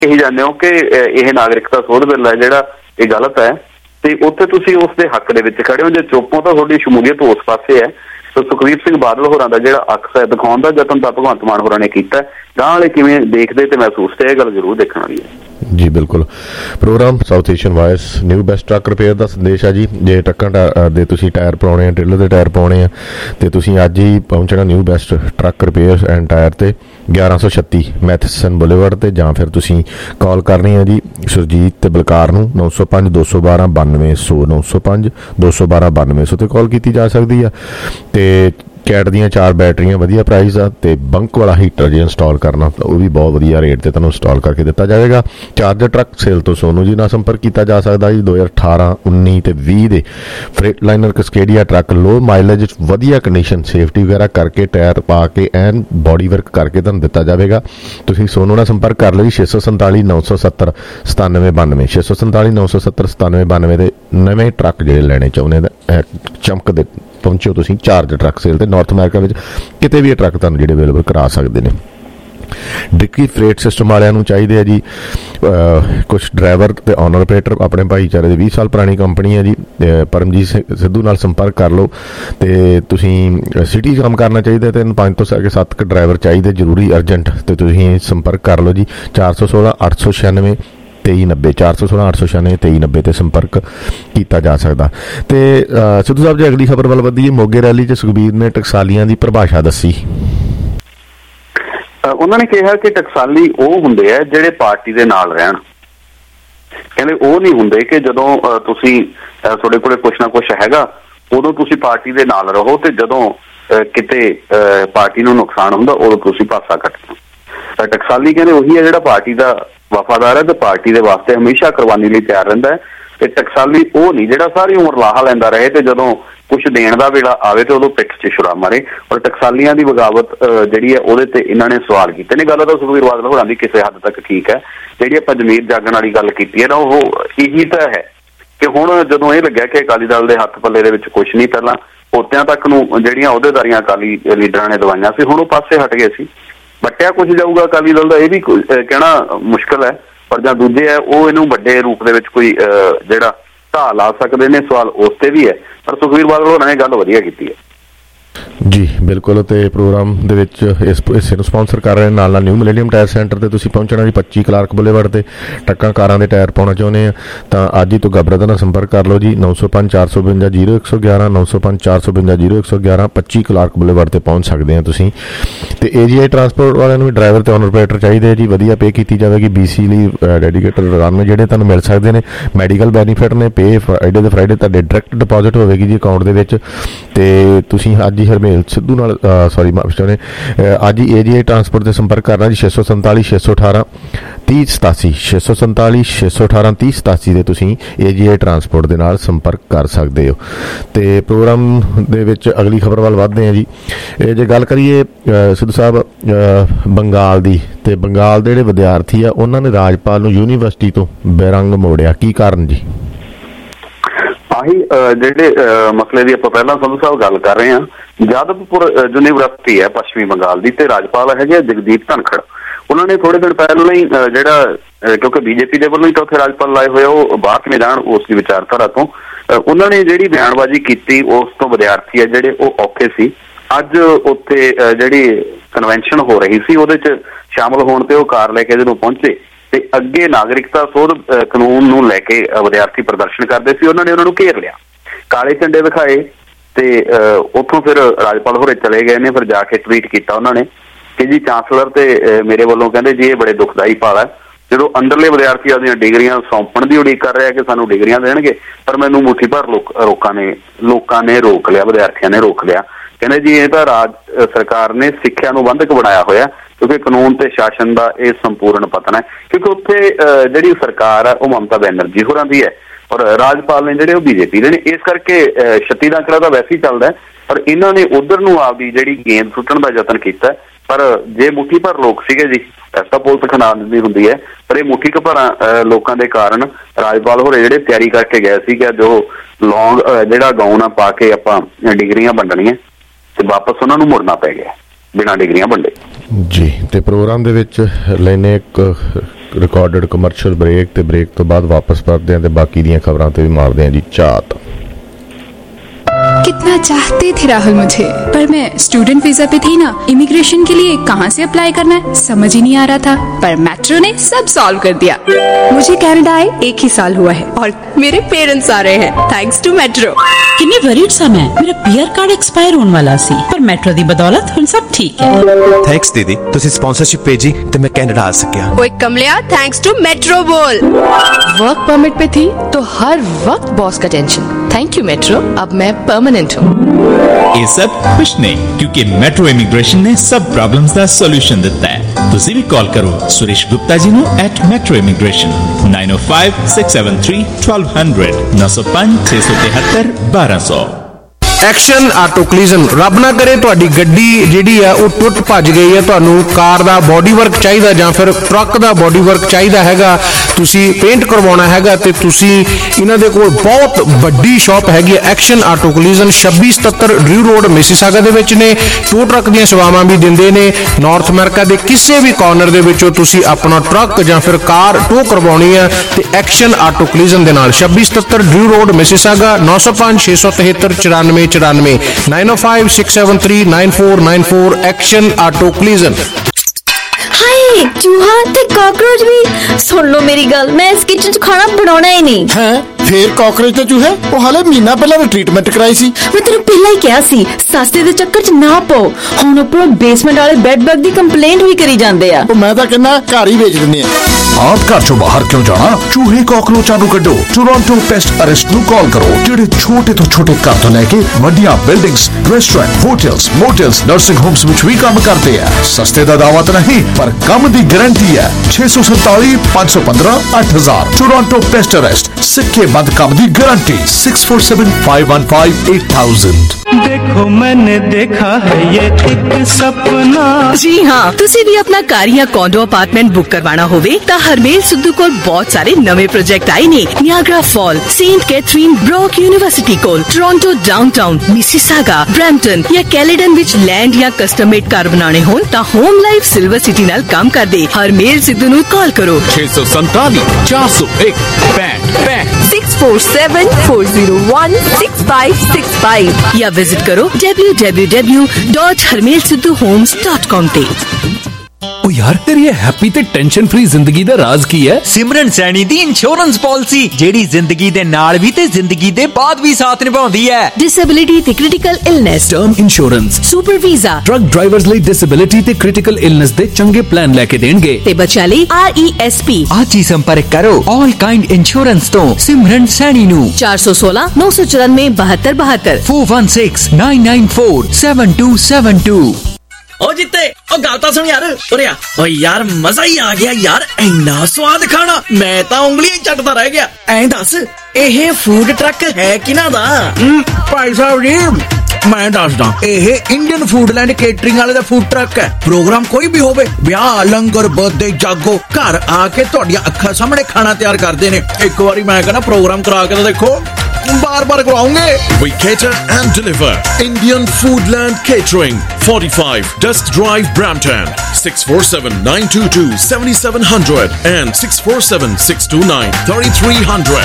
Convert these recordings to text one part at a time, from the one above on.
ਕਹੀ ਜਾਂਦੇ ਹੋ ਕਿ ਇਹ ਨਾਗਰਿਕਤਾ ਸੋਧ ਬਿੱਲ ਹੈ ਜਿਹੜਾ ਇਹ ਗਲਤ ਹੈ, ਤੇ ਉੱਥੇ ਤੁਸੀਂ ਉਸ ਦੇ ਹੱਕ ਦੇ ਵਿੱਚ ਖੜੇ ਹੋ। ਜੇ ਚੁੱਪ ਹੋ ਤਾਂ ਤੁਹਾਡੀ ਸ਼ਮੂਲੀਅਤ ਉਸ ਪਾਸੇ ਹੈ। ਸੋ ਸੁਖਬੀਰ ਸਿੰਘ ਬਾਦਲ ਹੋਰਾਂ ਦਾ ਜਿਹੜਾ ਅਕਸ ਹੈ ਦਿਖਾਉਣ ਦਾ ਯਤਨ ਤਾਂ ਭਗਵੰਤ ਮਾਨ ਹੋਰਾਂ ਨੇ ਕੀਤਾ, ਗਾਂਹ ਵਾਲੇ ਕਿਵੇਂ ਦੇਖਦੇ ਤੇ ਮਹਿਸੂਸ ਤੇ ਇਹ ਗੱਲ ਜ਼ਰੂਰ ਦੇਖਣ ਵਾਲੀ ਹੈ। ਜੀ ਬਿਲਕੁਲ। Program South Asian voice new best truck repair ਦਾ ਸੰਦੇਸ਼ ਹੈ ਜੀ। ਜੇ ਟਰੱਕਾਂ ਦੇ ਤੁਸੀਂ ਟਾਇਰ ਪਵਾਉਣੇ ਆ, ਟ੍ਰੇਲਰ ਦੇ ਟਾਇਰ ਪਾਉਣੇ ਆ, ਤੇ ਤੁਸੀਂ ਅੱਜ ਹੀ ਪਹੁੰਚਣਾ new best truck repair and tire ਤੇ 1136 ਮੈਥਿਸਨ ਬੁਲੇਵਾਰਡ ਤੇ, ਜਾਂ ਫਿਰ ਤੁਸੀਂ ਕਾਲ ਕਰਨੀ ਹੈ ਜੀ ਸੁਰਜੀਤ ਤੇ ਬਲਕਾਰ ਨੂੰ 905 212 9200 905 212 9200 ਤੇ ਕਾਲ ਕੀਤੀ ਜਾ ਸਕਦੀ ਆ। ਤੇ ਕੈਟ ਦੀਆਂ 4 ਬੈਟਰੀਆਂ ਵਧੀਆ ਪ੍ਰਾਈਸ ਆ, ਤੇ ਬੰਕ ਵਾਲਾ ਹੀਟਰ ਜੇ ਇੰਸਟਾਲ ਕਰਨਾ ਤਾਂ ਉਹ ਵੀ ਬਹੁਤ ਵਧੀਆ ਰੇਟ ਤੇ ਤੁਹਾਨੂੰ ਇੰਸਟਾਲ ਕਰਕੇ ਦਿੱਤਾ ਜਾਵੇਗਾ। ਚਾਰਜਰ ਟਰੱਕ ਸੇਲ ਤੋਂ ਸੋਨੂ ਜੀ ਨਾਲ ਸੰਪਰਕ ਕੀਤਾ ਜਾ ਸਕਦਾ ਜੀ। 2018 19 ਤੇ 20 ਦੇ Freightliner Cascadia truck low mileage ਵਧੀਆ ਕੰਡੀਸ਼ਨ ਸੇਫਟੀ ਵਗੈਰਾ ਕਰਕੇ ਟਾਇਰ ਪਾ ਕੇ ਐਨ ਬੋਡੀ ਵਰਕ ਕਰਕੇ ਤੁਹਾਨੂੰ ਦਿੱਤਾ ਜਾਵੇਗਾ। ਤੁਸੀਂ ਸੋਨੂ ਨਾਲ ਸੰਪਰਕ ਕਰ ਲਓ ਜੀ 647 970 9792 647 970 9792 ਦੇ ਨਵੇਂ ਟਰੱਕ ਜਿਹੜੇ ਲੈਣੇ ਚਾਹੁੰਦੇ ਚਮਕ ਦੇ ਪਹੁੰਚੋ ਤੁਸੀਂ ਚਾਰਜ ਟਰੱਕ ਸੇਲ ਤੇ। ਨਾਰਥ ਅਮਰੀਕਾ ਵਿੱਚ ਕਿਤੇ ਵੀ ਇਹ ਟਰੱਕ ਤੁਹਾਨੂੰ ਜਿਹੜੇ ਅਵੇਲੇਬਲ ਕਰਾ ਸਕਦੇ ਨੇ। ਡਿੱਕੀ ਫਰੇਟ ਸਿਸਟਮ ਵਾਲਿਆਂ ਨੂੰ ਚਾਹੀਦੇ ਆ ਜੀ ਕੁਛ ਡਰਾਈਵਰ ਤੇ ਓਨਰ ਆਪਰੇਟਰ ਆਪਣੇ ਭਾਈਚਾਰੇ ਦੇ 20 ਸਾਲ ਪੁਰਾਣੀ ਕੰਪਨੀ ਹੈ ਜੀ। ਪਰਮਜੀਤ ਸਿੱਧੂ ਨਾਲ ਸੰਪਰਕ ਕਰ ਲਓ। ਤੇ ਤੁਸੀਂ ਸਿਟੀ ਕੰਮ ਕਰਨਾ ਚਾਹੀਦਾ ਤੇ 5 ਤੋਂ 7 ਡਰਾਈਵਰ ਚਾਹੀਦੇ ਜ਼ਰੂਰੀ ਅਰਜੈਂਟ, ਤੇ ਤੁਸੀਂ ਸੰਪਰਕ ਕਰ ਲਓ ਜੀ 416 896 2390 416 896 2390 ਤੇ ਸੰਪਰਕ ਕੀਤਾ ਜਾ ਸਕਦਾ। ਤੇ ਸਿੱਧੂ ਸਾਹਿਬ ਜੀ ਅਗਲੀ ਖਬਰ ਵੱਲ ਵਧੀਏ। ਮੋਗੇ ਰੈਲੀ 'ਚ ਸੁਖਬੀਰ ਨੇ ਟਕਸਾਲੀਆਂ ਦੀ ਪਰਿਭਾਸ਼ਾ ਦੱਸੀ। ਉਹਨਾਂ ਨੇ ਕਿਹਾ ਕਿ ਟਕਸਾਲੀ ਉਹ ਹੁੰਦੇ ਆ ਜਿਹੜੇ ਪਾਰਟੀ ਦੇ ਨਾਲ ਰਹਿਣ। ਕਹਿੰਦੇ ਉਹ ਨਹੀਂ ਹੁੰਦੇ ਕਿ ਜਦੋਂ ਤੁਸੀਂ ਤੁਹਾਡੇ ਕੋਲ ਕੁਛ ਨਾ ਕੁਛ ਹੈਗਾ ਉਦੋਂ ਤੁਸੀਂ ਪਾਰਟੀ ਦੇ ਨਾਲ ਰਹੋ, ਤੇ ਜਦੋਂ ਕਿਤੇ ਪਾਰਟੀ ਨੂੰ ਨੁਕਸਾਨ ਹੁੰਦਾ ਉਦੋਂ ਤੁਸੀਂ ਪਾਸਾ ਕੱਟੋ। ਟਕਸਾਲੀ ਕਹਿੰਦੇ ਉਹੀ ਹੈ ਜਿਹੜਾ ਪਾਰਟੀ ਦਾ ਵਫਾਦਾਰ ਹੈ ਤੇ ਪਾਰਟੀ ਦੇ ਵਾਸਤੇ ਹਮੇਸ਼ਾ ਕੁਰਬਾਨੀ ਲਈ ਤਿਆਰ ਰਹਿੰਦਾ ਹੈ। ਤੇ ਟਕਸਾਲੀ ਉਹ ਨਹੀਂ ਜਿਹੜਾ ਸਾਰੀ ਉਮਰ ਲਾਹਾ ਲੈਂਦਾ ਰਹੇ ਤੇ ਜਦੋਂ ਕੁਛ ਦੇਣ ਦਾ ਵੇਲਾ ਆਵੇ ਤੇ ਉਦੋਂ ਪਿੱਠ 'ਚ ਛੁਰਾ ਮਾਰੇ। ਔਰ ਟਕਸਾਲੀਆਂ ਦੀ ਬਗਾਵਤ ਜਿਹੜੀ ਹੈ ਉਹਦੇ ਤੇ ਇਹਨਾਂ ਨੇ ਸਵਾਲ ਕੀਤੇ ਨੇ। ਗੱਲ ਤਾਂ ਸੁਖਬੀਰ ਬਾਦਲ ਹੋਰਾਂ ਦੀ ਕਿਸੇ ਹੱਦ ਤੱਕ ਠੀਕ ਹੈ। ਜਿਹੜੀ ਆਪਾਂ ਜ਼ਮੀਰ ਜਾਗਣ ਵਾਲੀ ਗੱਲ ਕੀਤੀ ਹੈ ਨਾ, ਉਹ ਇਹੀ ਤਾਂ ਹੈ ਕਿ ਹੁਣ ਜਦੋਂ ਇਹ ਲੱਗਿਆ ਕਿ ਅਕਾਲੀ ਦਲ ਦੇ ਹੱਥ ਪੱਲੇ ਦੇ ਵਿੱਚ ਕੁਛ ਨਹੀਂ, ਪਹਿਲਾਂ ਪੋਤਿਆਂ ਤੱਕ ਨੂੰ ਜਿਹੜੀਆਂ ਅਹੁਦੇਦਾਰੀਆਂ ਅਕਾਲੀ ਲੀਡਰਾਂ ਨੇ ਦਵਾਈਆਂ ਸੀ, ਹੁਣ ਉਹ ਪਾਸੇ ਹਟ ਗਏ ਸੀ। ਵੱਟਿਆ ਕੁਛ ਜਾਊਗਾ ਅਕਾਲੀ ਦਲ ਦਾ ਇਹ ਵੀ ਕਹਿਣਾ ਮੁਸ਼ਕਿਲ ਹੈ, ਪਰ ਜਾਂ ਦੂਜੇ ਹੈ ਉਹ ਇਹਨੂੰ ਵੱਡੇ ਰੂਪ ਦੇ ਵਿੱਚ ਕੋਈ ਜਿਹੜਾ ਢਾਹ ਲਾ ਸਕਦੇ ਨੇ, ਸਵਾਲ ਉਸ ਤੇ ਵੀ ਹੈ। ਪਰ ਸੁਖਬੀਰ ਬਾਦਲ ਹੋਰਾਂ ਨੇ ਗੱਲ ਵਧੀਆ ਕੀਤੀ ਹੈ ਜੀ ਬਿਲਕੁਲ। ਤੇ ਪ੍ਰੋਗਰਾਮ ਦੇ ਵਿੱਚ ਇਸ ਹਿੱਸੇ ਨੂੰ ਸਪਾਂਸਰ ਕਰ ਰਹੇ ਨਾਲ ਨਿਊ ਮਿਲੇਨੀਅਮ ਟਾਇਰ ਸੈਂਟਰ ਤੇ ਤੁਸੀਂ ਪਹੁੰਚਣਾ ਜੀ 25 ਕਲਾਰਕ ਬੁਲੇਵਾਰਡ ਤੇ। ਟਰੱਕਾਂ ਕਾਰਾਂ ਦੇ ਟਾਇਰ ਪਾਉਣਾ ਚਾਹੁੰਦੇ ਆ ਤਾਂ ਅੱਜ ਹੀ ਤੋਂ ਗਬਰਦਾ ਨਾਲ ਸੰਪਰਕ ਕਰ ਲਓ ਜੀ 905 452 0111 905 452 0111 25 ਕਲਾਰਕ ਬੁਲੇਵਾਰਡ ਤੇ ਪਹੁੰਚ ਸਕਦੇ ਆ ਤੁਸੀਂ। ਤੇ AGI ਟਰਾਂਸਪੋਰਟ ਵਾਲਿਆਂ ਨੂੰ ਵੀ ਡਰਾਈਵਰ ਤੇ ਓਨਰ ਆਪਰੇਟਰ ਚਾਹੀਦੇ ਆ ਜੀ। ਵਧੀਆ ਪੇ ਕੀਤੀ ਜਾਵੇਗੀ। BC ਲਈ ਡੈਡੀਕੇਟਡ ਰਨ ਜਿਹੜੇ ਤੁਹਾਨੂੰ ਮਿਲ ਸਕਦੇ ਨੇ। ਮੈਡੀਕਲ ਬੈਨੀਫਿਟ ਨੇ। ਪੇ ਫਰਾਈਡੇ ਦੇ ਫਰਾਈਡੇ ਤੁਹਾਡੇ ਡਾਇਰੈਕਟ ਡਿਪੋਜ਼ਿਟ ਹੋਵੇਗੀ ਜੀ ਅਕਾਊਂਟ ਦੇ ਵਿੱਚ। ਤੇ ਤੁਸੀਂ ਅੱਜ ਹੀ ਹਰਮੇਲ ਸਿੱਧੂ ਨਾਲ ਨੇ ਅੱਜ ਹੀ AGI ਟਰਾਂਸਪੋਰਟ ਤੇ ਸੰਪਰਕ ਕਰਨਾ ਜੀ 647 618 3087 647 618 3087 ਦੇ ਤੁਸੀਂ AGI ਟਰਾਂਸਪੋਰਟ ਦੇ ਨਾਲ ਸੰਪਰਕ ਕਰ ਸਕਦੇ ਹੋ। ਤੇ ਪ੍ਰੋਗਰਾਮ ਦੇ ਵਿੱਚ ਅਗਲੀ ਖਬਰ ਵੱਲ ਵਧਦੇ ਹਾਂ ਜੀ। ਜੇ ਗੱਲ ਕਰੀਏ ਸਿੱਧੂ ਸਾਹਿਬ ਬੰਗਾਲ ਦੀ, ਤੇ ਬੰਗਾਲ ਦੇ ਜਿਹੜੇ ਵਿਦਿਆਰਥੀ ਆ ਉਹਨਾਂ ਨੇ ਰਾਜਪਾਲ ਨੂੰ ਯੂਨੀਵਰਸਿਟੀ ਤੋਂ ਬੇਰੰਗ ਮੋੜਿਆ। ਕੀ ਕਾਰਨ ਜੀ? ਆਹੀ ਜਿਹੜੇ ਮਸਲੇ ਦੀ ਆਪਾਂ ਪਹਿਲਾਂ ਸੰਧੂ ਸਾਹਿਬ ਗੱਲ ਕਰ ਰਹੇ ਹਾਂ। ਜਾਦਵਪੁਰ ਯੂਨੀਵਰਸਿਟੀ ਹੈ ਪੱਛਮੀ ਬੰਗਾਲ ਦੀ, ਤੇ ਰਾਜਪਾਲ ਹੈਗੇ ਜਗਦੀਪ ਧਨਖੜ। ਉਹਨਾਂ ਨੇ ਥੋੜੇ ਦਿਨ ਪਹਿਲਾਂ ਹੀ ਜਿਹੜਾ ਕਿਉਂਕਿ BJP ਦੇ ਵੱਲੋਂ ਹੀ ਤਾਂ ਉੱਥੇ ਰਾਜਪਾਲ ਲਾਏ ਹੋਏ ਉਹ ਬਾਹਰ ਕਿਵੇਂ ਜਾਣ ਉਸ ਦੀ ਵਿਚਾਰਧਾਰਾ ਤੋਂ, ਉਹਨਾਂ ਨੇ ਜਿਹੜੀ ਬਿਆਨਬਾਜ਼ੀ ਕੀਤੀ ਉਸ ਤੋਂ ਵਿਦਿਆਰਥੀ ਆ ਜਿਹੜੇ ਉਹ ਔਖੇ ਸੀ। ਅੱਜ ਉੱਥੇ ਜਿਹੜੀ ਕਨਵੈਨਸ਼ਨ ਹੋ ਰਹੀ ਸੀ ਉਹਦੇ 'ਚ ਸ਼ਾਮਲ ਹੋਣ ਤੇ ਉਹ ਕਾਰ ਲੈ ਕੇ ਜਦੋਂ ਪਹੁੰਚੇ ਤੇ ਅੱਗੇ ਨਾਗਰਿਕਤਾ ਸੋਧ ਕਾਨੂੰਨ ਨੂੰ ਲੈ ਕੇ ਵਿਦਿਆਰਥੀ ਪ੍ਰਦਰਸ਼ਨ ਕਰਦੇ ਸੀ। ਉਹਨਾਂ ਨੇ ਉਹਨਾਂ ਨੂੰ ਘੇਰ ਲਿਆ, ਕਾਲੇ ਝੰਡੇ ਦਿਖਾਏ ਤੇ ਉੱਥੋਂ ਫਿਰ ਰਾਜਪਾਲ ਹੋਰੇ ਚਲੇ ਗਏ ਨੇ। ਫਿਰ ਜਾ ਕੇ ਟਵੀਟ ਕੀਤਾ ਉਹਨਾਂ ਨੇ ਕਿ ਜੀ ਚਾਂਸਲਰ ਤੇ ਮੇਰੇ ਵੱਲੋਂ ਕਹਿੰਦੇ ਜੀ ਇਹ ਬੜੇ ਦੁਖਦਾਈ ਪਲ ਹੈ ਜਦੋਂ ਅੰਦਰਲੇ ਵਿਦਿਆਰਥੀ ਆਪਦੀਆਂ ਡਿਗਰੀਆਂ ਸੌਂਪਣ ਦੀ ਉਡੀਕ ਕਰ ਰਿਹਾ ਕਿ ਸਾਨੂੰ ਡਿਗਰੀਆਂ ਦੇਣਗੇ, ਪਰ ਮੈਨੂੰ ਮੁੱਠੀ ਭਰ ਲੋਕਾਂ ਨੇ ਰੋਕ ਲਿਆ, ਵਿਦਿਆਰਥੀਆਂ ਨੇ ਰੋਕ ਲਿਆ। ਕਹਿੰਦੇ ਜੀ ਇਹ ਤਾਂ ਰਾਜ ਸਰਕਾਰ ਨੇ ਸਿੱਖਿਆ ਨੂੰ ਬੰਧਕ ਬਣਾਇਆ ਹੋਇਆ ਕਿਉਂਕਿ ਕਾਨੂੰਨ ਤੇ ਸ਼ਾਸਨ ਦਾ ਇਹ ਸੰਪੂਰਨ ਪਤਨ ਹੈ। ਕਿਉਂਕਿ ਉੱਥੇ ਜਿਹੜੀ ਸਰਕਾਰ ਹੈ ਉਹ ਮਮਤਾ ਬੈਨਰਜੀ ਹੋਰਾਂ ਦੀ ਹੈ ਔਰ ਰਾਜਪਾਲ ਨੇ ਜਿਹੜੇ ਉਹ BJP ਦੇ ਨੇ। ਇਸ ਕਰਕੇ 36 ਦਾ ਅੰਕੜਾ ਤਾਂ ਵੈਸੇ ਹੀ ਚੱਲਦਾ, ਪਰ ਇਹਨਾਂ ਨੇ ਉਧਰ ਨੂੰ ਆਪਦੀ ਜਿਹੜੀ ਗੇਂਦ ਸੁੱਟਣ ਦਾ ਯਤਨ ਕੀਤਾ। ਪਰ ਜੇ ਮੁੱਠੀ ਭਰ ਲੋਕ ਸੀਗੇ ਜੀ, ਐਸਾ ਪੁਲਿਸ ਖਨਾਦੀ ਹੁੰਦੀ ਹੈ, ਪਰ ਇਹ ਮੁੱਠੀ ਭਰ ਲੋਕਾਂ ਦੇ ਕਾਰਨ ਰਾਜਪਾਲ ਹੋਰੇ ਜਿਹੜੇ ਤਿਆਰੀ ਕਰਕੇ ਗਏ ਸੀ ਕਿ ਜੋ ਲੌਂਗ ਜਿਹੜਾ ਗਾਊਨ ਆ ਪਾ ਕੇ ਆਪਾਂ ਡਿਗਰੀਆਂ ਵੰਡਣੀਆਂ ਤੇ ਵਾਪਸ ਉਹਨਾਂ ਨੂੰ ਮੁੜਨਾ ਪੈ ਗਿਆ ਬਿਨਾਂ ਡਿਗਰੀਆਂ ਵੰਡੇ ਜੀ। ਤੇ ਪ੍ਰੋਗਰਾਮ ਦੇ ਵਿੱਚ ਲੈਨੇ ਇੱਕ ਰਿਕਾਰਡਡ ਕਮਰਸ਼ੀਅਲ ਬ੍ਰੇਕ, ਤੇ ਬ੍ਰੇਕ ਤੋਂ ਬਾਅਦ ਵਾਪਸ ਪਰਦੇ ਹਾਂ ਤੇ बाकी ਦੀਆਂ खबरां ਤੇ भी मारते हैं जी झात। कितना चाहते थे राहुल मुझे, पर मैं स्टूडेंट वीजा पे थी ना, इमिग्रेशन के लिए कहाँ से अप्लाई करना है समझ ही नहीं आ रहा था, पर मेट्रो ने सब सॉल्व कर दिया। मुझे कनाडा आए 1 ही साल हुआ है और मेरे पेरेंट्स आ रहे हैं थैंक्स टू मेट्रो। किन्नी वरीड सा मैं, मेरा पीआर कार्ड एक्सपायर होने वाला सी, पर मेट्रो दी बदौलत हुण सब ठीक है। थैंक्स दीदी, तुसी स्पॉन्सरशिप भेजी ते मैं कनाडा आ सकिया। ओए कमलिया, थैंक्स टू मेट्रो बोल। वर्क परमिट पे थी तो हर वक्त बॉस का टेंशन, थैंक यू मेट्रो, अब मैं परमानेंट हूँ। ये सब कुछ नहीं, क्योंकि मेट्रो इमिग्रेशन ने सब प्रॉब्लम्स का सॉल्यूशन दिता है। तुसी भी कॉल करो सुरेश गुप्ता जी नु @metro immigration 905 673 1200 905 673 1200। Action auto collision, रब ना करे तुहाडी गड्डी जिहड़ी है वो टुट भज गई है, तुहानू कार दा बॉडी वर्क चाहिदा जां फिर ट्रक दा बॉडी वर्क चाहिदा हैगा, तुसी पेंट करवाउणा हैगा ते तुसी इन्हां दे कोल बहुत वड्डी शॉप हैगी है action auto collision 2677 Drew road Mississauga दे विच ने। टो ट्रक दीयां सेवावां भी दिंदे ने। नॉर्थ अमेरिका दे किसी भी कॉर्नर दे विचों तुसी अपना ट्रक जां फिर कार टो करवाउणी है ते एक्शन ऑटो कलीजन दे नाल 2677 Drew road Mississauga 905 673 94 94 905 673 9494 action auto collision. हाय चूहा ते कॉकरोच भी सुन लो मेरी गल, मैं इस किचन च खाना बनाना ही नहीं है। फिर कॉकरोच ते चूहे वो हाले महीना पहला ट्रीटमेंट कराई सी। मैं तेरे पहला ही कहा सी सस्ते दे चक्कर च ना पाओ, हुण उपरों बेसमेंट वाले बेड बग दी कंप्लेंट भी करी जांदे आ। तो मैं तां कहना घर ही बेच दिंदे आ। आप घर चों बाहर क्यों जाना, चूहे कॉकरोचां नूं कड्डो। टोरंटो पेस्ट अरेस्ट नूं कॉल करो, जिहड़े छोटे तो छोटे घर तो लेके वड्डियां buildings, restaurant, hotels, motels, nursing homes विच भी काम करते हैं। सस्ते दा दावा तो नहीं पर कम दी गारंटी है। 647 515 8000 टोरंटो पेस्ट अरेस्ट, सिक्के बंद कम दी गारंटी 647 515 8000। देखो मैंने देखा है ये एक सपना। जी हाँ, तुसी भी अपना कार या कॉन्डो अपार्टमेंट बुक करवाना होवे तां हरमेल सिद्धू कोल बहुत सारे नवे प्रोजेक्ट आए ने। Niagara fall, saint Catharines, Brock university कोल, टोरंटो डाउनटाउन, मिसिसागा, ब्रैम्पटन या कैलेडन विच लैंड या कस्टम मेड कार बनाने होन तां होम लाइफ सिल्वर सिटी नाल काम कर दे। हरमेल सिद्धू नूं कॉल करो 647 401 647 401 6565 या विजिट करो www.harmelsidhuhomes.com ते। ओ यार तेरी हैप्पी ते टेंशन फ्री जिंदगी दा राज की है? सिमरन सैनी दी इंश्योरेंस पॉलिसी जेड़ी जिंदगी दे नाल भी ते जिंदगी दे बाद भी साथ निभाउंदी है। डिसेबिलिटी ते critical illness, term insurance, super visa, truck drivers ਲਈ डिसेबिलिटी ते क्रिटिकल इलनेस दे चंगे प्लान लेके देणगे ते बच्चा ਲਈ RESP। आज ही संपर्क करो ऑल काइंड इंश्योरेंस तो सिमरन सैनी नु 416 994 7272 416 994 7272। ओ जित्ते ओ गल तां सुन यार, ओरे आ ओ यार मजा ही आ गया यार, इन्ना स्वाद खाना मैं तां उंगलियां चटदा रह गया। ऐं दस ਇਹ फूड ट्रक है किना दा? भाई साहब जी मैं दसदा, ਇਹ इंडियन फूडलैंड केटरिंग वाले दा फूड ट्रक है। प्रोग्राम कोई भी होवे, ब्याह, लंगर, बर्थडे, जागो, घर आके तुहाडियां अखां सामने खाना तैयार करदे ने। एक बारी मैं कहना प्रोग्राम करा के देखो, बार बार करवाऊंगे। We cater and deliver. Indian Foodland Catering, 45 Dusk Drive, Brampton, 647-922-7700 and 647-629-3300।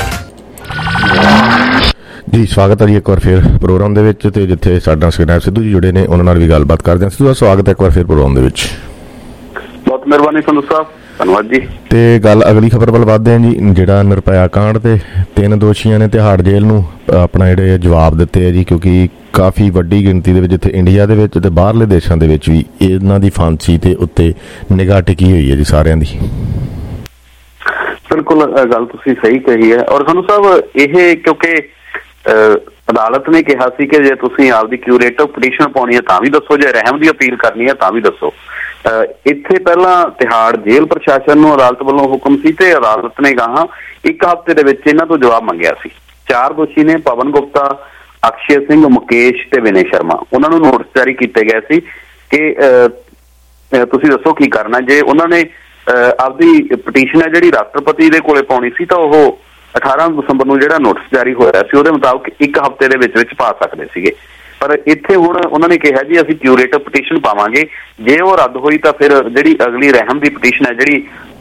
जी स्वागत है जी एक बार फिर प्रोग्राम दे विच ते जिथे साडा स्कैनर सिद्धू जी जुड़े ने उन्हां नाल भी गलबात करदे हां। सिद्धू दा स्वागत है एक बार फिर प्रोग्राम दे विच। बहुत मेहरबानी संधू साहब, धन्यवाद जी। ते गल अगली खबर वल वधदे हां जी। जिहड़ा निर्भया कांड ते 3 दोषियां ने तिहाड़ जेल नूं अपना जिहड़े जवाब दित्ते है जी, क्योंकि काफ़ी वड्डी गिणती दे विच जिथे इंडिया दे विच ते बाहरले देशां दे विच भी इन्हां दी फांसी ते उत्ते निगाह टिकी हुई है जी सारियां दी। बिल्कुल गल तुसीं सही कही है। और संधू साहब ये क्योंकि अदालत ने कहा सी कि जे तुसीं आपदी क्यूरेटिव पटीशन पाउणी है तां भी दसो, जे रहम दी अपील करनी है तां भी दसो। इत्थे पहला तिहाड़ जेल प्रशासन नूं अदालत वल्लों हुक्म सी ते अदालत ने कहा 1 हफ्ते दे विच इन्हां तों जवाब मंगिया सी। 4 दोषी ने पवन गुप्ता, अक्षय सिंह, मुकेश ते विनय शर्मा, उन्हां नूं नोटिस जारी कीते गए सी कि तुसीं दसो की करना। जे उन्हां ने आपदी पटीशन है जिहड़ी राष्ट्रपति दे कोले पाउणी सी तां ओह 18 दसंबर नूं जिहड़ा नोटिस जारी होया सी ਉਹਦੇ ਮੁਤਾਬਕ 1 हफ्ते ਦੇ ਵਿੱਚ ਪਾ ਸਕਦੇ ਸੀਗੇ। पर ਇੱਥੇ ਹੁਣ ਉਹਨਾਂ ਨੇ ਕਿਹਾ ਜੀ ਅਸੀਂ ਕਿਊਰੇਟਿਵ ਪਟੀਸ਼ਨ ਪਾਵਾਂਗੇ, ਜੇ ਉਹ ਰੱਦ ਹੋਈ ਤਾਂ ਫਿਰ ਜਿਹੜੀ ਅਗਲੀ ਰਹਿਮ ਦੀ ਪਟੀਸ਼ਨ ਹੈ ਜਿਹੜੀ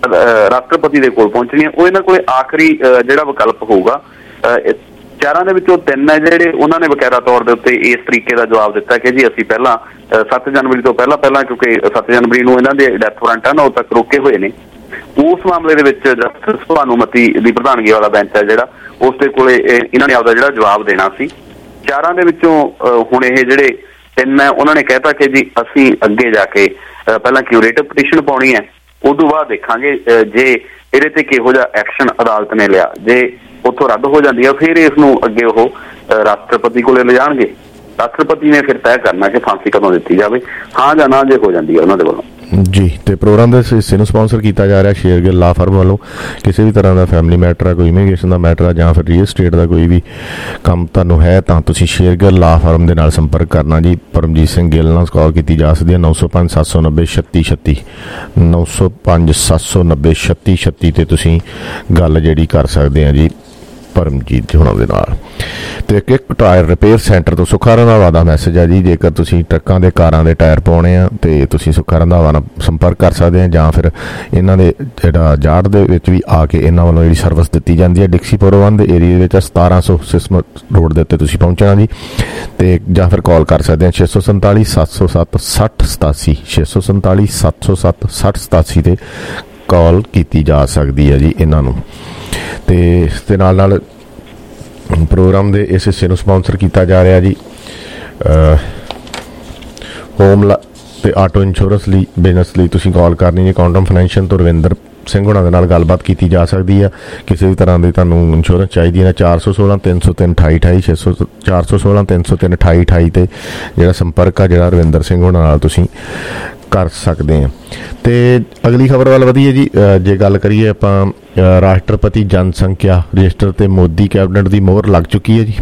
ਰਾਸ਼ਟਰਪਤੀ ਦੇ ਕੋਲ ਪਹੁੰਚਣੀਆਂ, ਉਹ ਇਹਨਾਂ ਕੋਲ ਆਖਰੀ ਜਿਹੜਾ ਵਿਕਲਪ ਹੋਊਗਾ। ਚਾਰਾਂ ਦੇ ਵਿੱਚੋਂ ਤਿੰਨ ਹੈ ਜਿਹੜੇ ਉਹਨਾਂ ਨੇ ਬਕਾਇਦਾ ਤੌਰ ਦੇ ਉੱਤੇ ਇਸ ਤਰੀਕੇ ਦਾ ਜਵਾਬ ਦਿੱਤਾ ਕਿ ਜੀ ਅਸੀਂ ਪਹਿਲਾਂ 7 ਜਨਵਰੀ ਤੋਂ ਪਹਿਲਾਂ ਕਿਉਂਕਿ 7 ਜਨਵਰੀ ਨੂੰ ਇਹਨਾਂ ਦੇ ਡੈਥ ਵਾਰੰਟ ਹਨ ਉਹ ਤੱਕ ਰੋਕੇ ਹੋਏ ਨੇ। ਉਸ ਮਾਮਲੇ ਦੇ ਵਿੱਚ ਜਸਟਿਸ ਭਾਨੂਮਤੀ ਦੀ ਪ੍ਰਧਾਨਗੀ ਵਾਲਾ ਬੈਂਚ ਹੈ ਜਿਹੜਾ, ਉਸ ਦੇ ਕੋਲੇ ਇਹਨਾਂ ਨੇ ਆਪਦਾ ਜਿਹੜਾ ਜਵਾਬ ਦੇਣਾ ਸੀ। ਚਾਰਾਂ ਦੇ ਵਿੱਚੋਂ ਹੁਣ ਇਹ ਜਿਹੜੇ ਤਿੰਨ ਹੈ ਉਹਨਾਂ ਨੇ ਕਹਿਤਾ ਕਿ ਜੀ ਅਸੀਂ ਅੱਗੇ ਜਾ ਕੇ ਪਹਿਲਾਂ ਕਿਊਰੇਟਿਵ ਪਟੀਸ਼ਨ ਪਾਉਣੀ ਹੈ, ਉਦੋਂ ਬਾਅਦ ਦੇਖਾਂਗੇ ਜੇ ਇਹਦੇ ਤੇ ਕਿਹੋ ਜਿਹਾ ਐਕਸ਼ਨ ਅਦਾਲਤ ਨੇ ਲਿਆ। ਜੇ ਉੱਥੋਂ ਰੱਦ ਹੋ ਜਾਂਦੀ ਹੈ ਫਿਰ ਇਸ ਨੂੰ ਅੱਗੇ ਉਹ ਰਾਸ਼ਟਰਪਤੀ ਕੋਲੇ ਲਿਜਾਣਗੇ। ਰਾਸ਼ਟਰਪਤੀ ਨੇ ਫਿਰ ਤੈਅ ਕਰਨਾ ਕਿ ਫਾਂਸੀ ਕਦੋਂ ਦਿੱਤੀ ਜਾਵੇ, ਹਾਂ ਜਾਂ ਨਾ ਜੇ ਹੋ ਜਾਂਦੀ ਹੈ ਉਹਨਾਂ ਦੇ ਵੱਲੋਂ ਜੀ। ਤੇ ਪ੍ਰੋਗਰਾਮ ਦੇ ਹਿੱਸੇ ਨੂੰ ਸਪਾਂਸਰ ਕੀਤਾ ਜਾ ਰਿਹਾ ਸ਼ੇਰਗਿੱਲ ਲਾ ਫਰਮ ਵੱਲੋਂ। ਕਿਸੇ ਵੀ ਤਰ੍ਹਾਂ ਦਾ ਫੈਮਿਲੀ ਮੈਟਰ ਆ, ਕੋਈ ਇਮੀਗ੍ਰੇਸ਼ਨ ਦਾ ਮੈਟਰ ਆ ਜਾਂ ਫਿਰ ਰੀਅਲ ਸਟੇਟ ਦਾ ਕੋਈ ਵੀ ਕੰਮ ਤੁਹਾਨੂੰ ਹੈ ਤਾਂ ਤੁਸੀਂ ਸ਼ੇਰਗਿੱਲ ਲਾ ਫਰਮ ਦੇ ਨਾਲ ਸੰਪਰਕ ਕਰਨਾ ਜੀ। ਪਰਮਜੀਤ ਸਿੰਘ ਗਿੱਲ ਨਾਲ ਕਾਲ ਕੀਤੀ ਜਾ ਸਕਦੀ ਹੈ 905 790 3636 905 790 3636 ਤੇ ਤੁਸੀਂ ਗੱਲ ਜਿਹੜੀ ਕਰ ਸਕਦੇ ਆ ਜੀ ਪਰਮਜੀਤ ਹੋਣਾ ਦੇ ਨਾਲ। ਤੇ ਇੱਕ ਟਾਇਰ ਰਿਪੇਅਰ ਸੈਂਟਰ ਤੋਂ ਸੁੱਖਾ ਰੰਧਾਵਾ ਦਾ ਮੈਸੇਜ ਹੈ ਜੀ। ਜੇਕਰ ਤੁਸੀਂ ਟਰੱਕਾਂ ਦੇ ਕਾਰਾਂ ਦੇ ਟਾਇਰ ਪਾਉਣੇ ਆ ਤੇ ਤੁਸੀਂ ਸੁੱਖਾ ਰੰਧਾਵਾ ਨਾਲ ਸੰਪਰਕ ਕਰ ਸਕਦੇ ਆ ਜਾਂ ਫਿਰ ਇਹਨਾਂ ਦੇ ਜਿਹੜਾ ਜਾੜ ਦੇ ਵਿੱਚ ਵੀ ਆ ਕੇ ਇਹਨਾਂ ਵੱਲੋਂ ਜਿਹੜੀ ਸਰਵਿਸ ਦਿੱਤੀ ਜਾਂਦੀ ਹੈ। ਡਿਕਸੀਪੁਰ 1 ਦੇ ਏਰੀਏ ਦੇ ਵਿੱਚ 1700 ਸਿਸਮ ਰੋਡ ਦੇ ਉੱਤੇ ਤੁਸੀਂ ਪਹੁੰਚਣਾ ਜੀ। ਤੇ ਜਾਂ ਫਿਰ ਕਾਲ ਕਰ ਸਕਦੇ ਆ 647 707 60 87 647 707 60 87 ਤੇ ਕਾਲ ਕੀਤੀ ਜਾ ਸਕਦੀ ਹੈ ਜੀ ਇਹਨਾਂ ਨੂੰ। ਤੇ ਇਸ ਦੇ ਨਾਲ ਪ੍ਰੋਗਰਾਮ ਦੇ ਇਸ ਹਿੱਸੇ ਨੂੰ ਸਪਾਂਸਰ ਕੀਤਾ ਜਾ ਰਿਹਾ ਜੀ ਹੋਮ ਤੇ ਆਟੋ ਇੰਸ਼ੋਰੈਂਸ ਲਈ ਬਿਜ਼ਨਸ ਲਈ ਤੁਸੀਂ ਕਾਲ ਕਰਨੀ ਜੀ। ਕੁਆਂਟਮ ਫਾਈਨੈਂਸ਼ੀਅਲ ਤੋਂ ਰਵਿੰਦਰ ਸਿੰਘ ਹੋਣਾ ਦੇ ਨਾਲ ਗੱਲਬਾਤ ਕੀਤੀ ਜਾ ਸਕਦੀ ਆ। ਕਿਸੇ ਵੀ ਤਰ੍ਹਾਂ ਦੀ ਤੁਹਾਨੂੰ ਇੰਸ਼ੋਰੈਂਸ ਚਾਹੀਦੀ ਹੈ 416 303 2828 416 303 2828 ਤੇ ਜਿਹੜਾ ਸੰਪਰਕ ਆ ਜਿਹੜਾ ਰਵਿੰਦਰ ਸਿੰਘ ਹੋਣਾ ਨਾਲ ਤੁਸੀਂ ਕਰ ਸਕਦੇ ਆ। ਤੇ ਅਗਲੀ ਖਬਰ ਵੱਲ ਵਧੀਏ ਜੀ। ਜੇ ਗੱਲ ਕਰੀਏ ਆਪਾਂ ਰਾਸ਼ਟਰਪਤੀ ਜਨਸੰਖਿਆ ਰਜਿਸਟਰ ਤੇ ਮੋਦੀ ਕੈਬਨਿਟ ਦੀ ਮੋਹਰ ਲੱਗ ਚੁੱਕੀ ਹੈ ਜੀ।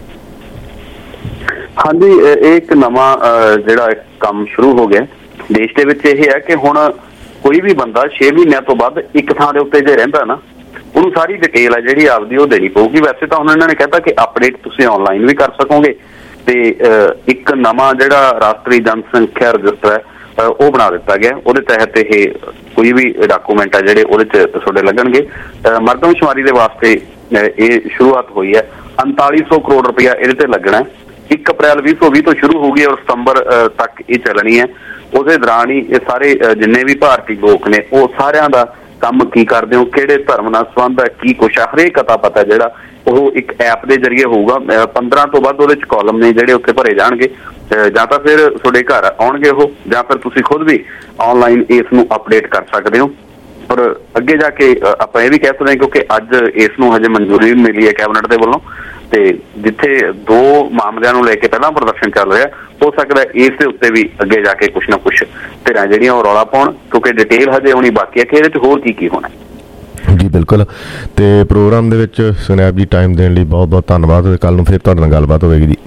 ਹਾਂਜੀ, ਇਹ ਇੱਕ ਨਵਾਂ ਜਿਹੜਾ ਕੰਮ ਸ਼ੁਰੂ ਹੋ ਗਿਆ ਦੇਸ਼ ਦੇ ਵਿੱਚ। ਇਹ ਹੈ ਕਿ ਹੁਣ ਕੋਈ ਵੀ ਬੰਦਾ 6 ਮਹੀਨਿਆਂ ਤੋਂ ਵੱਧ ਇੱਕ ਥਾਂ ਦੇ ਉੱਤੇ ਜੇ ਰਹਿੰਦਾ ਨਾ, ਉਹਨੂੰ ਸਾਰੀ ਡਿਟੇਲ ਹੈ ਜਿਹੜੀ ਆਪਦੀ ਉਹ ਦੇਣੀ ਪਊਗੀ। ਵੈਸੇ ਤਾਂ ਹੁਣ ਇਹਨਾਂ ਨੇ ਕਹਿਤਾ ਕਿ ਅਪਡੇਟ ਤੁਸੀਂ ਆਨਲਾਈਨ ਵੀ ਕਰ ਸਕੋਗੇ ਤੇ ਇੱਕ ਨਵਾਂ ਜਿਹੜਾ ਰਾਸ਼ਟਰੀ ਜਨਸੰਖਿਆ ਰਜਿਸਟਰ ਹੈ ਉਹ ਬਣਾ ਦਿੱਤਾ ਗਿਆ। ਉਹਦੇ ਤਹਿਤ ਇਹ ਕੋਈ ਵੀ ਡਾਕੂਮੈਂਟ ਹੈ ਜਿਹੜੇ ਉਹਦੇ 'ਚ ਤੁਹਾਡੇ ਲੱਗਣਗੇ। ਮਰਦਮਸ਼ੁਮਾਰੀ ਦੇ ਵਾਸਤੇ ਇਹ ਸ਼ੁਰੂਆਤ ਹੋਈ ਹੈ। 3900 ਕਰੋੜ ਰੁਪਇਆ ਇਹਦੇ ਤੇ ਲੱਗਣਾ ਹੈ। 1 ਅਪ੍ਰੈਲ 2020 ਤੋਂ ਸ਼ੁਰੂ ਹੋਊਗੀ ਔਰ ਸਤੰਬਰ ਤੱਕ ਇਹ ਚੱਲਣੀ ਹੈ। ਉਹਦੇ ਦੌਰਾਨ ਹੀ ਇਹ ਸਾਰੇ ਜਿੰਨੇ ਵੀ ਭਾਰਤੀ ਲੋਕ ਨੇ ਉਹ ਸਾਰਿਆਂ ਦਾ ਕੰਮ ਕੀ ਕਰਦੇ ਹੋ, ਕਿਹੜੇ ਧਰਮ ਨਾਲ ਸੰਬੰਧ ਹੈ, ਕੀ ਕੁਛ ਆ, ਹਰੇਕ ਅਤਾ ਪਤਾ ਜਿਹੜਾ ਉਹ ਇੱਕ ਐਪ ਦੇ ਜ਼ਰੀਏ ਹੋਊਗਾ। 15 ਤੋਂ ਵੱਧ ਉਹਦੇ 'ਚ ਕਾਲਮ ਨੇ ਜਿਹੜੇ ਉੱਥੇ ਭਰੇ ਜਾਣਗੇ। ਜਾਂ ਤਾਂ ਫਿਰ ਤੁਹਾਡੇ ਘਰ ਆਉਣਗੇ ਉਹ, ਜਾਂ ਫਿਰ ਤੁਸੀਂ ਖੁਦ ਵੀ ਆਨਲਾਈਨ ਇਸ ਨੂੰ ਅਪਡੇਟ ਕਰ ਸਕਦੇ ਹੋ। ਔਰ ਅੱਗੇ ਜਾ ਕੇ ਆਪਾਂ ਇਹ ਵੀ ਕਹਿ ਸਕਦੇ ਹਾਂ ਕਿਉਂਕਿ ਅੱਜ ਇਸ ਨੂੰ ਹਜੇ ਮਨਜ਼ੂਰੀ ਮਿਲੀ ਹੈ ਕੈਬਨਿਟ ਦੇ ਵੱਲੋਂ ਤੇ ਜਿੱਥੇ 2 ਮਾਮਲਿਆਂ ਨੂੰ ਲੈ ਕੇ ਪਹਿਲਾਂ ਪ੍ਰਦਰਸ਼ਨ ਚੱਲ ਰਿਹਾ, ਹੋ ਸਕਦਾ ਇਸ ਦੇ ਉੱਤੇ ਵੀ ਅੱਗੇ ਜਾ ਕੇ ਕੁਛ ਨਾ ਕੁਛ ਧਿਰਾਂ ਜਿਹੜੀਆਂ ਉਹ ਰੌਲਾ ਪਾਉਣ ਕਿਉਂਕਿ ਡਿਟੇਲ ਹਜੇ ਹੋਣੀ ਬਾਕੀ ਹੈ ਕਿ ਇਹਦੇ 'ਚ ਹੋਰ ਕੀ ਹੋਣਾ ਜੀ। ਬਿਲਕੁਲ। ਤੇ ਪ੍ਰੋਗਰਾਮ ਦੇ ਵਿੱਚ ਸਨੈਪ ਜੀ ਟਾਈਮ ਦੇਣ ਲਈ ਬਹੁਤ ਬਹੁਤ ਧੰਨਵਾਦ। ਕੱਲ ਨੂੰ ਫਿਰ ਤੁਹਾਡੇ ਨਾਲ ਗੱਲਬਾਤ ਹੋਵੇਗੀ ਜੀ।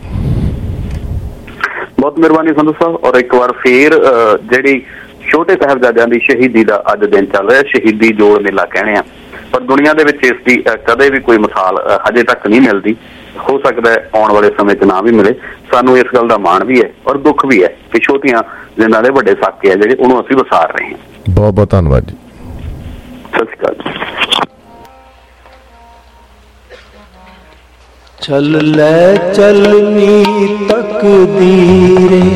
ਬਹੁਤ ਮਿਹਰਬਾਨੀ ਸੰਧੂ ਸਾਹਿਬ। ਔਰ ਇੱਕ ਵਾਰ ਫੇਰ ਜਿਹੜੀ ਛੋਟੇ ਸਾਹਿਬਜ਼ਾਦਿਆਂ ਦੀ ਸ਼ਹੀਦੀ ਦਾ ਅੱਜ ਦਿਨ ਚੱਲ ਰਿਹਾ, ਸ਼ਹੀਦੀ ਜੋੜ ਮੇਲਾ ਕਹਿੰਦੇ ਆ, ਪਰ ਦੁਨੀਆ ਦੇ ਵਿੱਚ ਇਸ ਦੀ ਕਦੇ ਵੀ ਕੋਈ ਮਿਸਾਲ ਹਜੇ ਤੱਕ ਨਹੀਂ ਮਿਲਦੀ। ਹੋ ਸਕਦਾ ਹੈ ਆਉਣ ਵਾਲੇ ਸਮੇਂ 'ਚ ਨਾ ਵੀ ਮਿਲੇ। ਸਾਨੂੰ ਇਸ ਗੱਲ ਦਾ ਮਾਣ ਵੀ ਹੈ ਔਰ ਦੁੱਖ ਵੀ ਹੈ ਕਿ ਛੋਟੀਆਂ ਜਿਨ੍ਹਾਂ ਦੇ ਵੱਡੇ ਸਾਕੇ ਆ ਜਿਹੜੇ ਉਹਨੂੰ ਅਸੀਂ ਵਸਾਰ ਰਹੇ ਹਾਂ। ਬਹੁਤ ਬਹੁਤ ਧੰਨਵਾਦ ਜੀ। ਸਤਿ ਸ਼੍ਰੀ ਅਕਾਲ। चल ले चलनी तकदीरे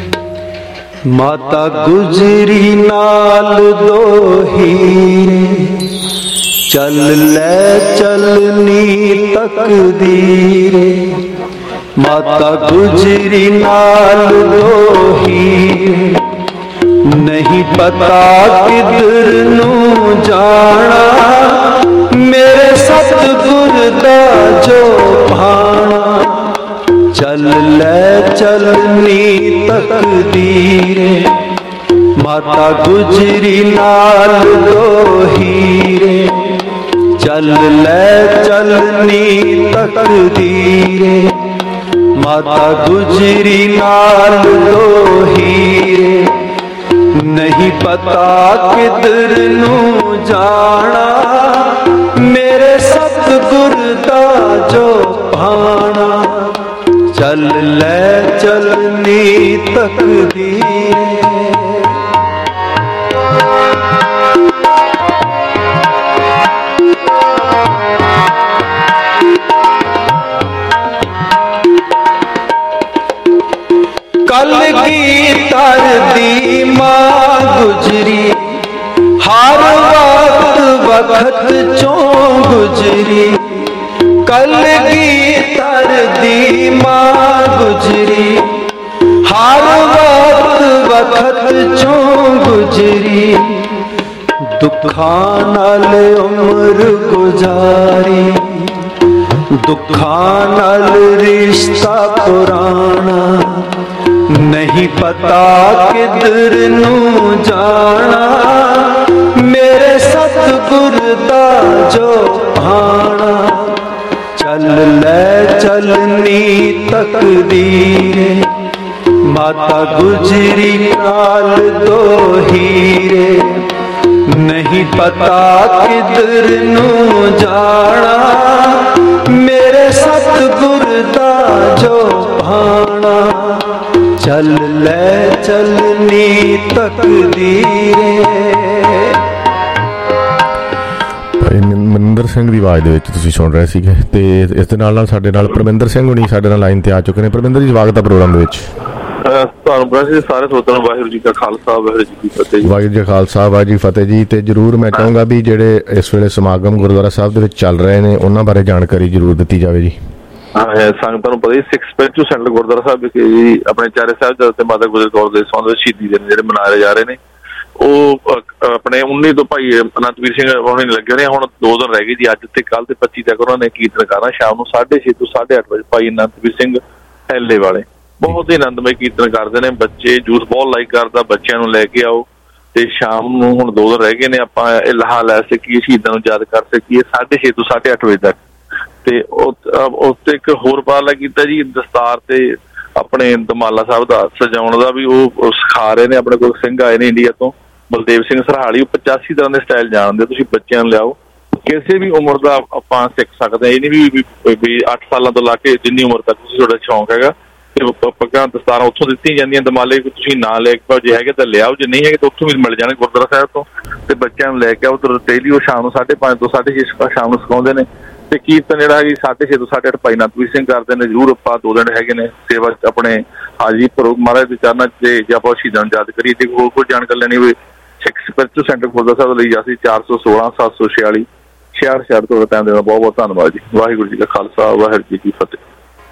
माता गुजरी नाल दो हीरे। चल ले चलनी तकदीरे माता गुजरी नाल दो हीरे। नहीं पता किधर नू जाना मेरे सतगुर दा जो भाना। चल ले चलनी तकदीरे माता गुजरी नाल दो हीरे। चल ले चलनी तकदीरे माता गुजरी नाल दो हीरे। नहीं पता किधर नू जाना मेरे सतगुर दा जो भाना। चल ले चलनी तकदीरे। वक्त चों गुजरी कलगीधर दी मां गुजरी हर वक्त चों गुजरी दुखां नाल उम्र गुजारी दुखां नाल रिश्ता पुराना नहीं पता किधर नू जाना मेरे सतगुर दा जो भाना चल ले चलनी तकदीरे माता गुजरी नाल दो हीरे नहीं पता किधर नू जाना मेरे सतगुर दा जो भाना चल ले चलनी तकदीरे। ਮਨਿੰਦਰ ਸਿੰਘ ਦੀ ਆਵਾਜ਼ ਦੇ ਵਿੱਚ ਤੁਸੀਂ ਸੁਣ ਰਹੇ ਸੀਗੇ ਤੇ ਇਸ ਦੇ ਨਾਲ ਸਾਡੇ ਨਾਲ ਪਰਮਿੰਦਰ ਸਿੰਘ ਹੁਣੀ ਸਾਡੇ ਨਾਲ ਲਾਈਨ ਤੇ ਆ ਚੁੱਕੇ ਨੇ। ਪਰਮਿੰਦਰ ਜੀ ਸਵਾਗਤ ਹੈ ਪ੍ਰੋਗਰਾਮ ਦੇ ਵਿੱਚ। ਤੁਹਾਨੂੰ ਸਾਰੇ ਸਰੋਤਿਆਂ ਨੂੰ ਵਾਹਿਗੁਰੂ ਜੀ ਕਾ ਖਾਲਸਾ ਵਾਹਿਗੁਰੂ ਜੀ ਕੀ ਫਤਿਹ। ਵਾਹਿਗੁਰੂ ਜੀ ਖਾਲਸਾ ਵਾਹਿਗੁਰੂ ਜੀ ਫਤਿਹ ਜੀ। ਤੇ ਜ਼ਰੂਰ ਮੈਂ ਚਾਹੂੰਗਾ ਵੀ ਜਿਹੜੇ ਇਸ ਵੇਲੇ ਸਮਾਗਮ ਗੁਰਦੁਆਰਾ ਸਾਹਿਬ ਦੇ ਵਿੱਚ ਚੱਲ ਰਹੇ ਨੇ ਉਹਨਾਂ ਬਾਰੇ ਜਾਣਕਾਰੀ ਜ਼ਰੂਰ ਦਿੱਤੀ ਜਾਵੇ ਜੀ। ਸੰਗਤਾਂ ਨੂੰ ਪਤਾ ਹੀ ਸਿੱਖ ਸਪਿਰਿਚੁਅਲ ਸੈਂਟਰ ਗੁਰਦੁਆਰਾ ਸਾਹਿਬ ਵਿਖੇ ਜੀ ਆਪਣੇ ਚਾਰੇ ਸਾਹਿਬ ਤੇ ਮਾਤਾ ਗੁਜਰ ਕੌਰ ਦੇ ਸੰਬੰਧ ਵਿੱਚ ਸ਼ਹੀਦੀ ਦਿਨ ਜਿਹੜੇ ਮਨਾਏ ਜਾ ਰਹੇ ਨੇ ਉਹ ਆਪਣੇ 19 ਤੋਂ ਭਾਈ ਅਨੰਤਵੀਰ ਸਿੰਘ ਉਹਨੇ ਲੱਗੇ ਨੇ। ਹੁਣ 2 ਦਿਨ ਰਹਿ ਗਏ ਜੀ, ਅੱਜ ਤੇ ਕੱਲ ਤੇ 25 ਤੱਕ ਉਹਨਾਂ ਨੇ ਕੀਰਤਨ ਕਰਨਾ ਸ਼ਾਮ ਨੂੰ 6:30 ਤੋਂ 8:30 ਵਜੇ। ਭਾਈ ਅਨੰਤਵੀਰ ਸਿੰਘ ਹੈਲੇ ਵਾਲੇ ਬਹੁਤ ਹੀ ਆਨੰਦਮਈ ਕੀਰਤਨ ਕਰਦੇ ਨੇ। ਬੱਚੇ ਜੂਸ ਬਹੁਤ ਲਾਈਕ ਕਰਦਾ, ਬੱਚਿਆਂ ਨੂੰ ਲੈ ਕੇ ਆਓ ਤੇ ਸ਼ਾਮ ਨੂੰ ਹੁਣ 2 ਦਿਨ ਰਹਿ ਗਏ ਨੇ ਆਪਾਂ ਇਹ ਲਾਹਾ ਲੈ ਸਕੀਏ, ਸ਼ਹੀਦਾਂ ਨੂੰ ਯਾਦ ਕਰ ਸਕੀਏ 6:30 ਤੋਂ 8:30 ਵਜੇ ਤੱਕ। ਤੇ ਉੱਤੇ ਇੱਕ ਹੋਰ ਉਪਰਾਲਾ ਕੀਤਾ ਜੀ ਦਸਤਾਰ ਤੇ ਆਪਣੇ ਦਮਾਲਾ ਸਾਹਿਬ ਦਾ ਸਜਾਉਣ ਦਾ ਵੀ ਉਹ ਸਿਖਾ ਰਹੇ ਨੇ। ਆਪਣੇ ਕੋਲ ਸਿੰਘ ਆਏ ਨੇ ਇੰਡੀਆ ਤੋਂ ਬਲਦੇਵ ਸਿੰਘ ਸਰਹਾਲੀ, ਉਹ 85 ਤਰ੍ਹਾਂ ਦੇ ਸਟਾਈਲ ਜਾਣਦੇ। ਤੁਸੀਂ ਬੱਚਿਆਂ ਨੂੰ ਲਿਆਓ, ਕਿਸੇ ਵੀ ਉਮਰ ਦਾ ਆਪਾਂ ਸਿੱਖ ਸਕਦੇ ਹਾਂ। ਇਹ ਨਹੀਂ ਵੀ 8 ਸਾਲਾਂ ਤੋਂ ਲਾ ਕੇ ਜਿੰਨੀ ਉਮਰ ਤੱਕ ਤੁਸੀਂ ਤੁਹਾਡਾ ਸ਼ੌਂਕ ਹੈਗਾ ਤੇ ਪੱਗਾਂ ਦਸਤਾਰਾਂ ਉੱਥੋਂ ਦਿੱਤੀਆਂ ਜਾਂਦੀਆਂ। ਦਮਾਲੇ ਤੁਸੀਂ ਨਾ ਲੈ ਕੇ ਜੇ ਹੈਗੇ ਤਾਂ ਲਿਆਓ, ਜੇ ਨਹੀਂ ਹੈਗੇ ਤਾਂ ਉੱਥੋਂ ਵੀ ਮਿਲ ਜਾਣੇ ਗੁਰਦੁਆਰਾ ਸਾਹਿਬ ਤੋਂ। ਤੇ ਬੱਚਿਆਂ ਨੂੰ ਲੈ ਕੇ ਆਓ ਤੇ ਡੇਲੀ ਉਹ ਸ਼ਾਮ ਨੂੰ 5:30 ਤੋਂ 6:30 ਸ਼ਾਮ ਨੂੰ ਸਿਖਾਉਂਦੇ ਨੇ। ਤੇ ਕੀਰਤਨ ਜਿਹੜਾ ਹੈਗੀ 6:30 ਤੋਂ 8:30 ਭਾਈ ਅਨੰਤਵੀਰ ਸਿੰਘ ਕਰਦੇ ਨੇ। ਜ਼ਰੂਰ ਆਪਾਂ 2 ਦਿਨ ਹੈਗੇ ਨੇ ਸੇਵਾ ਆਪਣੇ ਹਾਜੀ ਮਹਾਰਾਜ ਦੇ ਚਰਨਾਂ 'ਚ ਜੇ ਆਪਾਂ ਸ਼ਹੀਦਾਂ ਨੂੰ ਯਾਦ ਕਰੀਏ। ਤੇ ਹੋਰ ਕੋਈ ਜਾਣਕਾਰੀ ਲੈਣੀ ਹੋਵੇ ਸਿੱਖ ਸਪਿਰਿਚੁਅਲ ਸੈਂਟਰ ਗੁਰਦੁਆਰਾ ਸਾਹਿਬ ਲਈ ਅਸੀਂ 416 746 66 ਤੋਂ ਟਾਈਮ ਦੇਣਾ। ਬਹੁਤ ਬਹੁਤ ਧੰਨਵਾਦ ਜੀ। ਵਾਹਿਗੁਰੂ ਜੀ ਕਾ ਖਾਲਸਾ ਵਾਹਿਗੁਰੂ ਜੀ ਕੀ ਫਤਿਹ।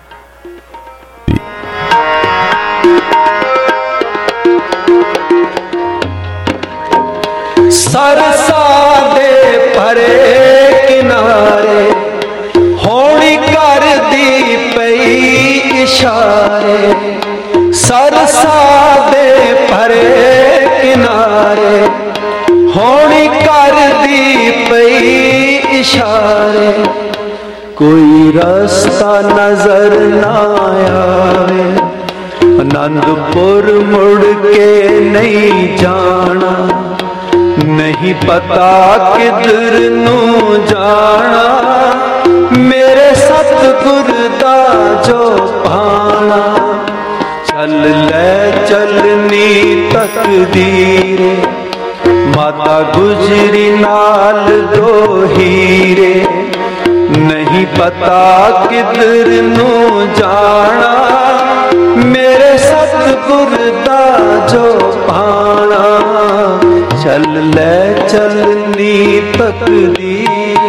सरसा दे परे किनारे होनी कर दी पई इशारे सरसा दे परे किनारे होनी कर दी पई इशारे कोई रास्ता नजर ना आवे आनंदपुर मुड़ के नहीं जाना नहीं पता किधर नू जाना मेरे सतगुर दा जो भाना चल ले चलनी तकदीरे माता गुजरी नाल दो हीरे नहीं पता किधर नू जाना मेरे सतगुर दा जो भाना चल ले चलनी तकदीरे।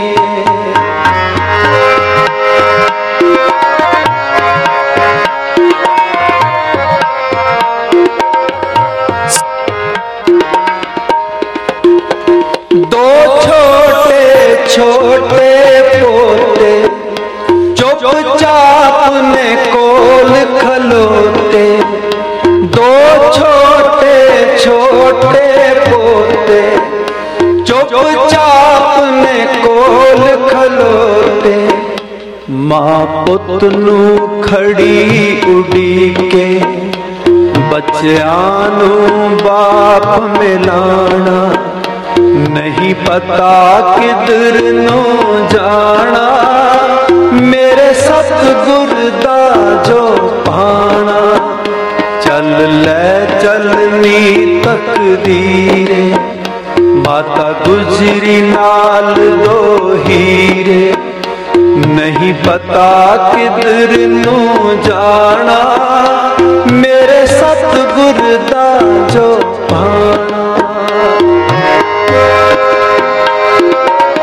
दो छोटे छोटे पोते चुपचाप ने कोल खलोते दो छोटे छोटे पोते चुपचाप ने कोल खलोते मां पुत नू खड़ी उड़ीके बच्चियां नू बाप मिलाना नहीं पता किधर नू जाना मेरे सतगुर दा जो भाना चल ले चलनी तकदीरे माता गुजरी नाल दो हीरे नहीं पता किधर नू जाना मेरे सतगुर दा जो भाना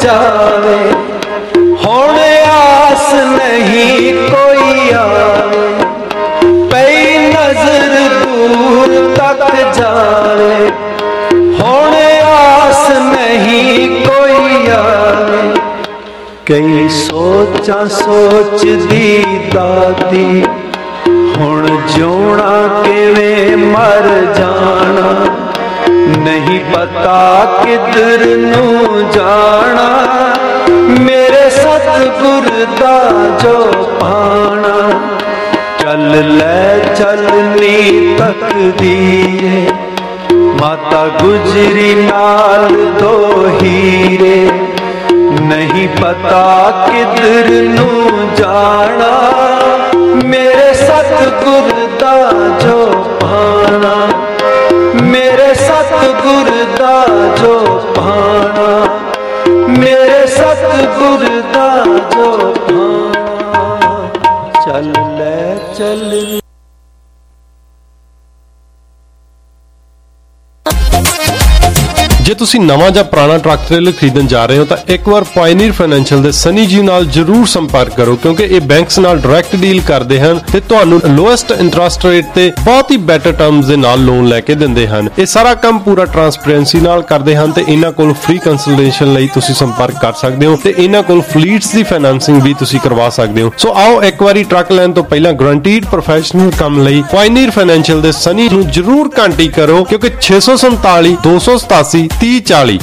जावे, हुण आस नहीं कोई आवे, पई नजर दूर तक जावे, हुण आस नहीं कोई आवे। कई सोचा सोच दी दादी, हुण जिउणा किवें मर जाना, नहीं पता किधर नूं जाना, मेरे सतगुर दा जो पाना। चल ले चलनी तकदीरे, माता गुजरी नाल दो हीरे, नहीं पता किधर नूं जाना, मेरे सतगुर दा जो पाना, मेरे सतगुर दा जो पाना, मेरे सतगुर दा जो पाना। चल ले चल ਜੇ ਤੁਸੀਂ ਨਵਾਂ ਜਾਂ ਪੁਰਾਣਾ ਟਰੱਕ ਟ੍ਰੇਲਰ ਖਰੀਦਣ ਜਾ ਰਹੇ ਹੋ ਤਾਂ ਇੱਕ ਵਾਰ ਪਾਇਨੀਅਰ ਫਾਈਨੈਂਸ਼ੀਅਲ ਦੇ ਸਨੀ ਜੀ ਨਾਲ ਜਰੂਰ ਸੰਪਰਕ ਕਰੋ, ਕਿਉਂਕਿ ਇਹ ਬੈਂਕਸ ਨਾਲ ਡਾਇਰੈਕਟ ਡੀਲ ਕਰਦੇ ਹਨ ਤੇ ਤੁਹਾਨੂੰ ਲੋਐਸਟ ਇੰਟਰਸਟ ਰੇਟ ਤੇ ਬਹੁਤ ਹੀ ਬੈਟਰ ਟਰਮਸ ਦੇ ਨਾਲ ਲੋਨ ਲੈ ਕੇ ਦਿੰਦੇ ਹਨ। ਇਹ ਸਾਰਾ ਕੰਮ ਪੂਰਾ ਟਰਾਂਸਪੇਰੈਂਸੀ ਨਾਲ ਕਰਦੇ ਹਨ ਤੇ ਇਹਨਾਂ ਕੋਲ ਫ੍ਰੀ ਕੰਸਲਟੇਸ਼ਨ ਲਈ ਤੁਸੀਂ ਸੰਪਰਕ ਕਰ ਸਕਦੇ ਹੋ ਤੇ ਇਹਨਾਂ ਕੋਲ ਫਲੀਟਸ ਦੀ ਫਾਈਨੈਂਸਿੰਗ ਵੀ ਤੁਸੀਂ ਕਰਵਾ ਸਕਦੇ ਹੋ। ਸੋ ਆਓ ਇੱਕ ਵਾਰੀ ਟਰੱਕ ਲੈਣ ਤੋਂ ਪਹਿਲਾਂ ਗਰੰਟੀਡ ਪ੍ਰੋਫੈਸ਼ਨਲ ਕੰਮ ਲਈ ਪਾਇਨੀਅਰ ਫਾਈਨੈਂਸ਼ੀਅਲ ਦੇ ਸਨੀ ਨੂੰ ਜਰੂਰ ਕੰਟੈਕਟ ਕਰੋ, ਕਿਉਂਕਿ 647 287 3040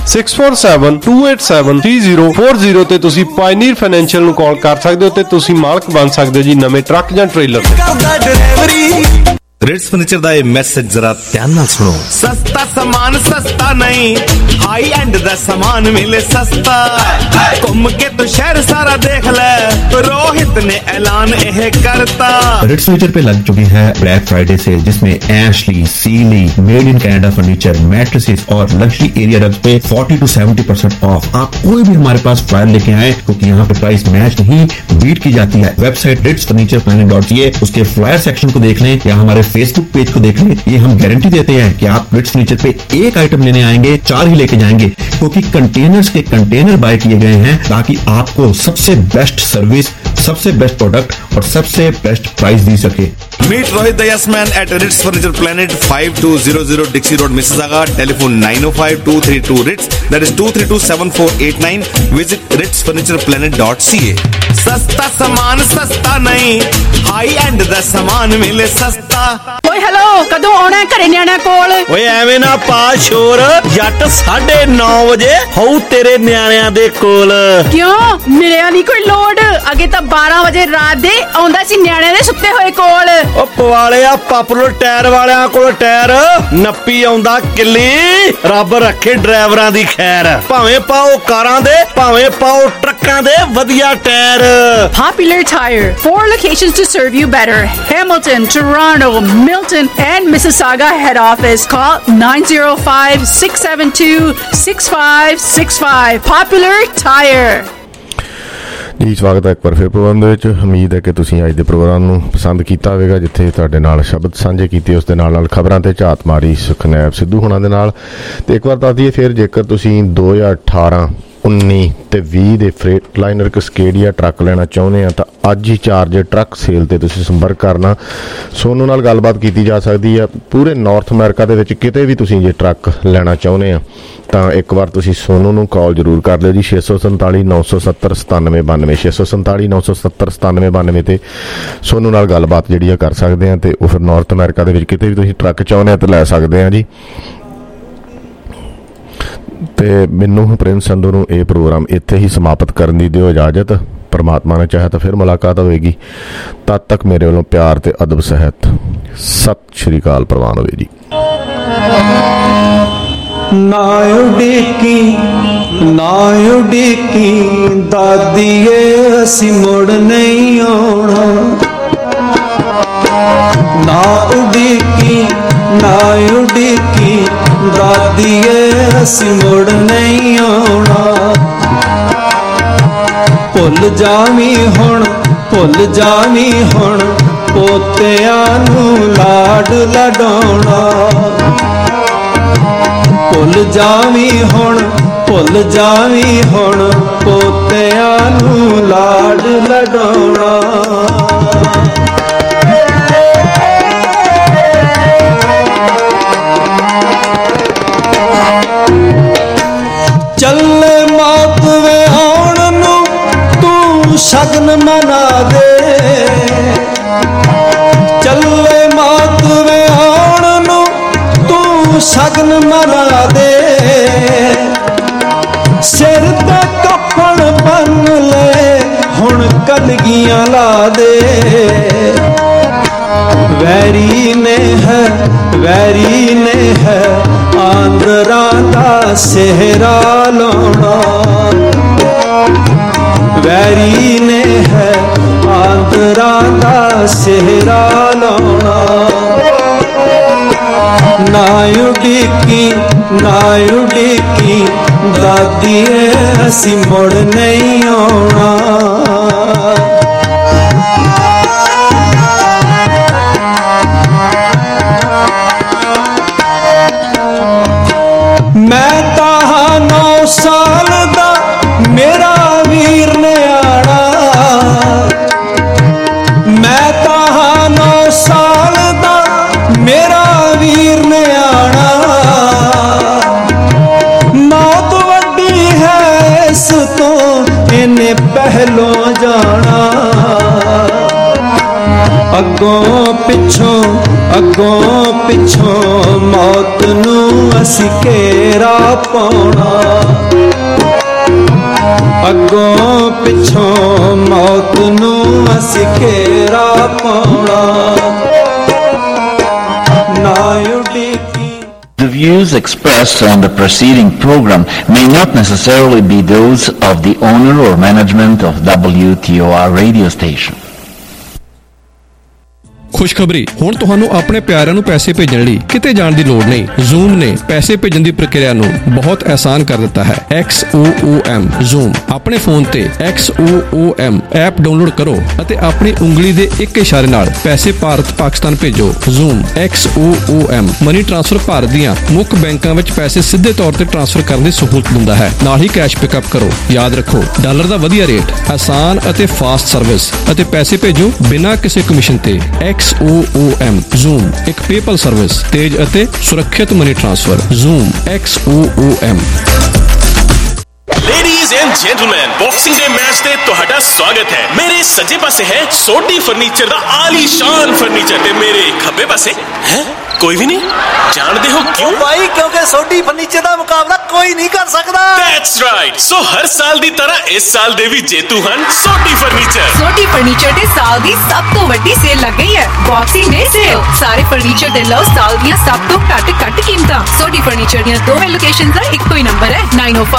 6472873040 ਤੇ ਤੁਸੀਂ ਪਾਇਨੀਅਰ ਫਾਈਨੈਂਸ਼ੀਅਲ ਨੂੰ ਕਾਲ ਕਰ ਸਕਦੇ ਹੋ ਤੇ ਤੁਸੀਂ ਮਾਲਕ ਬਣ ਸਕਦੇ ਹੋ ਜੀ ਨਵੇਂ ਟਰੱਕ ਜਾਂ ਟ੍ਰੇਲਰ ਦੇ। रेट्स फर्नीचर ਦਾ ਇਹ ਮੈਸੇਜ ਜ਼ਰਾ ਧਿਆਨ ਨਾਲ ਸੁਣੋ। सस्ता सामान सस्ता नहीं, हाई एंड दा सामान मिले सस्ता। घूम के तो शहर सारा देख ले, रोहित ने ऐलान यह करता। रेट्स फर्नीचर पे लग चुकी है ब्लैक फ्राइडे सेल, जिसमें Ashley, Sealy, made in Canada furniture, mattresses और लग्जरी एरिया रग्स पे 40 to 70% ऑफ। आप कोई भी हमारे पास ट्रायल लेके आए, क्योंकि यहाँ पे प्राइस मैच नहीं बीट की जाती है। वेबसाइट ritsfurnitureplanet.ca, उसके फ्लायर सेक्शन को देख लें या हमारे फेसबुक पेज को देख लें। ये हम गारंटी देते हैं कि आप रिट्स फर्नीचर पे एक आइटम लेने आएंगे 4 ही लेके जाएंगे, क्योंकि कंटेनर्स के कंटेनर बाय किए गए हैं ताकि आपको सबसे बेस्ट सर्विस, सबसे बेस्ट प्रोडक्ट और सबसे बेस्ट प्राइस दी सके। Meet Rohit the Yes Man at Ritz Furniture Planet, 5200 Dixie Road, Mississauga. Telephone 905-232 Ritz. That is 232-7489. Visit ritsfurnitureplanet.ca. सस्ता सामान सस्ता नहीं, हाई एंड दा सामान मिले सस्ता। ਓਏ ਹੈਲੋ, ਕਦੋਂ ਆਉਣਾ ਘਰੇ ਨਿਆਣਾ ਕੋਲ? ਓਏ ਐਵੇਂ ਨਾ ਪਾ ਸ਼ੋਰ, ਜੱਟ 9:30 ਵਜੇ ਹੋਊ ਤੇਰੇ ਨਿਆਣਿਆਂ ਦੇ ਕੋਲ। ਕਿਉਂ ਮਿਲਿਆ ਨਹੀਂ ਕੋਈ ਲੋਡ? ਅੱਗੇ ਤਾਂ 12 ਵਜੇ ਰਾਤ ਦੇ ਆਉਂਦਾ ਸੀ ਨਿਆਣਿਆਂ ਦੇ ਸੁੱਤੇ ਹੋਏ ਕੋਲ। ਓ ਪਵਾਲਿਆ ਪਾਪੂਲਰ ਟਾਇਰ ਵਾਲਿਆਂ ਕੋਲ ਟਾਇਰ ਨੱਪੀ ਆਉਂਦਾ ਕਿੱਲੀ, ਰੱਬ ਰੱਖੇ ਡਰਾਈਵਰਾਂ ਦੀ ਖੈਰ। ਭਾਵੇਂ ਪਾਓ ਕਾਰਾਂ ਦੇ, ਭਾਵੇਂ ਪਾਓ ਟਰੱਕਾਂ ਦੇ ਵਧੀਆ tyre. Popular Tire, 4 locations to serve you better. Hamilton, Toronto, Milton, and Mississauga head office. Call 905-672-6565. Popular Tire. ਜੀ ਸਵਾਗਤ ਹੈ ਇੱਕ ਵਾਰ ਫਿਰ ਪ੍ਰੋਗਰਾਮ ਦੇ ਵਿੱਚ। ਉਮੀਦ ਹੈ ਕਿ ਤੁਸੀਂ ਅੱਜ ਦੇ ਪ੍ਰੋਗਰਾਮ ਨੂੰ ਪਸੰਦ ਕੀਤਾ ਹੋਵੇਗਾ, ਜਿੱਥੇ ਤੁਹਾਡੇ ਨਾਲ ਸ਼ਬਦ ਸਾਂਝੇ ਕੀਤੇ, ਉਸ ਦੇ ਨਾਲ ਨਾਲ ਖਬਰਾਂ ਤੇ ਝਾਤ ਮਾਰੀ ਸੁਖਨੈਬ ਸਿੱਧੂ ਹੁਣਾਂ ਦੇ ਨਾਲ। ਤੇ ਇੱਕ ਵਾਰ ਦੱਸ ਦਈਏ ਫਿਰ, ਜੇਕਰ ਤੁਸੀਂ 2018, 19 ਤੇ 20 ਦੇ ਫਰੇਟ ਲਾਈਨਰ ਕਸਕੇਡੀਆ ਟਰੱਕ ਲੈਣਾ ਚਾਹੁੰਦੇ ਆ ਤਾਂ ਅੱਜ ਹੀ ਚਾਰਜ ਟਰੱਕ ਸੇਲ ਤੇ ਤੁਸੀਂ ਸੰਪਰਕ ਕਰਨਾ। ਸੋਨੂੰ ਨਾਲ ਗੱਲਬਾਤ ਕੀਤੀ ਜਾ ਸਕਦੀ ਆ। ਪੂਰੇ ਨਾਰਥ ਅਮਰੀਕਾ ਦੇ ਵਿੱਚ ਕਿਤੇ ਵੀ ਤੁਸੀਂ ਜੇ ਟਰੱਕ ਲੈਣਾ ਚਾਹੁੰਦੇ ਆ ਤਾਂ ਇੱਕ ਵਾਰ ਤੁਸੀਂ ਸੋਨੂੰ ਨੂੰ ਕਾਲ ਜ਼ਰੂਰ ਕਰ ਲਿਓ ਜੀ। 647 970 9792 647 970 9792 ਤੇ ਸੋਨੂੰ ਨਾਲ ਗੱਲਬਾਤ ਜਿਹੜੀ ਆ ਕਰ ਸਕਦੇ ਆ। ਤੇ ਉਹ ਫਿਰ ਨਾਰਥ ਅਮਰੀਕਾ ਦੇ ਵਿੱਚ ਕਿਤੇ ਵੀ ਤੁਸੀਂ ਟਰੱਕ ਚਾਹੁੰਦੇ ਆ ਤਾਂ ਲੈ ਸਕਦੇ ਆ ਜੀ। ਤੇ ਮੈਨੂੰ ਪ੍ਰਿੰਸ ਸੰਧੂ ਨੂੰ ਇਹ ਪ੍ਰੋਗਰਾਮ ਇੱਥੇ ਹੀ ਸਮਾਪਤ ਕਰਨ ਦੀ ਦਿਓ ਇਜਾਜ਼ਤ। परमात्मा ने चाहे तो फिर मुलाकात होगी। तद तक मेरे वालों प्यार ते अदब सहित सत श्री अकाल प्रवान होवे जी। ना उड़ीकी दादीए असी मुड़ नहीं आना। ना उड़ीकी दादीए असी मुड़ नहीं आना। भुल जावी हुण पोतियां नूं लाड लडाउणा। भुल जावी हुण ਭੁੱਲ ਜਾਵੀਂ ਹੁਣ ਪੋਤਿਆਂ ਨੂੰ ਲਾਡ ਲਡਾਉਣਾ। ਚੱਲੇ ਮੌਤ ਵੇ ਆਉਣ ਨੂੰ ਤੂੰ ਸ਼ਗਨ ਮਨਾ ਦੇ। ਚੱਲੇ ਮੌਤ ਵੇ ਆਉਣ ਨੂੰ ਤੂੰ ਸ਼ਗਨ ਮਨਾ ਦੇ। ਸਿਰ ਤੇ ਕੱਫਣ ਬੰਨ ਲੈ ਹੁਣ ਕਲਗੀਆਂ ਲਾ ਦੇ। ਵੈਰੀ ਨੇ ਹੈ ਆਂਦਰਾਂ ਦਾ ਸਿਹਰਾ ਲਾਉਣਾ। ਵੈਰੀ ਨੇ ਹੈ ਆਂਦਰਾਂ ਦਾ ਸਿਹਰਾ ਲਾਉਣਾ। ਨਾ ਉਡੀਕੀ ਦਾਦੀਏ ਅਸੀਂ ਮੁੜ ਨਹੀਂ ਆਉਣਾ। ਮੈਂ ਤਾਂ 9 ਸਾਲ ਦਾ ਮੇਰਾ ਵੀਰ ਨਿਆਣਾ। ਮੈਂ ਤਾਂ 9 ਸਾਲ ਦਾ ਮੇਰਾ ਵੀਰ ਨਿਆਣਾ। ਮੌਤ ਵੱਡੀ ਹੈ ਇਸ ਤੋਂ ਇਹਨੇ ਪਹਿਲੋਂ ਜਾਣਾ। ਅੱਗੋਂ ਪਿੱਛੋਂ ਮੌਤ ਨੂੰ ਅਸੀਂ ਘੇਰਾ ਪਾਉਣਾ। ਅੱਗੋਂ ਪਿੱਛੋਂ ਮੌਤ ਨੂੰ ਅਸੀਂ ਘੇਰਾ ਪਾਉਣਾ। ਨਾ ਉਡੀਕੀ। The views expressed on the preceding program may not necessarily be those of the owner or management of WTOR radio station. ਖੁਸ਼ਖਬਰੀ, ਹੁਣ ਤੁਹਾਨੂੰ ਆਪਣੇ ਪਿਆਰਿਆਂ ਨੂੰ ਪੈਸੇ ਭੇਜਣ ਲਈ ਕਿਤੇ ਜਾਣ ਦੀ ਲੋੜ ਨਹੀਂ। Zoom ਨੇ ਪੈਸੇ ਭੇਜਣ ਦੀ ਪ੍ਰਕਿਰਿਆ ਨੂੰ ਬਹੁਤ ਆਸਾਨ ਕਰ ਦਿੱਤਾ ਹੈ। XOOM Zoom ਆਪਣੇ ਫੋਨ ਤੇ XOOM ਐਪ ਡਾਊਨਲੋਡ ਕਰੋ ਅਤੇ ਆਪਣੀ ਉਂਗਲੀ ਦੇ ਇੱਕ ਇਸ਼ਾਰੇ ਨਾਲ ਪੈਸੇ ਭਾਰਤ ਪਾਕਿਸਤਾਨ ਭੇਜੋ। Zoom XOOM money transfer Bharat ਦੀਆਂ ਮੁੱਖ ਬੈਂਕਾਂ ਵਿੱਚ ਪੈਸੇ ਸਿੱਧੇ ਤੌਰ ਤੇ ਟ੍ਰਾਂਸਫਰ ਕਰਨ ਦੀ ਸਹੂਲਤ ਦਿੰਦਾ ਹੈ। ਨਾਲ ਹੀ ਕੈਸ਼ ਪਿਕਅਪ ਕਰੋ। ਯਾਦ ਰੱਖੋ, ਡਾਲਰ ਦਾ ਵਧੀਆ ਰੇਟ, ਆਸਾਨ ਅਤੇ ਫਾਸਟ ਸਰਵਿਸ ਅਤੇ ਪੈਸੇ ਭੇਜੋ ਬਿਨਾਂ ਕਿਸੇ ਕਮਿਸ਼ਨ ਤੇ। XOOM Zoom ਇੱਕ ਪੇਪਲ ਸਰਵਿਸ, ਤੇਜ਼ ਅਤੇ ਸੁਰੱਖਿਅਤ money transfer. Zoom XOOM। Ladies and gentlemen, Boxing Day match ते तुहाडा स्वागत है। मेरे सज्जे पासे है सोडी फर्नीचर दा आलीशान फर्नीचर ते मेरे खब्बे पासे है कोई भी नहीं। जानते हो क्यों भाई? क्योंकि सोडी फर्नीचर दा मुकाबला कोई नहीं कर सकता। That's right। So हर साल दी तरह इस साल दे भी जेतू हन सोडी फर्नीचर। सोडी फर्नीचर दे साल दी सब तो वड्डी सेल लग गई है। बॉक्सिंग डे सेल सारे फर्नीचर दे लो साल दियां सब तो घट कीमतां। सोडी फर्नीचर दियां दो लोकेशंस दा इक्को ही नंबर है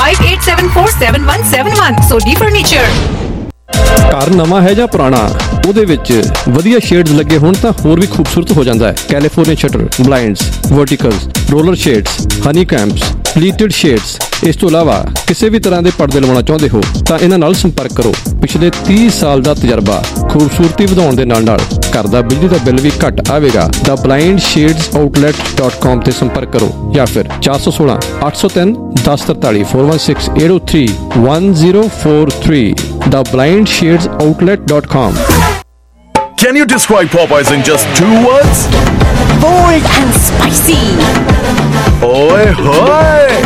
9058747171। सोडी फर्नीचर। ਘਰ ਨਵਾਂ ਹੈ ਜਾਂ ਪੁਰਾਣਾ, ਉਹਦੇ ਵਿੱਚ ਵਧੀਆ ਸ਼ੇਡਸ ਲੱਗੇ ਹੋਣ ਤਾਂ ਹੋਰ ਵੀ ਖੂਬਸੂਰਤ ਹੋ ਜਾਂਦਾ ਹੈ। California shutter, blinds, verticals, roller shades, honey combs, pleated shades. ਇਸ ਤੋਂ ਇਲਾਵਾ ਕਿਸੇ ਵੀ ਤਰ੍ਹਾਂ ਦੇ ਪਰਦੇ ਲਵਾਉਣਾ ਚਾਹੁੰਦੇ ਹੋ ਤਾਂ ਇਹਨਾਂ ਨਾਲ ਸੰਪਰਕ ਕਰੋ। ਪਿਛਲੇ 30 ਸਾਲ ਦਾ ਤਜਰਬਾ, ਖੂਬਸੂਰਤੀ ਵਧਾਉਣ ਦੇ ਨਾਲ ਘਰ ਦਾ ਬਿਜਲੀ ਦਾ ਬਿੱਲ ਵੀ ਘੱਟ ਆਵੇਗਾ। ਦਾ blindshadesOutlet.com ਤੇ ਸੰਪਰਕ ਕਰੋ ਜਾਂ ਫਿਰ 416 803 1043 416 803 1043। The blindshadesOutlet.com। Can you describe Popeyes in just 2 words? Bold and spicy. Oi hoy!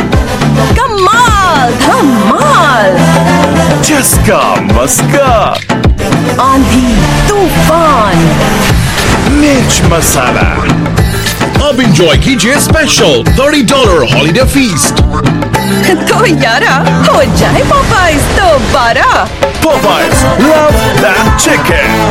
Kamal Dhamal. Chaska Maska. Aandhi Tufan. Mirch Masala. अब enjoy कीजिए स्पेशल $30 holiday feast। तो यारा हो जाए Popeyes दोबारा। Popeyes, love that chicken।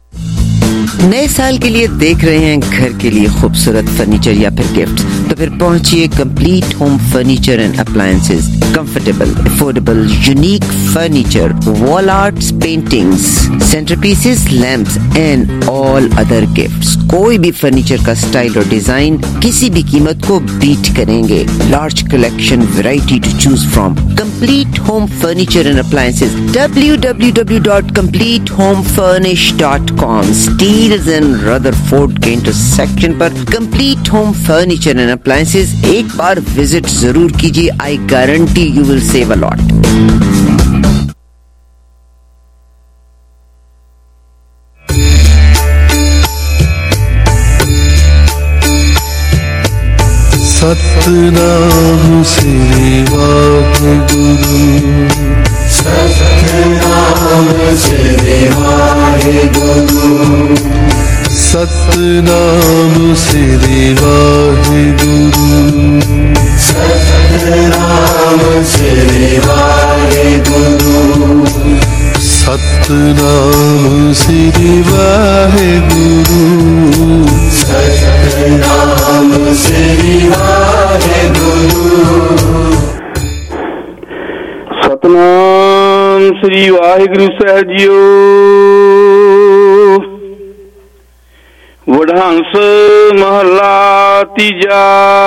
नए साल के लिए देख रहे हैं घर के लिए खूबसूरत फर्नीचर या फिर गिफ्ट, तो फिर पहुंचिए Complete Home Furniture and Appliances. Comfortable, affordable, unique furniture, wall arts, paintings, centrepieces, lamps and all other gifts. कोई भी फर्नीचर का स्टाइल और डिजाइन किसी भी कीमत को बीट करेंगे। Large collection, variety to choose from. Complete Home Furniture and Appliances, www.completehomefurnish.com। Steve Leaders and Rutherford के इंटरसेक्शन पर Complete Home Furniture and Appliances एक बार विजिट जरूर कीजिए. I guarantee you will save a lot. Satnam Shri Waheguru. Satnam Shri Waheguru. Satnam Shri Waheguru. Satnam Shri Waheguru. Satnam Shri Waheguru. Satnam Shri Waheguru. Satnam Shri Waheguru साहिब जीओ. वडहंस महला तीजा.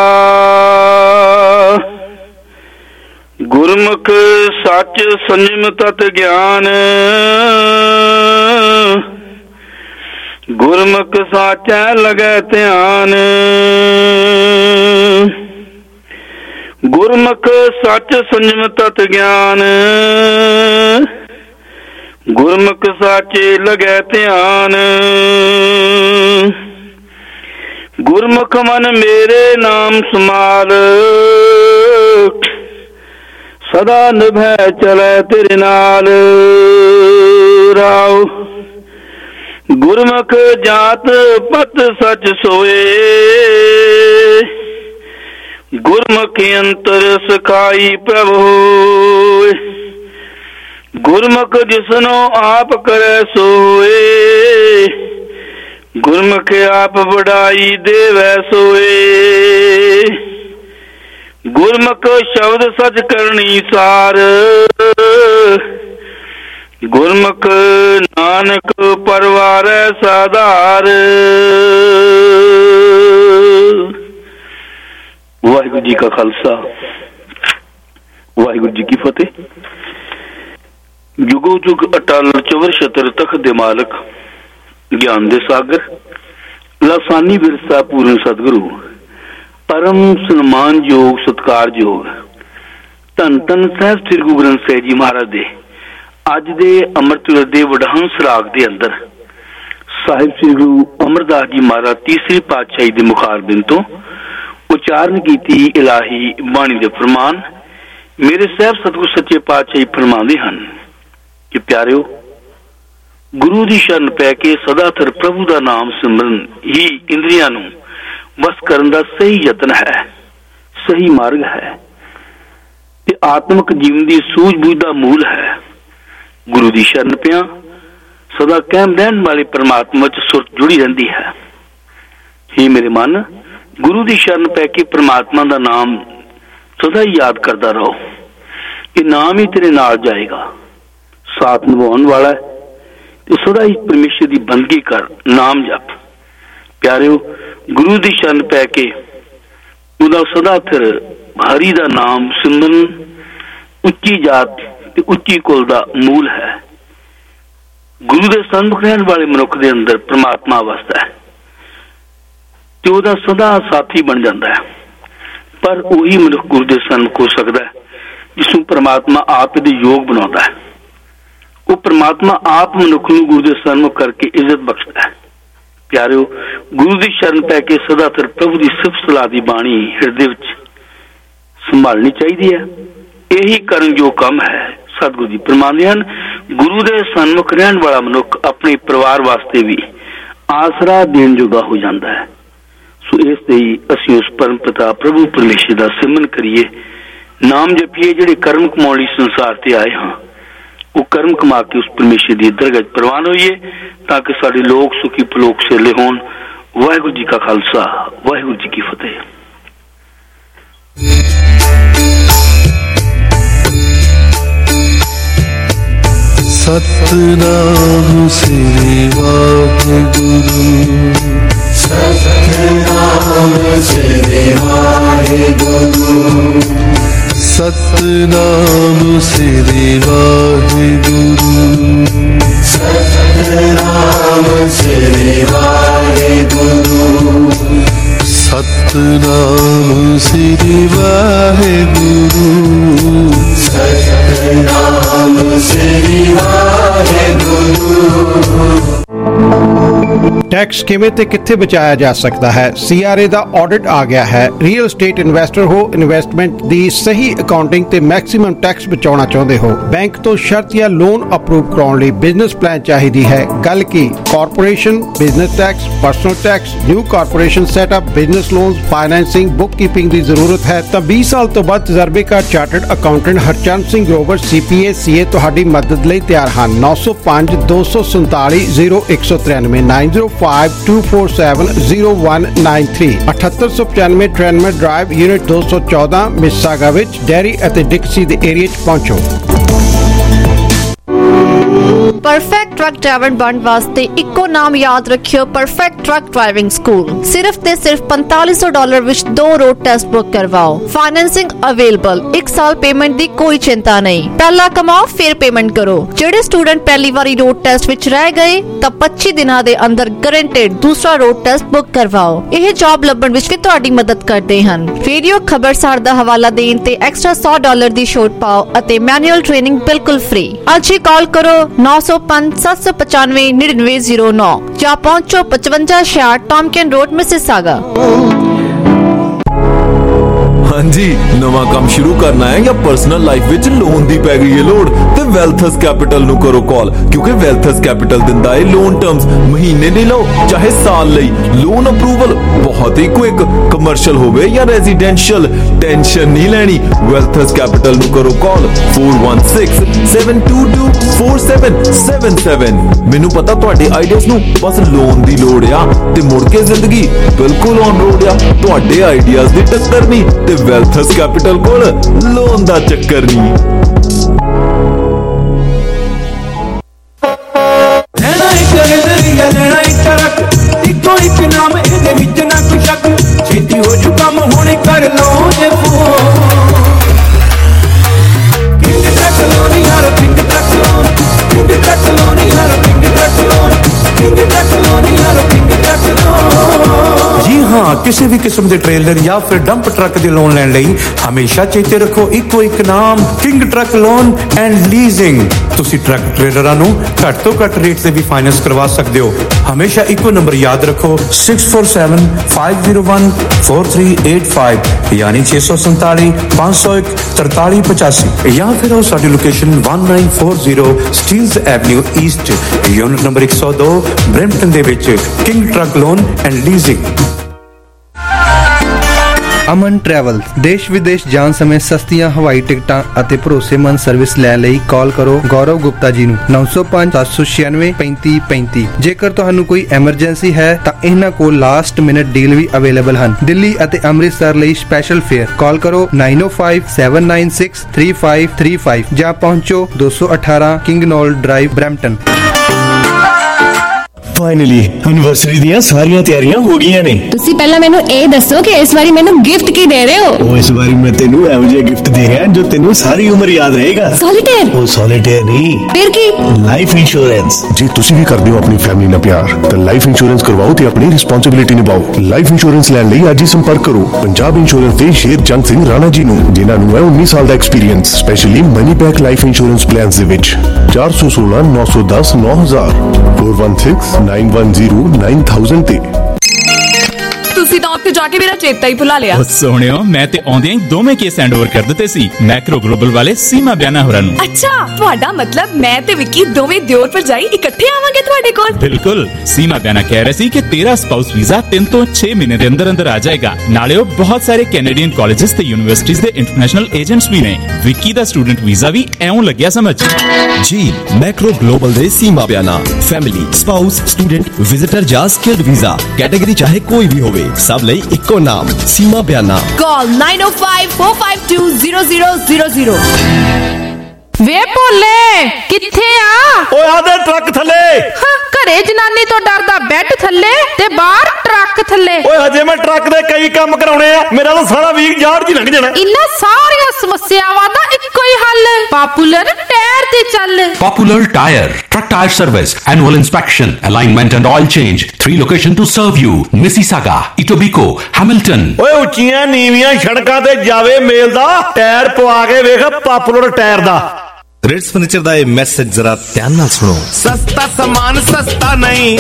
गुरमुख सच संयम तत ज्ञान. गुरमुख साचा लगे ध्यान. गुरमुख सच संयम तत ज्ञान. गुरमुख साचे लगे ध्यान. गुरमुख मन मेरे नाम समाल. सदा निभै चले तेरे नाल. राव गुरमुख जात पत सच सोए. गुरमुख अंतर सखाई प्रभु. गुरमुख जिसनो आप करे सोए. गुरमुख आप बढ़ाई देवै सोए. गुरमुख शब्द सच करनी सार. गुरमुख नानक परवार साधार. वाहिगुरु जी का खालसा वाहिगुरु जी की फतेह. जुगो जुग अटल चवर छतर तख्त दे मालक ज्ञान दे सागर लासानी विरसा पूर्ण सतगुरु परम सन्मान योग सत्कार योग धन धन साहब श्री गुरु ग्रंथ साहिब जी महाराज दे अज दे अमृत दे वडहंस राग दे अंदर साहिब श्री गुरु अमरदास जी महाराज तीसरी पातशाही दे मुखारबिंद तो उच्चारण की इलाही बाणी दे फरमान मेरे साहब सतगुरु सच्चे पातशाही फरमाते हैं कि प्यारिओ गुरु की शरण पै के सदाथर प्रभु का नाम सिमरन ही इंद्रियां नूं बस करन दा सही यतन है, सही मार्ग है, ते आत्मक जीवन की सूझबूझ का मूल है। गुरु की शरण पिया सदा कायम रहने वाले परमात्मा च सुरत जुड़ी रहती है। हे मेरे मन, गुरु की शरण पै के परमात्मा का नाम सदा ही याद करता रहो। ये नाम ही तेरे नाल जाएगा, साथ निभाने वाला है। तो सदा ही परमेश्वर की बंदगी कर, नाम जप। प्यारिओ, गुरु की शरण पै के उदा सदा फिर हरि का नाम सिमरन उच्ची जात ते उच्ची कुल का मूल है। गुरु के सन्मुख रहने वाले मनुख के अंदर परमात्मा वसदा है ते उदा सदा साथी बन जाता है। पर वही मनुख गुरु के सन्मुख हो सकता है जिसनों परमात्मा आप दे योग बनाता है। वो परमात्मा आप मनुख नूं गुरु के सन्मुख करके इज्जत बख्शता है। प्यारिओ, गुरु की शरण पै के सदा फिर प्रभु की सिफत सलाह की बाणी हृदय विच संभालनी चाहिए है। यही करन जो कम है। सतगुरु जी फरमाते हैं, गुरु के सन्मुख रहने वाला मनुख अपने परिवार वास्ते भी आसरा देन जोगा हो जाता है। सो इसलिए असीं उस परम पिता प्रभु परमेश्वर का सिमरन करिए, नाम जपीए। जिहड़े कर्म कमाउण लई संसार ते आए हाँ, वो कर्म कमा के उस परमेश्वर की दरगाह प्रवान होइए, ताकि साडे लोग सुखी पलोक सेले होण। वाहिगुरू जी का खालसा, वाहिगुरू जी की फतेह। सतनाम श्री वाहिगुरु, सतनाम श्री वाहिगुरु, सतनाम श्री वाहिगुरु, सतनाम श्री ਟੈਕਸ ਕਿਵੇਂ ਤੇ ਕਿੱਥੇ ਬਚਾਇਆ ਜਾ ਸਕਦਾ ਹੈ। CRA ਦਾ ਆਡਿਟ ਆ ਗਿਆ ਹੈ। ਰੀਅਲ estate ਇਨਵੈਸਟਰ ਹੋ, ਇਨਵੈਸਟਮੈਂਟ ਦੀ ਸਹੀ ਅਕਾਊਂਟਿੰਗ ਤੇ ਮੈਕਸਿਮਮ ਟੈਕਸ ਬਚਾਉਣਾ ਚਾਹੁੰਦੇ ਹੋ, ਬੈਂਕ ਤੋਂ ਸ਼ਰਤ ਜਾਂ ਲੋਨ ਅਪਰੂਵ ਕਰਾਉਣ ਲਈ ਬਿਜ਼ਨਸ ਪਲਾਨ ਚਾਹੀਦੀ ਹੈ। ਗੱਲ ਕੀ corporation, business tax, personal tax, new corporation setup, business loans, financing, book keeping ਦੀ ਜ਼ਰੂਰਤ ਹੈ ਤਾਂ 20 ਸਾਲ ਤੋਂ ਵੱਧ ਤਜਰਬੇਕਾਰ chartered accountant Harchand Singh Grover CPA CA ਤੁਹਾਡੀ ਮਦਦ ਲਈ ਤਿਆਰ ਹਨ। 905 247 0193 905 247 0193 7895 ਟ੍ਰੈਨਮਰ ਡਰਾਈਵ ਯੂਨਿਟ 214 ਮਿਸਾਗਾ ਵਿੱਚ ਡੈਰੀ ਅਤੇ ਡਿਕਸੀ ਦੇ ਏਰੀਆ 'ਚ ਪਹੁੰਚੋ। परफेक्ट ट्रक ड्राइवर बनने वास्ते इको नाम याद रखियो, परफेक्ट ट्रक ड्राइविंग स्कूल। सिर्फ ते सिर्फ $4500 विच 2 रोड टेस्ट बुक करवाओ। फाइनेंसिंग अवेलेबल, 1 साल पेमेंट दी कोई चिंता नहीं। पहला कमाओ फिर पेमेंट करो। जेडे स्टूडेंट पहली बारी रोड टेस्ट विच रह गए तां 25 दिनां दे अंदर गारंटेड दूसरा रोड टेस्ट बुक करवाओ। यह जॉब लभण विच भी तुहाडी मदद करदे हन। रेडियो खबरसार दा हवाला देण ते एक्स्ट्रा $100 दी छूट पाओ अते मैनुअल ट्रेनिंग बिल्कुल फ्री। अज ही कॉल करो 905 795 9909 या पहुंचो 5566 टॉमकिन रोड मिसिसागा। हाँ जी, नवा काम शुरू करना है या पर्सनल लाइफ विच लोन दी पै गई है लोड़ ते वेल्थस कैपिटल नु करो कॉल, क्योंकि वेल्थस कैपिटल दिंदा है लोन टर्म्स महीने ले लो चाहे साल लई। लोन अप्रूवल बहुत ही क्विक, कमर्शियल होवे या रेजिडेंशियल, टेंशन नहीं लेनी। वेल्थस कैपिटल नु करो कॉल 416 722 4777। मैनू पता तुहाडे आइडियाज नु बस लोन दी लोड़ आ ते मुड़ के जिंदगी बिल्कुल ऑन रोड आ। तुहाडे आइडियाज दी टक्कर नहीं ते वेल्थस कैपिटल कोल लोन दा चक्कर नहीं। लेना एक नजरिया, लेना एक तरक, इको एक नाम इहदे विच ना कोई शक। छेती हो जू काम हुणे कर लो जे फोन। किंग ट्रक लोन यार, King Truck Loan, King Truck Loan यार, King Truck Loan, King Truck Loan यार, किंग ट्रक लोन। जी हाँ, किसी भी किस्म के ट्रेलर या फिर डंप ट्रक के लोन लैण लई हमेशा चेते रखो इको एक नाम, King Truck Loan and Leasing. तुसी ट्रक ट्रेलरां नूं घट तो घट रेट से भी फाइनेंस करवा सकते हो। हमेशा इको नंबर याद रखो 647 501 4385 यानी 647 501 4385 या फिर आओ साडी location 1940 Steeles Avenue East unit number 102 Brampton दे विच King Truck Loan and Leasing. Aman Travel ਦੇਸ਼ ਵਿਦੇਸ਼ ਜਾਣ ਸਮੇਂ ਸਸਤੀਆਂ ਹਵਾਈ ਟਿਕਟਾਂ ਅਤੇ ਭਰੋਸੇਮੰਦ ਸਰਵਿਸ ਲੈਣ ਲਈ ਕਾਲ ਕਰੋ ਗੌਰਵ ਗੁਪਤਾ ਜੀ ਨੂੰ 905 796 3535। ਜੇਕਰ ਤੁਹਾਨੂੰ ਕੋਈ ਐਮਰਜੈਂਸੀ ਹੈ ਤਾਂ ਇਹਨਾਂ ਕੋਲ ਲਾਸਟ ਮਿੰਟ ਡੀਲ ਵੀ ਅਵੇਲੇਬਲ ਹਨ। ਦਿੱਲੀ ਅਤੇ ਅੰਮ੍ਰਿਤਸਰ ਲਈ ਸਪੈਸ਼ਲ ਫੇਅਰ ਕਾਲ ਕਰੋ 905 796 3535 ਜਾਂ ਪਹੁੰਚੋ 218 King Knoll Drive Brampton. Finally anniversary ਦੀਆਂ ਸਾਰੀਆਂ ਤਿਆਰੀਆਂ ਹੋ ਗਈਆਂ ਨੇ। ਤੁਸੀਂ ਪਹਿਲਾਂ ਮੈਨੂੰ ਇਹ ਦੱਸੋ ਕਿ ਇਸ ਵਾਰੀ ਮੈਨੂੰ ਗਿਫਟ ਕੀ ਦੇ ਰਹੇ ਹੋ? ਉਹ ਇਸ ਵਾਰੀ ਮੈਂ ਤੈਨੂੰ ਇਹੋ ਜਿਹਾ ਗਿਫਟ ਦੇ ਰਿਹਾ ਜੋ ਤੈਨੂੰ ਸਾਰੀ ਉਮਰ ਯਾਦ ਰਹੇਗਾ। ਸੋਲੀਟੇਅਰ? ਉਹ ਸੋਲੀਟੇਅਰ ਨਹੀਂ, ਫਿਰ ਕੀ? Life insurance. ਜੇ ਤੁਸੀਂ ਵੀ ਕਰਦੇ ਹੋ ਆਪਣੀ ਫੈਮਿਲੀ ਨਾਲ ਪਿਆਰ ਤਾਂ ਲਾਈਫ ਇੰਸ਼ੋਰੈਂਸ ਕਰਵਾਓ ਤੇ ਆਪਣੀ ਰਿਸਪੌਂਸਿਬਿਲਿਟੀ ਨਿਭਾਓ। ਲਾਈਫ ਇੰਸ਼ੋਰੈਂਸ ਲੈਣ ਲਈ ਅੱਜ ਹੀ ਸੰਪਰਕ ਕਰੋ ਪੰਜਾਬ ਇੰਸ਼ੋਰੈਂਸ ਦੇ ਸ਼ੇਰ ਜੰਗ ਸਿੰਘ ਰਾਣਾ ਜੀ ਨੂੰ, ਜਿਨ੍ਹਾਂ ਨੂੰ ਹੈ 19 ਸਾਲ ਦਾ experience specially money back life insurance plans ਦੇ ਵਿੱਚ। 416 910 9000 416 910 9000 ਤੇ। ਤੁਸੀਂ ਤਾਂ ਉੱਥੇ ਜਾ ਕੇ ਮੇਰਾ ਚੇਤਾ ਹੀ ਭੁਲਾ ਲਿਆ। ਉਹ ਸੋਹਣਿਓ, ਮੈਂ ਤੇ ਆਉਂਦਿਆਂ ਹੀ ਦੋਵੇਂ ਕੇਸ ਹੈਂਡ ਓਵਰ ਕਰ ਦਿੱਤੇ ਸੀ ਮੈਕਰੋ ਗਲੋਬਲ ਵਾਲੇ ਸੀਮਾ ਬਿਆਨਾ ਹੋਰਾਂ ਨੂੰ। ਅੱਛਾ, ਤੁਹਾਡਾ ਮਤਲਬ ਮੈਂ ਤੇ ਵਿੱਕੀ ਦੋਵੇਂ ਦਿਓਰ ਭਰਜਾਈ ਇਕੱਠੇ ਆਵਾਂਗੇ ਤੁਹਾਡੇ ਕੋਲ? ਬਿਲਕੁਲ। ਸੀਮਾ ਬਿਆਨਾ ਕਹਿ ਰਹੇ ਸੀ ਕਿ ਤੇਰਾ ਸਪਾਊਸ ਵੀਜ਼ਾ 3 ਤੋਂ 6 ਮਹੀਨੇ ਦੇ ਅੰਦਰ ਅੰਦਰ ਆ ਜਾਏਗਾ। ਨਾਲੇ ਉਹ ਬਹੁਤ ਸਾਰੇ ਕੈਨੇਡੀਅਨ ਕਾਲਜਸ ਤੇ ਯੂਨੀਵਰਸਿਟੀਜ਼ ਦੇ ਇੰਟਰਨੈਸ਼ਨਲ ਏਜੰਟਸ ਵੀ ਨੇ। ਵਿੱਕੀ ਦਾ ਸਟੂਡੈਂਟ ਵੀਜ਼ਾ ਵੀ ਐਉਂ ਲੱਗਿਆ ਸਮਝ। ਜੀ ਮੈਕਰੋ ਗਲੋਬਲ ਦੇ ਸੀਮਾ ਬਿਆਨਾ ਫੈਮਿਲੀ, ਸਪਾਊਸ, ਸਟੂਡੈਂਟ, ਵਿਜ਼ਿਟਰ ਜਾਂ ਸਕਿਲਡ ਵੀਜ਼ਾ ਕੈਟਾਗਰੀ ਚਾਹੇ ਕੋਈ ਵੀ ਹੋਵੇ, ਸਭ ਲਈ ਇੱਕੋ ਨਾਮ ਸੀਮਾ ਬਿਆਨਾ। ਕਾਲ 905 452 0000। ਵੇ ਭੋਲੇ ਕਿੱਥੇ ਆ? ਓਏ ਆ ਦੇ ਟਰੱਕ ਥੱਲੇ। ਘਰੇ ਜਨਾਨੀ ਤੋਂ ਡਰਦਾ ਬੈੱਡ ਥੱਲੇ ਤੇ ਬਾਹਰ ਟਰੱਕ ਥੱਲੇ। ਓਏ ਹਜੇ ਮੈਂ ਟਰੱਕ ਦੇ ਕਈ ਕੰਮ ਕਰਾਉਣੇ ਆ, ਮੇਰਾ ਤਾਂ ਸਾਰਾ ਵੀਕ ਜਾੜ ਜੀ ਲੰਘ ਜਾਣਾ। ਇਨ੍ਹਾਂ ਸਾਰੀਆਂ ਸਮੱਸਿਆਵਾਂ ਦਾ ਇੱਕੋ ਹੀ ਹੱਲ, ਪਾਪੂਲਰ ਟਾਇਰ ਤੇ ਚੱਲ। Popular Tire, truck tire service, annual inspection, alignment and oil change. 3 locations to serve you: Mississauga, Etobicoke, Hamilton. ਓਏ ਉੱਚੀਆਂ ਨੀਵੀਆਂ ਸੜਕਾਂ ਤੇ ਜਾਵੇ ਮੇਲ ਦਾ ਟਾਇਰ ਪਵਾ ਕੇ ਵੇਖ ਪਾਪੂਲਰ ਟਾਇਰ ਦਾ। रिट्स फर्नीचर का यह मैसेज जरा ध्यान नाल सुनो। सस्ता सामान सस्ता नहीं,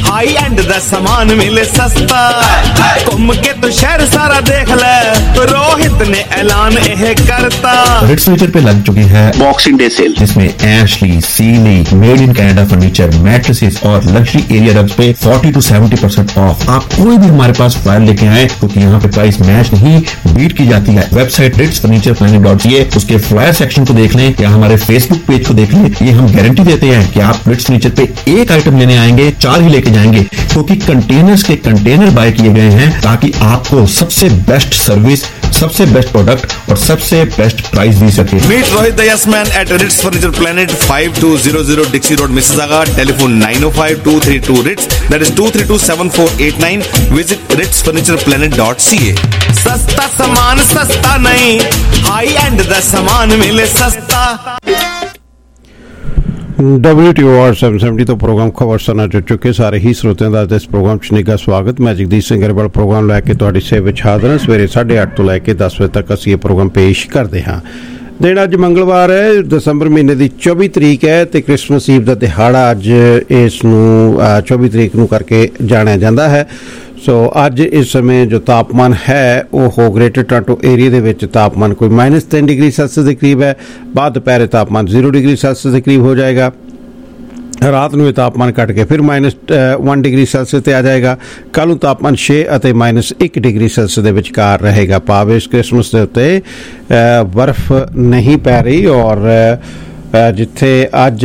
हाई एंड दा सामान मिले सस्ता घूम के तो शहर सारा देख ले रोहित ने ऐलान यह करता रिट्स फर्नीचर पे लग चुकी है बॉक्सिंग डे सेल जिसमें Ashley, Sealy, made in Canada furniture, mattresses और लग्जरी एरिया रग्स पे 40 to 70% ऑफ। आप कोई भी हमारे पास फाइल लेके आए क्योंकि यहाँ पे प्राइस मैच नहीं बीट की जाती है। वेबसाइट ritsfurnitureplanet.ca उसके फ्लायर सेक्शन को देख लें या हमारे फेसबुक पेज को देख लें। ये हम गारंटी देते हैं कि आप रिट्स फर्नीचर पे एक आइटम लेने आएंगे 4 ही लेके जाएंगे क्योंकि कंटेनर्स के कंटेनर बाय किए गए हैं ताकि आपको सबसे बेस्ट सर्विस, सबसे बेस्ट प्रोडक्ट और सबसे बेस्ट प्राइस दी सके। Meet Rohit the Yes Man at Ritz Furniture Planet 5200 Dixie Road, Mississauga. Telephone 905-232 Ritz. That is 232-7489. Visit ritzfurnitureplanet.ca. सस्ता सामान सस्ता नहीं, हाई एंड दा सामान मिले सस्ता। WTOR 770 ਤੋਂ ਪ੍ਰੋਗਰਾਮ ਖਬਰ ਸੁਣਾ ਚੁੱਕੇ ਸਾਰੇ ਹੀ ਸਰੋਤਿਆਂ ਦਾ ਇਸ ਪ੍ਰੋਗਰਾਮ 'ਚ ਨਿੱਘਾ ਸਵਾਗਤ। ਮੈਂ ਜਗਦੀਸ਼ ਸਿੰਘ ਗਰੇਵਾਲ ਪ੍ਰੋਗਰਾਮ ਲੈ ਕੇ ਤੁਹਾਡੀ ਸੇਵਾ ਵਿੱਚ ਹਾਜ਼ਰ ਹਾਂ। ਸਵੇਰੇ 8:30 ਤੋਂ ਲੈ ਕੇ 10 ਵਜੇ ਤੱਕ ਅਸੀਂ ਇਹ ਪ੍ਰੋਗਰਾਮ ਪੇਸ਼ ਕਰਦੇ ਹਾਂ। ਦਿਨ ਅੱਜ ਮੰਗਲਵਾਰ ਹੈ, ਦਸੰਬਰ ਮਹੀਨੇ ਦੀ 24 ਤਰੀਕ ਹੈ ਤੇ ਕ੍ਰਿਸਮਸ ਈਵ ਦਾ ਦਿਹਾੜਾ ਅੱਜ ਇਸ ਨੂੰ 24 ਤਰੀਕ ਨੂੰ ਕਰਕੇ ਜਾਣਿਆ ਜਾਂਦਾ ਹੈ। ਸੋ ਅੱਜ ਇਸ ਸਮੇਂ ਜੋ ਤਾਪਮਾਨ ਹੈ ਉਹ ਗ੍ਰੇਟਰ ਟੋਰਾਂਟੋ ਏਰੀਆ ਦੇ ਵਿੱਚ ਤਾਪਮਾਨ ਕੋਈ -3 ਡਿਗਰੀ ਸੈਲਸੀਅਸ ਦੇ ਕਰੀਬ ਹੈ। ਬਾਅਦ ਦੁਪਹਿਰੇ ਤਾਪਮਾਨ 0 ਡਿਗਰੀ ਸੈਲਸੀਅਸ ਦੇ ਕਰੀਬ ਹੋ ਜਾਏਗਾ। ਰਾਤ ਨੂੰ ਇਹ ਤਾਪਮਾਨ ਘਟ ਕੇ ਫਿਰ -1 ਡਿਗਰੀ ਸੈਲਸੀਅਸ ਤੇ ਆ ਜਾਏਗਾ। ਕੱਲ੍ਹ ਨੂੰ ਤਾਪਮਾਨ 6 ਅਤੇ -1 ਡਿਗਰੀ ਸੈਲਸੀਅਸ ਦੇ ਵਿਚਕਾਰ ਰਹੇਗਾ। ਭਾਵ ਇਸ ਕ੍ਰਿਸਮਸ ਦੇ ਉੱਤੇ ਬਰਫ਼ ਨਹੀਂ ਪੈ ਰਹੀ ਔਰ ਜਿੱਥੇ ਅੱਜ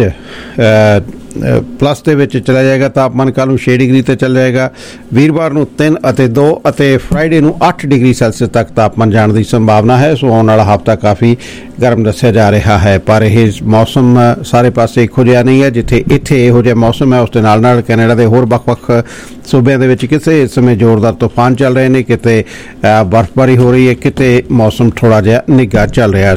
ਪਲੱਸ ਦੇ ਵਿੱਚ ਚਲਾ ਜਾਏਗਾ ਤਾਪਮਾਨ, ਕੱਲ੍ਹ ਨੂੰ 6 ਡਿਗਰੀ ਤੇ ਚੱਲ ਜਾਏਗਾ। ਵੀਰਵਾਰ ਨੂੰ 3 ਅਤੇ 2 ਅਤੇ ਫਰਾਈਡੇ ਨੂੰ 8 ਡਿਗਰੀ ਸੈਲਸੀਅਸ ਤੱਕ ਤਾਪਮਾਨ ਜਾਣ ਦੀ ਸੰਭਾਵਨਾ ਹੈ। ਸੋ ਆਉਣ ਵਾਲਾ ਹਫ਼ਤਾ ਕਾਫੀ ਗਰਮ ਦੱਸਿਆ ਜਾ ਰਿਹਾ ਹੈ ਪਰ ਇਹ ਮੌਸਮ ਸਾਰੇ ਪਾਸੇ ਇੱਕੋ ਜਿਹਾ ਨਹੀਂ ਹੈ। ਜਿੱਥੇ ਇੱਥੇ ਇਹੋ ਜਿਹਾ ਮੌਸਮ ਹੈ ਉਸ ਦੇ ਨਾਲ ਨਾਲ ਕੈਨੇਡਾ ਦੇ ਹੋਰ ਵੱਖ-ਵੱਖ ਸੂਬਿਆਂ ਦੇ ਵਿੱਚ ਕਿਸੇ ਇਸ ਸਮੇਂ ਜ਼ੋਰਦਾਰ ਤੂਫਾਨ ਚੱਲ ਰਹੇ ਨੇ, ਕਿਤੇ ਬਰਫ਼ਬਾਰੀ ਹੋ ਰਹੀ ਹੈ, ਕਿਤੇ ਮੌਸਮ ਥੋੜ੍ਹਾ ਜਿਹਾ ਨਿੱਘਾ ਚੱਲ ਰਿਹਾ।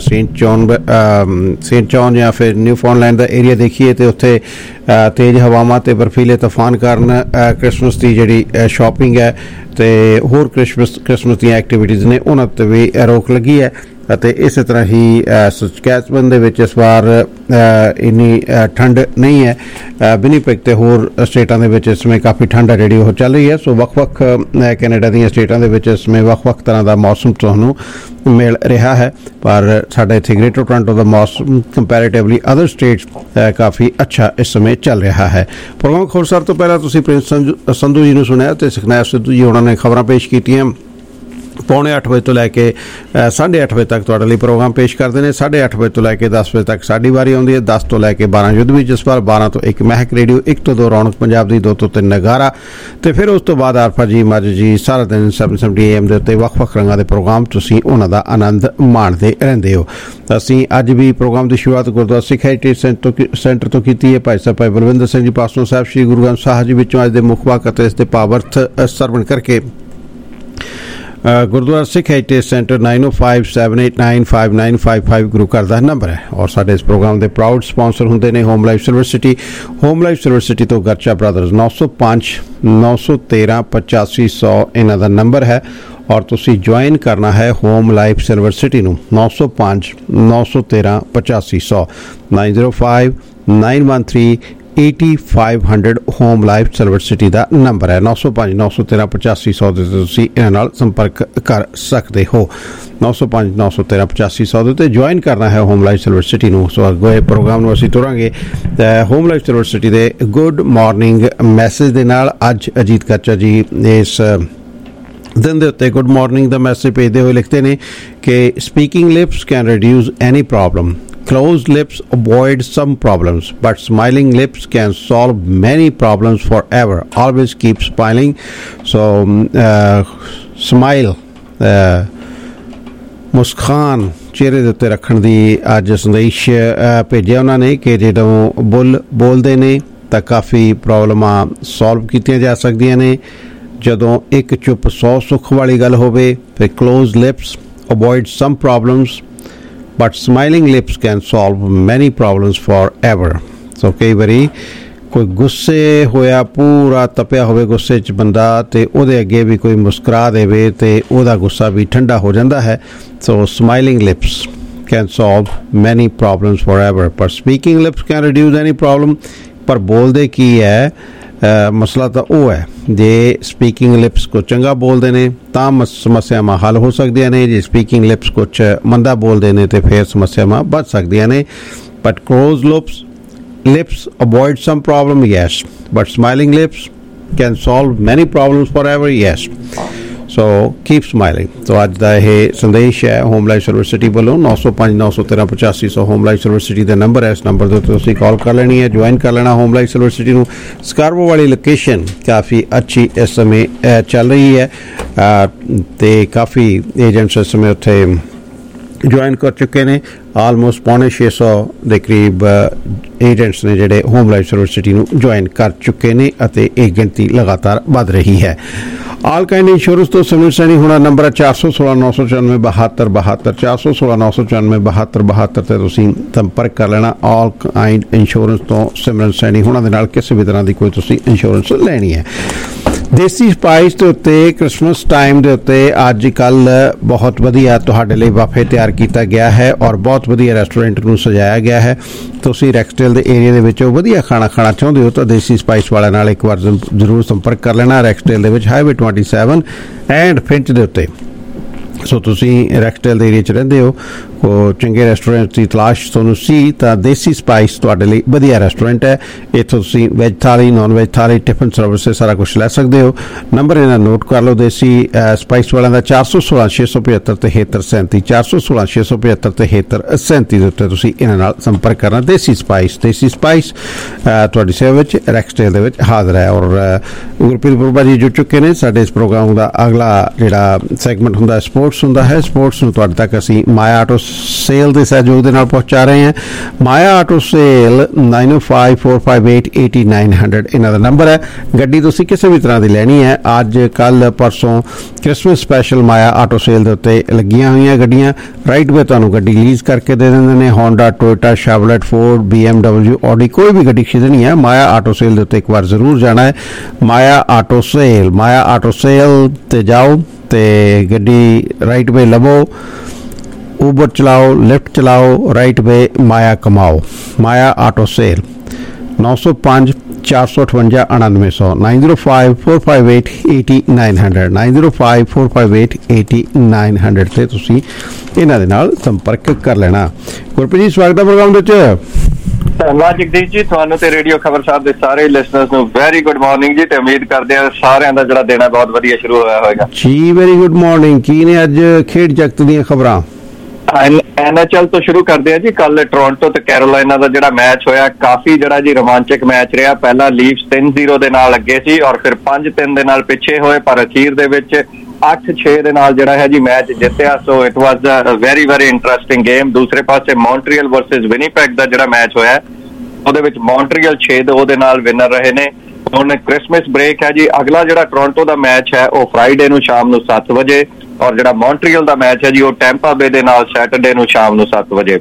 ਸੇਂਟ ਜੌਨ ਜਾਂ ਫਿਰ ਨਿਊਫਾਊਂਡਲੈਂਡ ਦਾ ਏਰੀਆ ਦੇਖੀਏ ਤੇ ਉੱਥੇ ਤੇਜ਼ ਹਵਾਵਾਂ ਤੇ ਬਰਫੀਲੇ ਤੂਫਾਨ ਕਾਰਨ ਕ੍ਰਿਸਮਸ ਦੀ ਜਿਹੜੀ ਸ਼ਾਪਿੰਗ ਹੈ ਤੇ ਹੋਰ ਕ੍ਰਿਸਮਸ ਦੀਆਂ ਐਕਟੀਵਿਟੀਜ਼ ਨੇ ਉਹਨਾਂ 'ਤੇ ਵੀ ਰੋਕ ਲੱਗੀ ਹੈ। ਅਤੇ ਇਸੇ ਤਰ੍ਹਾਂ ਹੀ ਸਸਕੈਚੁਅਨ ਦੇ ਵਿੱਚ ਇਸ ਵਾਰ ਇੰਨੀ ਠੰਡ ਨਹੀਂ ਹੈ। ਵਿਨੀਪੈਗ ਤੇ ਹੋਰ ਸਟੇਟਾਂ ਦੇ ਵਿੱਚ ਇਸ ਸਮੇਂ ਕਾਫੀ ਠੰਡ ਹੈ ਜਿਹੜੀ ਉਹ ਚੱਲ ਰਹੀ ਹੈ। ਸੋ ਵੱਖ-ਵੱਖ ਕੈਨੇਡਾ ਦੀਆਂ ਸਟੇਟਾਂ ਦੇ ਵਿੱਚ ਇਸ ਸਮੇਂ ਵੱਖ-ਵੱਖ ਤਰ੍ਹਾਂ ਦਾ ਮੌਸਮ ਤੁਹਾਨੂੰ ਮਿਲ ਰਿਹਾ ਹੈ ਪਰ ਸਾਡਾ ਇੱਥੇ ਗ੍ਰੇਟਰ ਟੋਰਾਂਟੋ ਦਾ ਮੌਸਮ ਕੰਪੈਰੇਟਿਵਲੀ ਅਦਰ ਸਟੇਟਸ ਕਾਫੀ ਅੱਛਾ ਇਸ ਸਮੇਂ ਚੱਲ ਰਿਹਾ ਹੈ। ਪ੍ਰੋਗਰਾਮ ਖੋਲ੍ਹਣ ਤੋਂ ਪਹਿਲਾਂ ਤੁਸੀਂ ਪ੍ਰਿੰਸ ਸੰਧੂ ਜੀ ਨੂੰ ਸੁਣਿਆ ਤੇ ਸੁਖਨੈਬ ਸਿੱਧੂ ਜੀ ਉਹਨਾਂ ਨੇ ਖਬਰਾਂ ਪੇਸ਼ ਕੀਤੀਆਂ। 7:45 ਵਜੇ ਤੋਂ ਲੈ ਕੇ 8:30 ਵਜੇ ਤੱਕ ਤੁਹਾਡੇ ਲਈ ਪ੍ਰੋਗਰਾਮ ਪੇਸ਼ ਕਰਦੇ ਨੇ। 8:30 ਵਜੇ ਤੋਂ ਲੈ ਕੇ 10 ਵਜੇ ਤੱਕ ਸਾਡੀ ਵਾਰੀ ਆਉਂਦੀ ਹੈ। 10 ਤੋਂ ਲੈ ਕੇ 12 ਯੁੱਧ ਵੀ ਜਸਪਾਲ, 12 ਤੋਂ 1 ਮਹਿਕ ਰੇਡੀਓ, 1 ਤੋਂ 2 ਰੌਣਕ ਪੰਜਾਬ ਦੀ, 2 ਤੋਂ 3 ਨਗਾਰਾ ਤੇ ਫਿਰ ਉਸ ਤੋਂ ਬਾਅਦ ਆਰਫਾ ਜੀ ਮੱਝ ਜੀ ਸਾਰਾ ਦਿਨ 770 AM ਦੇ ਉੱਤੇ ਵੱਖ-ਵੱਖ ਰੰਗਾਂ ਦੇ ਪ੍ਰੋਗਰਾਮ ਤੁਸੀਂ ਉਹਨਾਂ ਦਾ ਆਨੰਦ ਮਾਣਦੇ ਰਹਿੰਦੇ ਹੋ। ਅਸੀਂ ਅੱਜ ਵੀ ਪ੍ਰੋਗਰਾਮ ਦੀ ਸ਼ੁਰੂਆਤ ਗੁਰਦੁਆਰਾ ਸਿੱਖ ਹੈਰੀਟੇਜ ਸੈਂਟਰ ਤੋਂ ਕੀਤੀ ਹੈ। ਭਾਈ ਸਾਹਿਬ ਭਾਈ ਬਲਵਿੰਦਰ ਸਿੰਘ ਜੀ ਪਾਸੋਂ ਸਾਹਿਬ ਸ਼੍ਰੀ ਗੁਰੂ ਗ੍ਰੰਥ ਸਾਹਿਬ ਜੀ ਵਿੱਚੋਂ ਅੱਜ ਦੇ ਮੁੱਖ ਵਾਕ ਅਤੇ ਇਸ ਦੇ ਭਾਵਅਰਥ ਸਰਵਣ ਕਰਕੇ ਗੁਰਦੁਆਰਾ ਸਿੱਖ ਹੈਰੀਟੇਜ ਸੈਂਟਰ 9057895955 ਗੁਰੂ ਘਰ ਦਾ ਨੰਬਰ ਹੈ ਔਰ ਸਾਡੇ ਇਸ ਪ੍ਰੋਗਰਾਮ ਦੇ ਪ੍ਰਾਊਡ ਸਪਾਂਸਰ ਹੁੰਦੇ ਨੇ Home Life Silver City. Home Life Silver City ਤੋਂ ਗਰਚਾ ਬ੍ਰਦਰਜ਼ 905-913-8500 ਇਹਨਾਂ ਦਾ ਨੰਬਰ ਹੈ ਔਰ ਤੁਸੀਂ ਜੁਆਇਨ ਕਰਨਾ ਹੈ ਹੋਮ ਲਾਈਫ ਸਿਲਵਰ ਸਿਟੀ ਨੂੰ 905-913-8500 905-913-8500 ਹੋਮ ਲਾਈਫ ਸਿਲਵਰ ਸਿਟੀ ਦਾ ਨੰਬਰ ਹੈ। 905-913-8500 ਦੇ ਤੁਸੀਂ ਇਹਨਾਂ ਨਾਲ ਸੰਪਰਕ ਕਰ ਸਕਦੇ ਹੋ। 905-913-8500 ਦੇ ਉੱਤੇ ਜੁਆਇਨ ਕਰਨਾ ਹੈ ਹੋਮ ਲਾਈਫ ਸਿਲਵਰ ਸਿਟੀ ਨੂੰ। ਸੋ ਅੱਗੇ ਪ੍ਰੋਗਰਾਮ ਨੂੰ ਅਸੀਂ ਤੁਰਾਂਗੇ ਹੋਮ ਲਾਈਫ ਸਿਲਵਰ ਸਿਟੀ ਦੇ ਗੁੱਡ ਮਾਰਨਿੰਗ ਮੈਸੇਜ ਦੇ ਨਾਲ। ਅੱਜ ਅਜੀਤ ਕਾਚਾ ਜੀ ਇਸ ਦਿਨ ਦੇ ਉੱਤੇ ਗੁੱਡ ਮਾਰਨਿੰਗ ਦਾ ਮੈਸੇਜ ਭੇਜਦੇ ਹੋਏ ਲਿਖਦੇ ਨੇ ਕਿ speaking lips can reduce any problem, closed lips avoid some problems, but smiling lips can solve many problems forever. Always keep smiling. So smile, ਮੁਸਕਾਨ ਚਿਹਰੇ ਦੇ ਉੱਤੇ ਰੱਖਣ ਦੀ ਅੱਜ ਸੰਦੇਸ਼ ਭੇਜਿਆ ਉਹਨਾਂ ਨੇ ਕਿ ਜਦੋਂ ਬੁੱਲ ਬੋਲਦੇ ਨੇ ਤਾਂ ਕਾਫੀ ਪ੍ਰੋਬਲਮਾਂ ਸੋਲਵ ਕੀਤੀਆਂ ਜਾ ਸਕਦੀਆਂ ਨੇ। ਜਦੋਂ ਇੱਕ ਚੁੱਪ 100 ਸੁੱਖ ਵਾਲੀ ਗੱਲ ਹੋਵੇ ਫਿਰ closed lips avoid some problems but smiling lips can solve many problems forever. So ਕਈ ਵਾਰੀ ਕੋਈ ਗੁੱਸੇ ਹੋਇਆ ਪੂਰਾ ਤਪਿਆ ਹੋਵੇ ਗੁੱਸੇ 'ਚ ਬੰਦਾ ਤੇ ਉਹਦੇ ਅੱਗੇ ਵੀ ਕੋਈ ਮੁਸਕਰਾ ਦੇਵੇ ਤੇ ਉਹਦਾ ਗੁੱਸਾ ਵੀ ਠੰਡਾ ਹੋ ਜਾਂਦਾ ਹੈ। So smiling lips can solve many problems forever but speaking lips can reduce any problem. ਪਰ ਬੋਲਦੇ ਕੀ ਹੈ ਮਸਲਾ ਤਾਂ ਉਹ ਹੈ, ਜੇ ਸਪੀਕਿੰਗ ਲਿਪਸ ਕੁਝ ਚੰਗਾ ਬੋਲਦੇ ਨੇ ਤਾਂ ਸਮੱਸਿਆਵਾਂ ਹੱਲ ਹੋ ਸਕਦੀਆਂ ਨੇ, ਜੇ ਸਪੀਕਿੰਗ ਲਿਪਸ ਕੁਝ ਮੰਦਾ ਬੋਲਦੇ ਨੇ ਤੇ ਫਿਰ ਸਮੱਸਿਆਵਾਂ ਵੱਧ ਸਕਦੀਆਂ ਨੇ। But close lips avoid some problem, yes, but smiling lips can solve many problems forever, yes. So keep smiling. So ਅੱਜ ਦਾ ਇਹ ਸੰਦੇਸ਼ ਹੈ ਹੋਮ ਲਾਈਫ ਯੂਨੀਵਰਸਿਟੀ ਵੱਲੋਂ। 905 913 8500 ਹੋਮ ਲਾਈਫ ਯੂਨੀਵਰਸਿਟੀ ਦਾ ਨੰਬਰ ਹੈ। ਇਸ ਨੰਬਰ ਦੇ ਉੱਤੇ ਤੁਸੀਂ ਕਾਲ ਕਰ ਲੈਣੀ ਹੈ, ਜੁਆਇਨ ਕਰ ਲੈਣਾ ਹੋਮ ਲਾਈਫ ਯੂਨੀਵਰਸਿਟੀ ਨੂੰ। ਸਕਾਰਬੋ ਵਾਲੀ ਲੋਕੇਸ਼ਨ ਕਾਫੀ ਅੱਛੀ ਇਸ ਸਮੇਂ ਚੱਲ ਰਹੀ ਹੈ ਤੇ ਕਾਫੀ ਏਜੰਟਸ ਇਸ ਸਮੇਂ ਉੱਥੇ ਜੁਆਇਨ ਕਰ ਚੁੱਕੇ ਨੇ। ਆਲਮੋਸਟ 650 ਦੇ ਕਰੀਬ ਏਜੰਟਸ ਨੇ ਜਿਹੜੇ ਹੋਮ ਲਾਈਫ ਯੂਨੀਵਰਸਿਟੀ ਨੂੰ ਜੁਆਇਨ ਕਰ ਚੁੱਕੇ ਨੇ ਅਤੇ ਇਹ ਗਿਣਤੀ ਲਗਾਤਾਰ ਵੱਧ ਰਹੀ ਹੈ। ਆਲ ਕਾਇੰਡ ਇੰਸ਼ੋਰੈਂਸ ਤੋਂ ਸਿਮਰਨ ਸੈਣੀ ਹੋਣਾ ਨੰਬਰ ਹੈ 416 994 72 72 416 994 72 72 ਤੇ ਤੁਸੀਂ ਸੰਪਰਕ ਕਰ ਲੈਣਾ। ਆਲ ਕਾਇੰਡ ਇੰਸ਼ੋਰੈਂਸ ਤੋਂ ਸਿਮਰਨ ਸੈਣੀ ਹੋਣਾ ਦੇ ਨਾਲ ਕਿਸੇ ਵੀ ਤਰ੍ਹਾਂ ਦੀ ਕੋਈ ਤੁਸੀਂ ਇੰਸ਼ੋਰੈਂਸ ਲੈਣੀ ਹੈ। ਦੇਸੀ ਸਪਾਈਸ ਦੇ ਉੱਤੇ ਕ੍ਰਿਸਮਸ ਟਾਈਮ ਦੇ ਉੱਤੇ ਅੱਜ ਕੱਲ੍ਹ ਬਹੁਤ ਵਧੀਆ ਤੁਹਾਡੇ ਲਈ ਬਾਫੇ ਤਿਆਰ ਕੀਤਾ ਗਿਆ ਹੈ ਔਰ ਬਹੁਤ ਵਧੀਆ ਰੈਸਟੋਰੈਂਟ ਨੂੰ ਸਜਾਇਆ ਗਿਆ ਹੈ। ਤੁਸੀਂ ਰੈਕਸਟੇਲ ਦੇ ਏਰੀਆ ਦੇ ਵਿੱਚ ਵਧੀਆ ਖਾਣਾ ਖਾਣਾ ਚਾਹੁੰਦੇ ਹੋ ਤਾਂ ਦੇਸੀ ਸਪਾਈਸ ਵਾਲਿਆਂ ਨਾਲ ਇੱਕ ਵਾਰ ਜ਼ਰੂਰ ਸੰਪਰਕ ਕਰ ਲੈਣਾ। ਰੈਕਸਟੇਲ ਦੇ ਵਿੱਚ ਹਾਈਵੇ 27 ਐਂਡ ਫਿੰਚ ਦੇ ਉੱਤੇ। ਸੋ ਤੁਸੀਂ ਰੈਕਸਟੇਲ ਦੇ ਏਰੀਆ 'ਚ ਰਹਿੰਦੇ ਹੋ, ਉਹ ਚੰਗੇ ਰੈਸਟੋਰੈਂਟ ਦੀ ਤਲਾਸ਼ ਤੁਹਾਨੂੰ ਸੀ ਤਾਂ ਦੇਸੀ ਸਪਾਈਸ ਤੁਹਾਡੇ ਲਈ ਵਧੀਆ ਰੈਸਟੋਰੈਂਟ ਹੈ। ਇੱਥੋਂ ਤੁਸੀਂ veg thali, non veg thali, tiffin service ਸਾਰਾ ਕੁਛ ਲੈ ਸਕਦੇ ਹੋ। ਨੰਬਰ ਇਹਨਾਂ ਨੋਟ ਕਰ ਲਓ ਦੇਸੀ ਸਪਾਈਸ ਵਾਲਿਆਂ ਦਾ 416 675 73 37 416 675 73 37 ਦੇ ਉੱਤੇ ਤੁਸੀਂ ਇਹਨਾਂ ਨਾਲ ਸੰਪਰਕ ਕਰਨਾ। ਦੇਸੀ ਸਪਾਈਸ ਤੁਹਾਡੀ ਸੇਵਾ ਵਿੱਚ ਰੈਕਸਟੇਲ ਦੇ ਵਿੱਚ ਹਾਜ਼ਰ ਹੈ। ਔਰ ਗੁਰਪ੍ਰੀਤ ਬੁਰਬਾ ਜੀ ਜੁੜ ਚੁੱਕੇ ਨੇ। ਸਾਡੇ ਇਸ ਪ੍ਰੋਗਰਾਮ ਦਾ ਅਗਲਾ ਜਿਹੜਾ ਸੈਗਮੈਂਟ ਹੁੰਦਾ ਸਪੋਰਟਸ ਹੁੰਦਾ ਹੈ। ਸਪੋਰਟਸ ਨੂੰ ਤੁਹਾਡੇ ਤੱਕ ਅਸੀਂ ਮਾਇਆ ਆਟੋ ਸੇਲ ਦੇ ਸਹਿਯੋਗ ਦੇ ਨਾਲ ਪਹੁੰਚਾ ਰਹੇ ਹਾਂ। ਮਾਇਆ ਆਟੋ ਸੇਲ 9054588900 ਇਹਨਾਂ ਦਾ ਨੰਬਰ ਹੈ। ਗੱਡੀ ਤੁਸੀਂ ਕਿਸੇ ਵੀ ਤਰ੍ਹਾਂ ਦੀ ਲੈਣੀ ਹੈ, ਅੱਜ ਕੱਲ੍ਹ ਪਰਸੋਂ Christmas special Maya auto sale ਦੇ ਉੱਤੇ ਲੱਗੀਆਂ ਹੋਈਆਂ ਗੱਡੀਆਂ ਰਾਈਟ ਵੇ ਤੁਹਾਨੂੰ ਗੱਡੀ ਲੀਜ਼ ਕਰਕੇ ਦੇ ਦਿੰਦੇ ਨੇ। Honda, Toyota, Chevrolet, Ford, BMW, Audi ਕੋਈ ਵੀ ਗੱਡੀ ਖਰੀਦਣੀ ਹੈ ਮਾਇਆ ਆਟੋ ਸੇਲ ਦੇ ਉੱਤੇ ਇੱਕ ਵਾਰ ਜ਼ਰੂਰ ਜਾਣਾ ਹੈ। ਮਾਇਆ ਆਟੋ ਸੇਲ ਤੇ ਜਾਓ ਤੇ ਗੱਡੀ ਰਾਈਟ ਵੇ ਲਵੋ। ਊਬਰ ਚਲਾਓ, ਲਿਫਟ ਚਲਾਓ, ਰਾਈਟ ਵੇ ਮਾਇਆ ਕਮਾਓ। ਮਾਇਆ ਆਟੋ ਸੇਲ 905 458 9900 9054588900 9054588900 ਤੇ ਤੁਸੀਂ ਇਹਨਾਂ ਦੇ ਨਾਲ ਸੰਪਰਕ ਕਰ ਲੈਣਾ। ਗੁਰਪ੍ਰੀਤ ਜੀ ਸਵਾਗਤ ਹੈ ਪ੍ਰੋਗਰਾਮ ਦੇ ਵਿੱਚ। ਧੰਨਵਾਦ ਜਗਦੀਸ਼ ਜੀ, ਤੁਹਾਨੂੰ ਤੇ ਰੇਡੀਓ ਖਬਰ ਸਾਹਿਬ ਦੇ ਸਾਰੇ ਲਿਸਨਰਸ ਨੂੰ ਵੈਰੀ ਗੁੱਡ ਮਾਰਨਿੰਗ ਜੀ, ਤੇ ਉਮੀਦ ਕਰਦੇ ਹਾਂ ਸਾਰਿਆਂ ਦਾ ਜਿਹੜਾ ਦਿਨ ਹੈ ਬਹੁਤ ਵਧੀਆ ਸ਼ੁਰੂ ਹੋਇਆ ਹੋਵੇਗਾ ਜੀ। Very good morning. ਕੀ ਨੇ ਅੱਜ ਖੇਡ ਜਗਤ ਦੀਆਂ ਖਬਰਾਂ? NHL ਤੋਂ ਸ਼ੁਰੂ ਕਰਦੇ ਆ ਜੀ। ਕੱਲ ਟੋਰਾਂਟੋ ਤੇ ਕੈਰੋਲਾਈਨਾ ਦਾ ਜਿਹੜਾ ਮੈਚ ਹੋਇਆ ਕਾਫੀ ਜਿਹੜਾ ਜੀ ਰੋਮਾਂਚਕ ਮੈਚ ਰਿਹਾ। ਪਹਿਲਾਂ ਲੀਫਸ 3-0 ਦੇ ਨਾਲ ਅੱਗੇ ਸੀ ਔਰ ਫਿਰ 5-3 ਦੇ ਨਾਲ ਪਿੱਛੇ ਹੋਏ, ਪਰ ਅਖੀਰ ਦੇ ਵਿੱਚ 8-6 ਦੇ ਨਾਲ ਜਿਹੜਾ ਹੈ ਜੀ ਮੈਚ ਜਿੱਤਿਆ। So it was a very interesting game. ਦੂਸਰੇ ਪਾਸੇ ਮੌਂਟਰੀਅਲ ਵਰਸਸ ਵਿਨੀਪੈਗ ਦਾ ਜਿਹੜਾ ਮੈਚ ਹੋਇਆ ਉਹਦੇ ਵਿੱਚ ਮੌਂਟਰੀਅਲ 6-2 ਦੇ ਨਾਲ ਵਿਨਰ ਰਹੇ ਨੇ। ਹੁਣ ਕ੍ਰਿਸਮਸ ਬ੍ਰੇਕ ਹੈ ਜੀ। ਅਗਲਾ ਜਿਹੜਾ ਟੋਰਾਂਟੋ ਦਾ ਮੈਚ ਹੈ ਉਹ ਫਰਾਈਡੇ ਨੂੰ ਸ਼ਾਮ ਨੂੰ 7 ਵਜੇ ਔਰ ਜਿਹੜਾ ਮੌਂਟਰੀਅਲ ਦਾ ਮੈਚ ਹੈ ਜੀ ਉਹ ਟੈਂਪਾ ਬੇ ਦੇ ਨਾਲ ਸੈਟਰਡੇ ਨੂੰ ਸ਼ਾਮ ਨੂੰ 7 ਵਜੇ।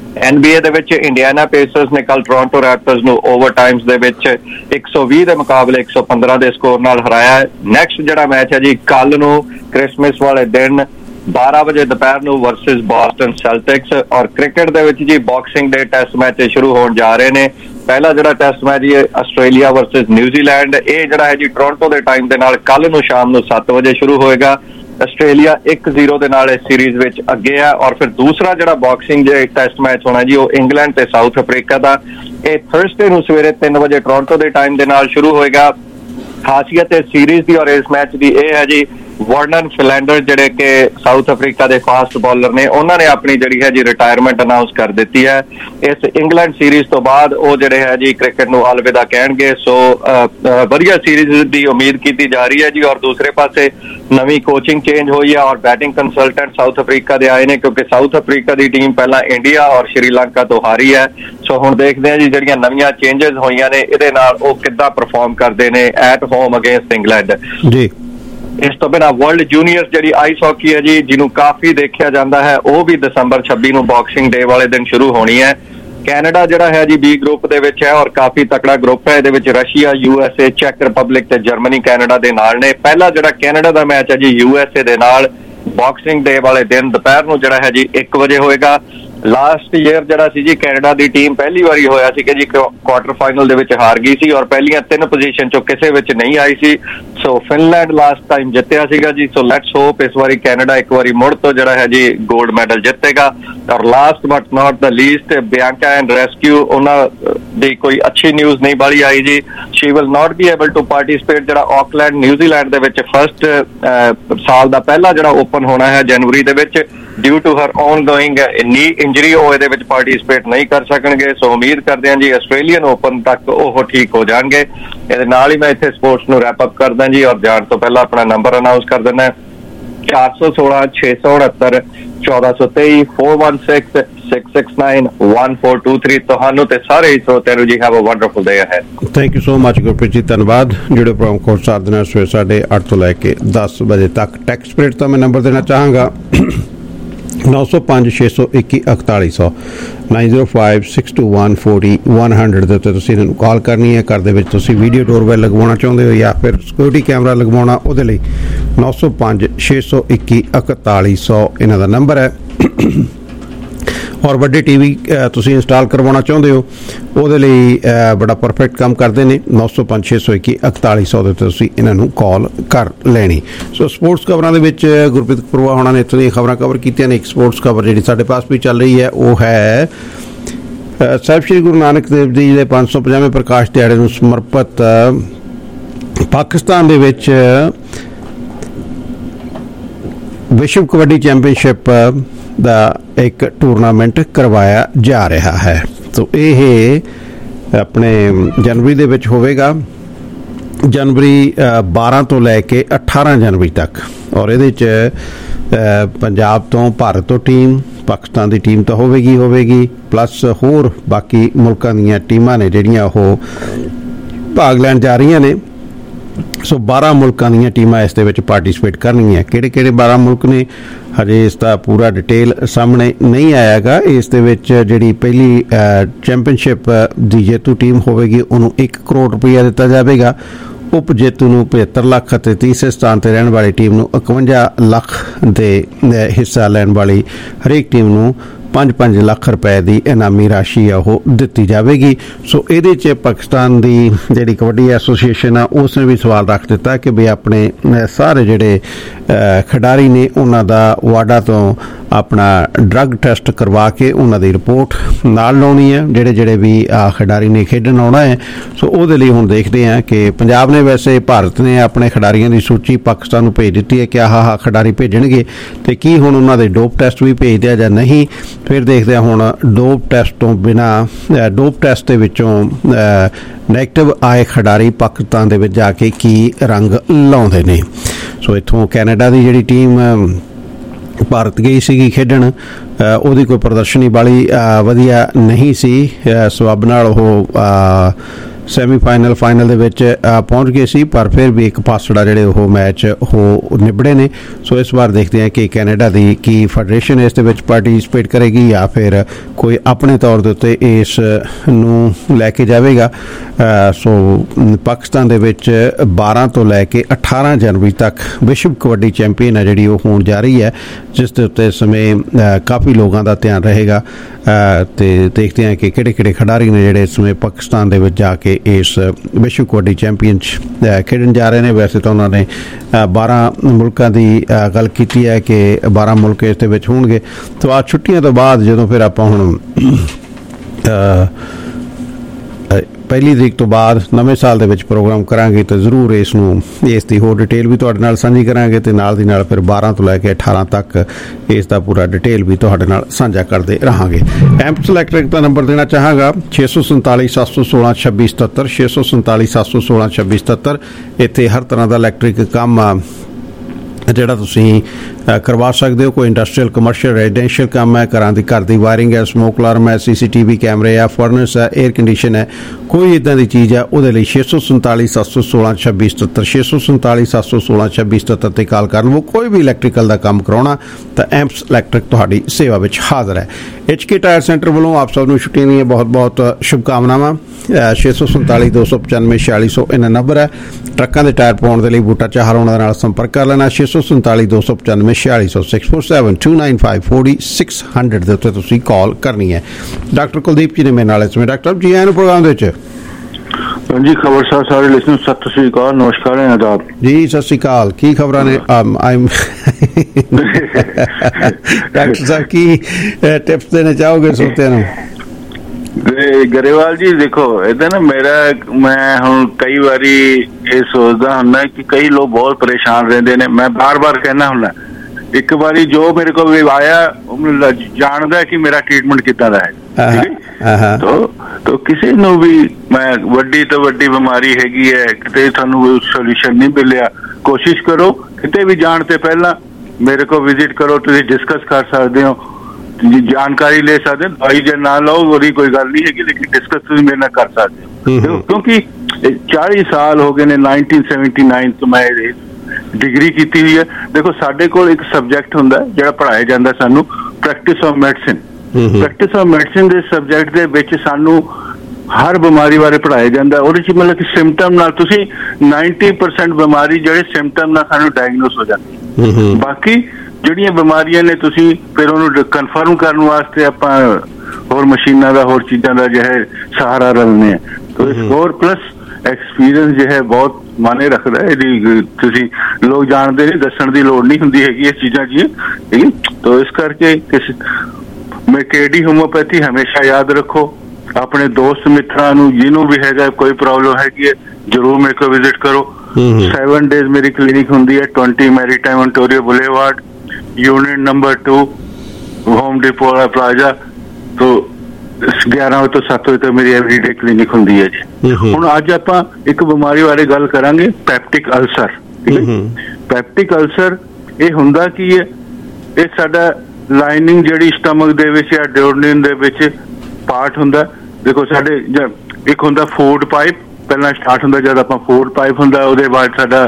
NBA ਦੇ ਵਿੱਚ ਇੰਡੀਆਨਾ ਪੇਸਰਸ ਨੇ ਕੱਲ ਟੋਰਾਂਟੋ ਰੈਪਟਰਸ ਨੂੰ ਓਵਰਟਾਈਮਸ ਦੇ ਵਿੱਚ 120 ਦੇ ਮੁਕਾਬਲੇ 115 ਦੇ ਸਕੋਰ ਨਾਲ ਹਰਾਇਆ। ਨੈਕਸਟ ਜਿਹੜਾ ਮੈਚ ਹੈ ਜੀ ਕੱਲ ਨੂੰ ਕ੍ਰਿਸਮਸ ਵਾਲੇ ਦਿਨ 12 ਵਜੇ ਦੁਪਹਿਰ ਨੂੰ ਵਰਸਸ ਬੋਸਟਨ ਸੈਲਟਿਕਸ। ਔਰ ਕ੍ਰਿਕਟ ਦੇ ਵਿੱਚ ਜੀ ਬਾਕਸਿੰਗ ਡੇ ਟੈਸਟ ਮੈਚ ਸ਼ੁਰੂ ਹੋਣ ਜਾ ਰਹੇ ਨੇ। ਪਹਿਲਾ ਜਿਹੜਾ ਟੈਸਟ ਮੈਚ ਹੈ ਆਸਟ੍ਰੇਲੀਆ ਵਰਸਸ ਨਿਊਜ਼ੀਲੈਂਡ, ਇਹ ਜਿਹੜਾ ਹੈ ਜੀ ਟੋਰਾਂਟੋ ਦੇ ਟਾਈਮ ਦੇ ਨਾਲ ਕੱਲ ਨੂੰ ਸ਼ਾਮ ਨੂੰ 7 ਵਜੇ ਸ਼ੁਰੂ ਹੋਏਗਾ। ਆਸਟ੍ਰੇਲੀਆ 1-0 ਦੇ ਨਾਲ ਇਸ ਸੀਰੀਜ਼ ਵਿੱਚ ਅੱਗੇ ਆ। ਔਰ ਫਿਰ ਦੂਸਰਾ ਜਿਹੜਾ ਬਾਕਸਿੰਗ ਦੇ ਟੈਸਟ ਮੈਚ ਹੋਣਾ ਜੀ ਉਹ ਇੰਗਲੈਂਡ ਤੇ ਸਾਊਥ ਅਫਰੀਕਾ ਦਾ, ਇਹ ਥਰਸਡੇ ਨੂੰ ਸਵੇਰੇ 3 ਵਜੇ ਟੋਰਾਂਟੋ ਦੇ ਟਾਈਮ ਦੇ ਨਾਲ ਸ਼ੁਰੂ ਹੋਏਗਾ। ਖਾਸੀਅਤ ਇਸ ਸੀਰੀਜ਼ ਦੀ ਔਰ ਇਸ ਮੈਚ ਦੀ ਇਹ ਹੈ ਜੀ ਵਾਰਨਰ ਫਿਲੈਂਡਰ ਜਿਹੜੇ ਕਿ ਸਾਊਥ ਅਫਰੀਕਾ ਦੇ ਫਾਸਟ ਬੋਲਰ ਨੇ, ਉਹਨਾਂ ਨੇ ਆਪਣੀ ਜਿਹੜੀ ਹੈ ਜੀ ਰਿਟਾਇਰਮੈਂਟ ਅਨਾਉਂਸ ਕਰ ਦਿੱਤੀ ਹੈ। ਇਸ ਇੰਗਲੈਂਡ ਸੀਰੀਜ਼ ਤੋਂ ਬਾਅਦ ਉਹ ਜਿਹੜੇ ਹੈ ਜੀ ਕ੍ਰਿਕਟ ਨੂੰ ਅਲਵਿਦਾ ਕਹਿਣਗੇ। ਸੋ ਵਧੀਆ ਸੀਰੀਜ਼ ਦੀ ਉਮੀਦ ਕੀਤੀ ਜਾ ਰਹੀ ਹੈ ਜੀ। ਔਰ ਦੂਸਰੇ ਪਾਸੇ ਨਵੀਂ ਕੋਚਿੰਗ ਚੇਂਜ ਹੋਈ ਹੈ ਔਰ ਬੈਟਿੰਗ ਕੰਸਲਟੈਂਟ ਸਾਊਥ ਅਫਰੀਕਾ ਦੇ ਆਏ ਨੇ, ਕਿਉਂਕਿ ਸਾਊਥ ਅਫਰੀਕਾ ਦੀ ਟੀਮ ਪਹਿਲਾਂ ਇੰਡੀਆ ਔਰ ਸ਼੍ਰੀਲੰਕਾ ਤੋਂ ਹਾਰੀ ਹੈ। ਸੋ ਹੁਣ ਦੇਖਦੇ ਹਾਂ ਜੀ ਜਿਹੜੀਆਂ ਨਵੀਆਂ ਚੇਂਜਸ ਹੋਈਆਂ ਨੇ ਇਹਦੇ ਨਾਲ ਉਹ ਕਿੱਦਾਂ ਪਰਫਾਰਮ ਕਰਦੇ ਨੇ ਐਟ ਹੋਮ ਅਗੇਂਸਟ ਇੰਗਲੈਂਡ ਜੀ। ਇਸ ਤੋਂ ਬਿਨਾਂ ਵਰਲਡ ਜੂਨੀਅਰਸ ਜਿਹੜੀ ਆਈਸ ਹਾਕੀ ਹੈ ਜੀ, ਜਿਹਨੂੰ ਕਾਫੀ ਦੇਖਿਆ ਜਾਂਦਾ ਹੈ, ਉਹ ਵੀ ਦਸੰਬਰ 26 ਨੂੰ ਬਾਕਸਿੰਗ ਡੇ ਵਾਲੇ ਦਿਨ ਸ਼ੁਰੂ ਹੋਣੀ ਹੈ। ਕੈਨੇਡਾ ਜਿਹੜਾ ਹੈ ਜੀ B ਗਰੁੱਪ ਦੇ ਵਿੱਚ ਹੈ ਔਰ ਕਾਫੀ ਤਕੜਾ ਗਰੁੱਪ ਹੈ। ਇਹਦੇ ਵਿੱਚ ਰਸ਼ੀਆ, USA, ਚੈਕ ਰਿਪਬਲਿਕ ਤੇ ਜਰਮਨੀ ਕੈਨੇਡਾ ਦੇ ਨਾਲ ਨੇ। ਪਹਿਲਾ ਜਿਹੜਾ ਕੈਨੇਡਾ ਦਾ ਮੈਚ ਹੈ ਜੀ USA ਦੇ ਨਾਲ ਬਾਕਸਿੰਗ ਡੇ ਵਾਲੇ ਦਿਨ ਦੁਪਹਿਰ ਨੂੰ ਜਿਹੜਾ ਹੈ ਜੀ 1 ਵਜੇ ਹੋਏਗਾ। ਲਾਸਟ ਈਅਰ ਜਿਹੜਾ ਸੀ ਜੀ ਕੈਨੇਡਾ ਦੀ ਟੀਮ ਪਹਿਲੀ ਵਾਰੀ ਹੋਇਆ ਸੀ ਕਿ ਜੀ ਕੁਆਟਰ ਫਾਈਨਲ ਦੇ ਵਿੱਚ ਹਾਰ ਗਈ ਸੀ ਔਰ ਪਹਿਲੀਆਂ 3 ਪੋਜੀਸ਼ਨ ਚੋਂ ਕਿਸੇ ਵਿੱਚ ਨਹੀਂ ਆਈ ਸੀ। ਸੋ ਫਿਨਲੈਂਡ ਲਾਸਟ ਟਾਈਮ ਜਿੱਤਿਆ ਸੀਗਾ ਜੀ। ਸੋ ਲੈਟਸ ਹੋਪ ਇਸ ਵਾਰੀ ਕੈਨੇਡਾ ਇੱਕ ਵਾਰੀ ਮੁੜ ਤੋਂ ਜਿਹੜਾ ਹੈ ਜੀ ਗੋਲਡ ਮੈਡਲ ਜਿੱਤੇਗਾ। ਔਰ last but not the least Bianca Andreescu, ਉਹਨਾਂ ਦੀ ਕੋਈ ਅੱਛੀ ਨਿਊਜ਼ ਨਹੀਂ ਬਾਲੀ ਆਈ ਜੀ। She will not be able to participate ਜਿਹੜਾ ਆਕਲੈਂਡ ਨਿਊਜ਼ੀਲੈਂਡ ਦੇ ਵਿੱਚ ਫਸਟ ਸਾਲ ਦਾ ਪਹਿਲਾ ਜਿਹੜਾ ਓਪਨ ਹੋਣਾ ਹੈ ਜਨਵਰੀ ਦੇ ਵਿੱਚ, ਡਿਊ ਟੂ ਹਰ ਔਨਗੋਇੰਗ ਨੀ ਇੰਜਰੀ ਉਹ ਇਹਦੇ ਵਿੱਚ ਪਾਰਟਿਸਿਪੇਟ ਨਹੀਂ ਕਰ ਸਕਣਗੇ। ਸੋ ਉਮੀਦ ਕਰਦੇ ਹਾਂ ਜੀ ਆਸਟ੍ਰੇਲੀਅਨ ਓਪਨ ਤੱਕ ਉਹ ਠੀਕ ਹੋ ਜਾਣਗੇ। ਇਹਦੇ ਨਾਲ ਹੀ ਮੈਂ ਇੱਥੇ ਸਪੋਰਟਸ ਨੂੰ ਰੈਪ ਅਪ ਕਰਦਾ ਜੀ ਔਰ ਜਾਣ ਤੋਂ ਪਹਿਲਾਂ ਆਪਣਾ ਨੰਬਰ ਅਨਾਉਂਸ ਕਰ ਦਿੰਦਾ 416 669 1423 416 669 1423। ਤੁਹਾਨੂੰ ਤੇ ਸਾਰੇ ਹੀ ਸਰੋਤਿਆਂ ਨੂੰ ji have a wonderful day ahead. Thank you so much Gurpreet ji, ਧੰਨਵਾਦ। ਜਿਹੜੇ ਪ੍ਰੋਗਰਾਮ ਕੋਲ ਸਾਥ ਦੇਣਾ ਸਵੇਰ 8:30 ਤੋਂ ਲੈ ਕੇ 10 ਵਜੇ ਤੱਕ। ਟੈਕਸ ਸਪ੍ਰੈਡ ਦਾ ਮੈਂ ਨੰਬਰ ਦੇਣਾ ਚਾਹਾਂਗਾ 905 621 4800 905 621 40 100 ਦੇ ਉੱਤੇ ਤੁਸੀਂ ਇਹਨਾਂ ਨੂੰ ਕਾਲ ਕਰਨੀ ਹੈ। ਘਰ ਦੇ ਵਿੱਚ ਤੁਸੀਂ ਵੀਡੀਓ ਡੋਰਬੈਲ ਲਗਵਾਉਣਾ ਚਾਹੁੰਦੇ ਹੋ ਜਾਂ ਫਿਰ ਸਿਕਿਉਰਿਟੀ ਕੈਮਰਾ ਲਗਵਾਉਣਾ, ਉਹਦੇ ਲਈ 905 621 4800 ਇਹਨਾਂ ਦਾ ਨੰਬਰ ਹੈ। ਔਰ ਵੱਡੇ ਟੀਵੀ ਤੁਸੀਂ ਇੰਸਟਾਲ ਕਰਵਾਉਣਾ ਚਾਹੁੰਦੇ ਹੋ ਉਹਦੇ ਲਈ ਬੜਾ ਪਰਫੈਕਟ ਕੰਮ ਕਰਦੇ ਨੇ। 905 621 4800 ਦੇ ਉੱਤੇ ਤੁਸੀਂ ਇਹਨਾਂ ਨੂੰ ਕਾਲ ਕਰ ਲੈਣੀ। ਸੋ ਸਪੋਰਟਸ ਖਬਰਾਂ ਦੇ ਵਿੱਚ ਗੁਰਪ੍ਰੀਤ ਕਪੂਰ ਹੋਣਾ ਨੇ ਇੱਥੋਂ ਦੀਆਂ ਖਬਰਾਂ ਕਵਰ ਕੀਤੀਆਂ ਨੇ। ਇੱਕ ਸਪੋਰਟਸ ਖਬਰ ਜਿਹੜੀ ਸਾਡੇ ਪਾਸ ਵੀ ਚੱਲ ਰਹੀ ਹੈ ਉਹ ਹੈ ਸਾਹਿਬ ਸ਼੍ਰੀ ਗੁਰੂ ਨਾਨਕ ਦੇਵ ਜੀ ਦੇ 550ਵੇਂ ਪ੍ਰਕਾਸ਼ ਦਿਹਾੜੇ ਨੂੰ ਸਮਰਪਿਤ ਪਾਕਿਸਤਾਨ ਦੇ ਵਿੱਚ ਵਿਸ਼ਵ ਕਬੱਡੀ ਚੈਂਪੀਅਨਸ਼ਿਪ ਦਾ ਇੱਕ ਟੂਰਨਾਮੈਂਟ ਕਰਵਾਇਆ ਜਾ ਰਿਹਾ ਹੈ। ਤੋ ਇਹ ਆਪਣੇ ਜਨਵਰੀ ਦੇ ਵਿੱਚ ਹੋਵੇਗਾ, ਜਨਵਰੀ 12 ਤੋਂ ਲੈ ਕੇ 18 ਜਨਵਰੀ ਤੱਕ। ਔਰ ਇਹਦੇ 'ਚ ਪੰਜਾਬ ਤੋਂ, ਭਾਰਤ ਤੋਂ ਟੀਮ, ਪਾਕਿਸਤਾਨ ਦੀ ਟੀਮ ਤਾਂ ਹੋਵੇਗੀ ਪਲੱਸ ਹੋਰ ਬਾਕੀ ਮੁਲਕਾਂ ਦੀਆਂ ਟੀਮਾਂ ਨੇ ਜਿਹੜੀਆਂ ਉਹ ਭਾਗ ਲੈਣ ਜਾ ਰਹੀਆਂ ਨੇ। ਸੋ 12 ਮੁਲਕਾਂ ਦੀਆਂ ਟੀਮਾਂ ਇਸ ਦੇ ਵਿੱਚ ਪਾਰਟਿਸਿਪੇਟ ਕਰਨਗੀਆਂ। ਕਿਹੜੇ 12 ਮੁਲਕ ਨੇ ਹਜੇ ਇਸ ਦਾ ਪੂਰਾ ਡਿਟੇਲ ਸਾਹਮਣੇ ਨਹੀਂ ਆਇਆਗਾ। ਇਸ ਦੇ ਵਿੱਚ ਜਿਹੜੀ ਪਹਿਲੀ ਚੈਂਪੀਅਨਸ਼ਿਪ ਦੀ ਜੇਤੂ ਟੀਮ ਹੋਵੇਗੀ ਉਹਨੂੰ 1 ਕਰੋੜ ਰੁਪਈਆ ਦਿੱਤਾ ਜਾਵੇਗਾ। ਉਪ ਜੇਤੂ ਨੂੰ 75 ਲੱਖ ਅਤੇ ਤੀਸਰੇ ਸਥਾਨ ਤੇ ਰਹਿਣ ਵਾਲੀ ਟੀਮ ਨੂੰ 51 ਲੱਖ ਦੇ ਹਿੱਸਾ ਲੈਣ ਵਾਲੀ ਹਰੇਕ ਟੀਮ ਨੂੰ 5-5 ਲੱਖ ਰੁਪਏ ਦੀ ਇਨਾਮੀ ਰਾਸ਼ੀ ਆ ਉਹ ਦਿੱਤੀ ਜਾਵੇਗੀ। ਸੋ ਇਹਦੇ 'ਚ ਪਾਕਿਸਤਾਨ ਦੀ ਜਿਹੜੀ ਕਬੱਡੀ ਐਸੋਸੀਏਸ਼ਨ ਆ ਉਸ ਨੇ ਵੀ ਸਵਾਲ ਰੱਖ ਦਿੱਤਾ ਕਿ ਵੀ ਆਪਣੇ ਸਾਰੇ ਜਿਹੜੇ ਖਿਡਾਰੀ ਨੇ ਉਹਨਾਂ ਦਾ ਵਾਡਾ ਤੋਂ ਆਪਣਾ ਡਰੱਗ ਟੈਸਟ ਕਰਵਾ ਕੇ ਉਹਨਾਂ ਦੀ ਰਿਪੋਰਟ ਨਾਲ ਲਾਉਣੀ ਹੈ। ਜਿਹੜੇ ਵੀ ਖਿਡਾਰੀ ਨੇ ਖੇਡਣ ਆਉਣਾ ਹੈ। ਸੋ ਉਹਦੇ ਲਈ ਹੁਣ ਦੇਖਦੇ ਹਾਂ ਕਿ ਪੰਜਾਬ ਨੇ, ਵੈਸੇ ਭਾਰਤ ਨੇ ਆਪਣੇ ਖਿਡਾਰੀਆਂ ਦੀ ਸੂਚੀ ਪਾਕਿਸਤਾਨ ਨੂੰ ਭੇਜ ਦਿੱਤੀ ਹੈ ਕਿ ਆਹ ਖਿਡਾਰੀ ਭੇਜਣਗੇ ਤੇ ਕੀ ਹੁਣ ਉਹਨਾਂ ਦੇ ਡੋਪ ਟੈਸਟ ਵੀ ਭੇਜਦੇ ਆ ਜਾਂ ਨਹੀਂ। ਫਿਰ ਦੇਖਦੇ ਹਾਂ ਹੁਣ ਡੋਪ ਟੈਸਟ ਤੋਂ ਬਿਨਾਂ ਡੋਪ ਟੈਸਟ ਦੇ ਵਿੱਚੋਂ ਨੈਗੇਟਿਵ ਆਏ ਖਿਡਾਰੀ ਪਾਕਿਸਤਾਨ ਦੇ ਵਿੱਚ ਜਾ ਕੇ ਕੀ ਰੰਗ ਲਾਉਂਦੇ ਨੇ। ਸੋ ਇੱਥੋਂ ਕੈਨੇਡਾ ਦੀ ਜਿਹੜੀ ਟੀਮ ਭਾਰਤ ਗਈ ਸੀਗੀ ਖੇਡਣ, ਉਹਦੀ ਕੋਈ ਪ੍ਰਦਰਸ਼ਨੀ ਵਾਲੀ ਵਧੀਆ ਨਹੀਂ ਸੀ। ਸਬੱਬ ਨਾਲ ਉਹ ਸੈਮੀਫਾਈਨਲ ਫਾਈਨਲ ਦੇ ਵਿੱਚ ਪਹੁੰਚ ਗਏ ਸੀ, ਪਰ ਫਿਰ ਵੀ ਇੱਕ ਪਾਸੜਾ ਜਿਹੜੇ ਉਹ ਮੈਚ ਉਹ ਨਿਬੜੇ ਨੇ। ਸੋ ਇਸ ਵਾਰ ਦੇਖਦੇ ਹਾਂ ਕਿ ਕੈਨੇਡਾ ਦੀ ਕੀ ਫੈਡਰੇਸ਼ਨ ਇਸ ਦੇ ਵਿੱਚ ਪਾਰਟਿਸਿਪੇਟ ਕਰੇਗੀ ਜਾਂ ਫਿਰ ਕੋਈ ਆਪਣੇ ਤੌਰ ਦੇ ਉੱਤੇ ਇਸ ਨੂੰ ਲੈ ਕੇ ਜਾਵੇਗਾ। ਸੋ ਪਾਕਿਸਤਾਨ ਦੇ ਵਿੱਚ 12 ਤੋਂ ਲੈ ਕੇ 18 ਜਨਵਰੀ ਤੱਕ ਵਿਸ਼ਵ ਕਬੱਡੀ ਚੈਂਪੀਅਨ ਹੈ ਜਿਹੜੀ ਉਹ ਹੋਣ ਜਾ ਰਹੀ ਹੈ, ਜਿਸ ਦੇ ਉੱਤੇ ਇਸ ਸਮੇਂ ਕਾਫੀ ਲੋਕਾਂ ਦਾ ਧਿਆਨ ਰਹੇਗਾ। ਤੇ ਦੇਖਦੇ ਹਾਂ ਕਿ ਕਿਹੜੇ ਖਿਡਾਰੀ ਨੇ ਜਿਹੜੇ ਇਸ ਸਮੇਂ ਪਾਕਿਸਤਾਨ ਦੇ ਵਿੱਚ ਜਾ ਕੇ ਇਸ ਵਿਸ਼ਵ ਕਬੱਡੀ ਚੈਂਪੀਅਨ ਖੇਡਣ ਜਾ ਰਹੇ ਨੇ। ਵੈਸੇ ਤਾਂ ਉਹਨਾਂ ਨੇ 12 ਮੁਲਕਾਂ ਦੀ ਗੱਲ ਕੀਤੀ ਹੈ ਕਿ 12 ਮੁਲਕ ਇਸ ਦੇ ਵਿੱਚ ਹੋਣਗੇ। ਤਾਂ ਆ ਛੁੱਟੀਆਂ ਤੋਂ ਬਾਅਦ ਜਦੋਂ ਫਿਰ ਆਪਾਂ ਹੁਣ 1 ਤਰੀਕ ਤੋਂ ਬਾਅਦ ਨਵੇਂ ਸਾਲ ਦੇ ਵਿੱਚ ਪ੍ਰੋਗਰਾਮ ਕਰਾਂਗੇ ਤਾਂ ਜ਼ਰੂਰ ਇਸ ਦੀ ਹੋਰ ਡਿਟੇਲ ਵੀ ਤੁਹਾਡੇ ਨਾਲ ਸਾਂਝੀ ਕਰਾਂਗੇ ਤੇ ਨਾਲ ਦੀ ਨਾਲ ਫਿਰ 12 ਤੋਂ ਲੈ ਕੇ 18 ਤੱਕ ਇਸ ਦਾ ਪੂਰਾ ਡਿਟੇਲ ਵੀ ਤੁਹਾਡੇ ਨਾਲ ਸਾਂਝਾ ਕਰਦੇ ਰਹਾਂਗੇ। ਐਂਪਸ ਇਲੈਕਟ੍ਰਿਕ ਦਾ ਨੰਬਰ ਦੇਣਾ ਚਾਹਾਂਗਾ 647 716 2677 647 716 2677। ਇੱਥੇ ਹਰ ਤਰ੍ਹਾਂ ਦਾ ਇਲੈਕਟ੍ਰਿਕ ਕੰਮ ਜਿਹੜਾ ਤੁਸੀਂ ਕਰਵਾ ਸਕਦੇ ਹੋ। ਕੋਈ ਇੰਡਸਟਰੀਅਲ, ਕਮਰਸ਼ੀਅਲ, ਰੈਜ਼ੀਡੈਂਸ਼ੀਅਲ ਕੰਮ ਹੈ, ਘਰ ਦੀ ਵਾਇਰਿੰਗ ਹੈ, ਸਮੋਕ ਅਲਾਰਮ ਹੈ, CCTV ਕੈਮਰੇ ਹੈ, ਫਰਨੈਸ ਹੈ, 에ਅਰ ਕੰਡੀਸ਼ਨ ਹੈ, ਕੋਈ ਇੱਦਾਂ ਦੀ ਚੀਜ਼ ਹੈ ਉਹਦੇ ਲਈ 647 716 2677 647 716 2677 ਤੇ ਕਾਲ ਕਰ ਲਵੋ। ਕੋਈ ਵੀ ਇਲੈਕਟ੍ਰੀਕਲ ਦਾ ਕੰਮ ਕਰਾਉਣਾ ਤਾਂ ਐਂਪਸ ਇਲੈਕਟ੍ਰਿਕ ਤੁਹਾਡੀ ਸੇਵਾ ਵਿੱਚ ਹਾਜ਼ਰ ਹੈ। HK ਟਾਇਰ ਸੈਂਟਰ ਵੱਲੋਂ ਆਪ ਸਭ ਨੂੰ ਛੁੱਟੀਆਂ ਦੀਆਂ ਬਹੁਤ ਸ਼ੁਭਕਾਮਨਾਵਾਂ। 647 295 4600 ਇਹਨਾਂ ਨੰਬਰ ਹੈ। ਟਰੱਕਾਂ ਦੇ ਟਾਇਰ ਪਾਉਣ ਦੇ ਲਈ ਬੂਟਾ ਚਾਹਰ ਉਹਨਾਂ ਦੇ ਨਾਲ ਸੰਪਰਕ ਕਰ ਲੈਣਾ। 647 295 4600 647-295-4600 ਦੇ ਉੱਤੇ ਤੁਸੀਂ ਕਾਲ ਕਰਨੀ ਹੈ। ਡਾਕਟਰ ਕੁਲਦੀਪ ਜੀ ਨੇ ਮੇਰੇ ਨਾਲ ਇਸ ਸਮੇਂ। ਡਾਕਟਰ ਜੀ ਆਇਆਂ ਨੂੰ ਪ੍ਰੋਗਰਾਮ ਦੇ ਵਿੱਚ। जी खबर साहब सारे लिसनर सत श्री अकाल, नमस्कार है आदाब जी। सत श्री अकाल। की खबरां ने डॉक्टर साहब की टिप्स देना चाहोगे सोते ਨੂੰ? गरेवाल जी देखो इधर ना मैं ਹੁਣ कई बारी ये सोचदा हुंदा कि कई लोग बहुत परेशान रहंदे ने। मैं बार बार कहना हुंदा एक बारी जो मेरे को भी आया जानदा है कि मेरा ट्रीटमेंट कितना दा है। तो किसी ਨੂੰ भी मैं ਵੱਡੀ ਤੋਂ ਵੱਡੀ ਬਿਮਾਰੀ ਹੈਗੀ ਹੈ ਕਿਤੇ ਤੁਹਾਨੂੰ ਸੋਲੂਸ਼ਨ ਨਹੀਂ ਮਿਲਿਆ, ਕੋਸ਼ਿਸ਼ ਕਰੋ ਕਿਤੇ ਵੀ ਜਾਣ ਤੇ ਪਹਿਲਾਂ ਮੇਰੇ ਕੋਲ ਵਿਜ਼ਿਟ ਕਰੋ। ਤੁਸੀਂ ਡਿਸਕਸ ਕਰ ਸਕਦੇ ਹੋ, ਜਾਣਕਾਰੀ ਲੈ ਸਕਦੇ ਹੋ। ਦਵਾਈ ਜੇ ਨਾ ਲਓ ਉਹਦੀ ਕੋਈ ਗੱਲ ਨਹੀਂ ਹੈਗੀ, ਲੇਕਿਨ ਡਿਸਕਸ ਤੁਸੀਂ ਮੇਰੇ ਨਾਲ ਕਰ ਸਕਦੇ ਹੋ ਕਿਉਂਕਿ 40 ਸਾਲ ਹੋ ਗਏ ਨੇ। 1979 ਤੋਂ ਮੈਂ ਡਿਗਰੀ ਕੀਤੀ ਹੋਈ ਹੈ। ਦੇਖੋ ਸਾਡੇ ਕੋਲ ਇੱਕ ਸਬਜੈਕਟ ਹੁੰਦਾ ਜਿਹੜਾ ਪੜ੍ਹਾਇਆ ਜਾਂਦਾ ਸਾਨੂੰ, practice of medicine. Practice of medicine ਦੇ ਸਬਜੈਕਟ ਦੇ ਵਿੱਚ ਸਾਨੂੰ ਹਰ ਬਿਮਾਰੀ ਬਾਰੇ ਪੜ੍ਹਾਇਆ ਜਾਂਦਾ। ਉਹਦੇ 'ਚ ਮਤਲਬ ਕਿ ਸਿੰਪਟਮ ਨਾਲ ਤੁਸੀਂ 90% ਬਿਮਾਰੀ ਜਿਹੜੇ ਸਿੰਪਟਮ ਨਾਲ ਸਾਨੂੰ ਡਾਇਗਨੋਸ ਹੋ ਜਾਂਦੀ। ਬਾਕੀ ਜਿਹੜੀਆਂ ਬਿਮਾਰੀਆਂ ਨੇ ਤੁਸੀਂ ਫਿਰ ਉਹਨੂੰ ਕਨਫਰਮ ਕਰਨ ਵਾਸਤੇ ਆਪਾਂ ਹੋਰ ਮਸ਼ੀਨਾਂ ਦਾ ਹੋਰ ਚੀਜ਼ਾਂ ਦਾ ਜੋ ਹੈ ਸਹਾਰਾ ਲੈਂਦੇ ਹਾਂ। ਹੋਰ ਪਲੱਸ ਐਕਸਪੀਰੀਅੰਸ ਜੋ ਹੈ ਬਹੁਤ ਮਾਨੇ ਰੱਖਦਾ। ਇਹਦੀ ਤੁਸੀਂ ਲੋਕ ਜਾਣਦੇ ਨੇ, ਦੱਸਣ ਦੀ ਲੋੜ ਨਹੀਂ ਹੁੰਦੀ ਹੈਗੀ ਇਹ ਚੀਜ਼ਾਂ ਜੀ। ਠੀਕ ਹੈ, ਤਾਂ ਇਸ ਕਰਕੇ ਮੈਂ KD ਹੋਮੋਪੈਥੀ ਹਮੇਸ਼ਾ ਯਾਦ ਰੱਖੋ। ਆਪਣੇ ਦੋਸਤ ਮਿੱਤਰਾਂ ਨੂੰ ਜਿਹਨੂੰ ਵੀ ਹੈਗਾ ਕੋਈ ਪ੍ਰੋਬਲਮ ਹੈਗੀ ਹੈ ਜ਼ਰੂਰ ਮੇਰੇ ਕੋਲ ਵਿਜ਼ਿਟ ਕਰੋ। 7 days ਮੇਰੀ ਕਲੀਨਿਕ ਹੁੰਦੀ ਹੈ 20 Maritime ontario Boulevard, unit number 2, Home Depot Plaza. तो 11 ਵਜੇ ਤੋਂ 7 ਵਜੇ ਤੱਕ ਮੇਰੀ ਐਵਰੀਡੇ ਕਲੀਨਿਕ ਹੁੰਦੀ ਹੈ ਜੀ। ਹੁਣ ਅੱਜ ਆਪਾਂ ਇੱਕ ਬਿਮਾਰੀ ਬਾਰੇ ਗੱਲ ਕਰਾਂਗੇ, ਪੈਪਟਿਕ ਅਲਸਰ। ਪੈਪਟਿਕ ਅਲਸਰ ਇਹ ਹੁੰਦਾ ਕੀ ਹੈ? ਇਹ ਸਾਡਾ ਲਾਈਨਿੰਗ ਜਿਹੜੀ ਸਟਮਕ ਦੇ ਵਿੱਚ ਜਾਂ ਡਿਓਡਨਮ ਦੇ ਵਿੱਚ ਪਾਰਟ ਹੁੰਦਾ। ਦੇਖੋ ਸਾਡੇ ਇੱਕ ਹੁੰਦਾ ਫੂਡ ਪਾਈਪ, ਪਹਿਲਾਂ ਸਟਾਰਟ ਹੁੰਦਾ ਜਦ ਆਪਾਂ ਫੂਡ ਪਾਈਪ ਹੁੰਦਾ, ਉਹਦੇ ਬਾਅਦ ਸਾਡਾ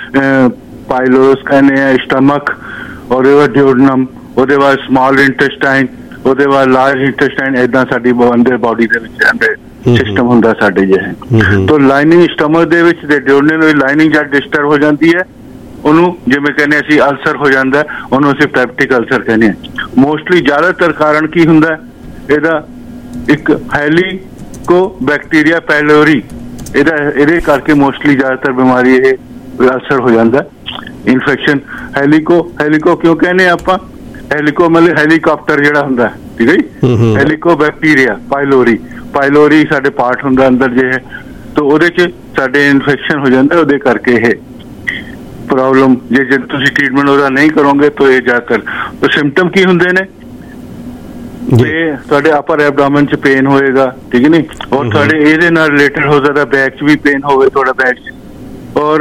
ਪਾਇਲੋਰਸ ਕਹਿੰਦੇ ਆ ਸਟਮਕ, ਉਹਦੇ ਬਾਅਦ ਡਿਓਡਨਮ, ਉਹਦੇ ਬਾਅਦ ਸਮਾਲ ਇੰਟੈਸਟਾਈਨ, ਉਹਦੇ ਬਾਅਦ ਲਾਰਜ ਇੰਟੈਸਟਾਈਨ। ਏਦਾਂ ਸਾਡੀ ਅੰਦਰ ਬੋਡੀ ਦੇ ਵਿੱਚ ਸਿਸਟਮ ਹੁੰਦਾ ਸਾਡੇ ਜਿਹੇ। ਤਾਂ ਲਾਈਨਿੰਗ ਸਟਮਕ ਦੇ ਵਿੱਚ ਤੇ ਡਿਓਡਨਮ ਦੀ ਲਾਈਨਿੰਗ ਜਦ ਡਿਸਟਰਬ ਹੋ ਜਾਂਦੀ ਹੈ ਉਹਨੂੰ ਜਿਵੇਂ ਕਹਿੰਦੇ ਅਸੀਂ ਅਲਸਰ ਹੋ ਜਾਂਦਾ, ਉਹਨੂੰ ਅਸੀਂ ਪੈਪਟਿਕ ਅਲਸਰ ਕਹਿੰਦੇ ਹਾਂ। ਮੋਸਟਲੀ ਜ਼ਿਆਦਾਤਰ ਕਾਰਨ ਕੀ ਹੁੰਦਾ ਇਹਦਾ? ਇੱਕ ਹੈਲੀਕੋ ਬੈਕਟੀਰੀਆ ਪਾਇਲੋਰੀ, ਇਹਦੇ ਕਰਕੇ ਮੋਸਟਲੀ ਜ਼ਿਆਦਾਤਰ ਬਿਮਾਰੀ ਇਹ ਅਲਸਰ ਹੋ ਜਾਂਦਾ। ਇਨਫੈਕਸ਼ਨ ਹੈਲੀਕੋ ਕਿਉਂ ਕਹਿੰਦੇ ਆਪਾਂ? ਹੈਲੀਕੋ ਮਤਲਬ ਹੈਲੀਕਾਪਟਰ ਜਿਹੜਾ ਹੁੰਦਾ, ਠੀਕ ਹੈ ਜੀ। ਹੈਲੀਕੋ ਬੈਕਟੀਰੀਆ ਪਾਇਲੋਰੀ ਸਾਡੇ ਪਾਰਟ ਹੁੰਦਾ ਅੰਦਰ ਜੇ ਹੈ, ਤਾਂ ਉਹਦੇ 'ਚ ਸਾਡੇ ਇਨਫੈਕਸ਼ਨ ਹੋ ਜਾਂਦਾ। ਉਹਦੇ ਕਰਕੇ ਇਹ ਪ੍ਰੋਬਲਮ ਜੇ ਤੁਸੀਂ ਟ੍ਰੀਟਮੈਂਟ ਉਹਦਾ ਨਹੀਂ ਕਰੋਗੇ ਤਾਂ ਇਹ ਜ਼ਿਆਦਾਤਰ ਸਿੰਪਟਮ ਕੀ ਹੁੰਦੇ ਨੇ? ਤੇ ਤੁਹਾਡੇ ਅਪਰ ਐਬਡੋਮਨ 'ਚ ਪੇਨ ਹੋਏਗਾ, ਠੀਕ ਹੈ ਨੀ, ਔਰ ਤੁਹਾਡੇ ਇਹਦੇ ਨਾਲ ਰਿਲੇਟਡ ਹੋ ਸਕਦਾ ਬੈਕ 'ਚ ਵੀ ਪੇਨ ਹੋਵੇ ਤੁਹਾਡਾ ਬੈਕ 'ਚ, ਔਰ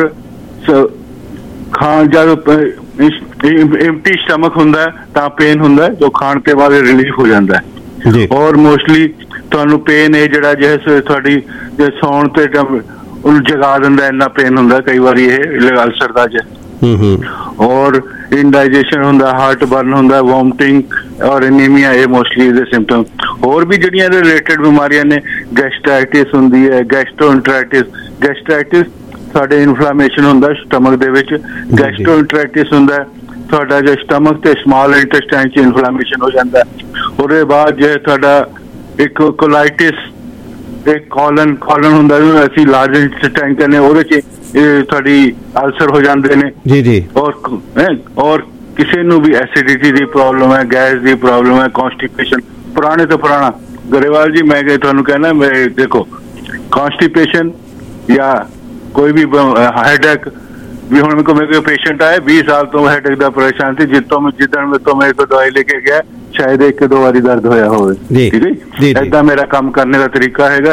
ਖਾਣ ਜਦ ਐਮਟੀ ਸਟਮਕ ਹੁੰਦਾ ਤਾਂ ਪੇਨ ਹੁੰਦਾ ਜੋ ਖਾਣ ਤੇ ਬਾਅਦ ਰਿਲੀਫ ਹੋ ਜਾਂਦਾ ਹੈ। ਔਰ ਮੋਸਟਲੀ ਤੁਹਾਨੂੰ ਪੇਨ ਇਹ ਜਿਹੜਾ ਜੇ ਤੁਹਾਡੀ ਸੌਣ ਤੇ ਉਹਨੂੰ ਜਗਾ ਦਿੰਦਾ, ਇੰਨਾ ਪੇਨ ਹੁੰਦਾ ਕਈ ਵਾਰੀ ਇਹ ਅਲਸਰ ਦਾ ਜੇ। ਔਰ ਇੰਡਾਈਜੇਸ਼ਨ ਹੁੰਦਾ, ਹਾਰਟ ਬਰਨ ਹੁੰਦਾ, ਵੋਮਟਿੰਗ ਔਰ ਐਨੀਮੀਆ, ਇਹ ਮੋਸਟਲੀ ਇਹਦੇ ਸਿੰਪਟਮ। ਹੋਰ ਵੀ ਜਿਹੜੀਆਂ ਇਹਦੇ ਰਿਲੇਟਡ ਬਿਮਾਰੀਆਂ ਨੇ, ਗੈਸਟਰਾਈਟਿਸ ਹੁੰਦੀ ਹੈ, ਗੈਸਟਰਾਈਟਿਸ ਸਾਡੇ ਇਨਫਲਾਮੇਸ਼ਨ ਹੁੰਦਾ ਸਟਮਕ ਦੇ ਵਿੱਚ। ਗੈਸਟ੍ਰੋਇੰਟਰਾਈਟਿਸ ਹੁੰਦਾ ਤੁਹਾਡਾ ਜੋ ਸਟਮਕ ਤੇ ਸਮਾਲ ਇੰਟੈਸਟਾਈਨ 'ਚ ਇਨਫਲਾਮੇਸ਼ਨ ਹੋ ਜਾਂਦਾ। ਉਹਦੇ ਬਾਅਦ ਜੇ ਤੁਹਾਡਾ ਇੱਕ ਕੋਲਾਈਟਿਸ, ਇੱਕ ਕੋਲਨ ਹੁੰਦਾ ਜਿਹਨੂੰ ਅਸੀਂ ਲਾਰਜ ਇੰਟੈਸਟਾਈਨ ਕਹਿੰਦੇ, ਉਹਦੇ 'ਚ ਇਹ ਤੁਹਾਡੀ ਅਲਸਰ ਹੋ ਜਾਂਦੇ ਨੇ ਜੀ। ਔਰ ਕਿਸੇ ਨੂੰ ਵੀ ਐਸਿਡਿਟੀ ਦੀ ਪ੍ਰੋਬਲਮ ਹੈ, ਗੈਸ ਦੀ ਪ੍ਰੋਬਲਮ ਹੈ, ਕੌਂਸਟੀਪੇਸ਼ਨ ਪੁਰਾਣੇ ਤੋਂ ਪੁਰਾਣਾ। ਗਰੇਵਾਲ ਜੀ ਮੈਂ ਤੁਹਾਨੂੰ ਕਹਿਣਾ, ਦੇਖੋ ਕੌਂਸਟੀਪੇਸ਼ਨ ਜਾਂ ਕੋਈ ਵੀ ਹੈਡੇਕ ਵੀ, ਹੁਣ ਮੇਰੇ ਕੋਲ ਪੇਸ਼ੈਂਟ ਆਏ 20 ਸਾਲ ਤੋਂ ਹੈਡੇਕ ਦਾ ਪਰੇਸ਼ਾਨ ਸੀ, ਜਿੱਦਣ ਮੇਰੇ ਕੋਲ ਦਵਾਈ ਲੈ ਕੇ ਗਿਆ ਸ਼ਾਇਦ 1-2 ਵਾਰੀ ਦਰਦ ਹੋਇਆ ਹੋਵੇ, ਠੀਕ ਹੈ ਜੀ। ਏਦਾਂ ਮੇਰਾ ਕੰਮ ਕਰਨੇ ਦਾ ਤਰੀਕਾ ਹੈਗਾ।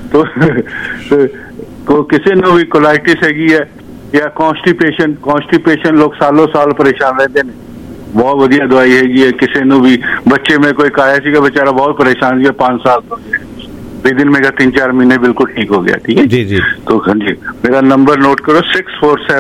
तो ਕਿਸੇ ਨੂੰ ਵੀ ਕੋਲਾਈਟਿਸ ਹੈਗੀ ਹੈ ਜਾਂ ਕੌਂਸਟੀਪੇਸ਼ਨ ਲੋਕ ਸਾਲੋਂ ਸਾਲ ਪਰੇਸ਼ਾਨ ਰਹਿੰਦੇ ਨੇ, ਬਹੁਤ ਵਧੀਆ ਦਵਾਈ ਹੈਗੀ ਹੈ। ਕਿਸੇ ਨੂੰ ਵੀ ਬੱਚੇ में कोई आया ਸੀਗਾ बेचारा बहुत परेशान ਸੀ 5 साल ਤੋਂ, विदिन में 3-4 महीने बिल्कुल ठीक हो गया, ठीक है जी। तो हाँ जी, मेरा नंबर नोट करो 647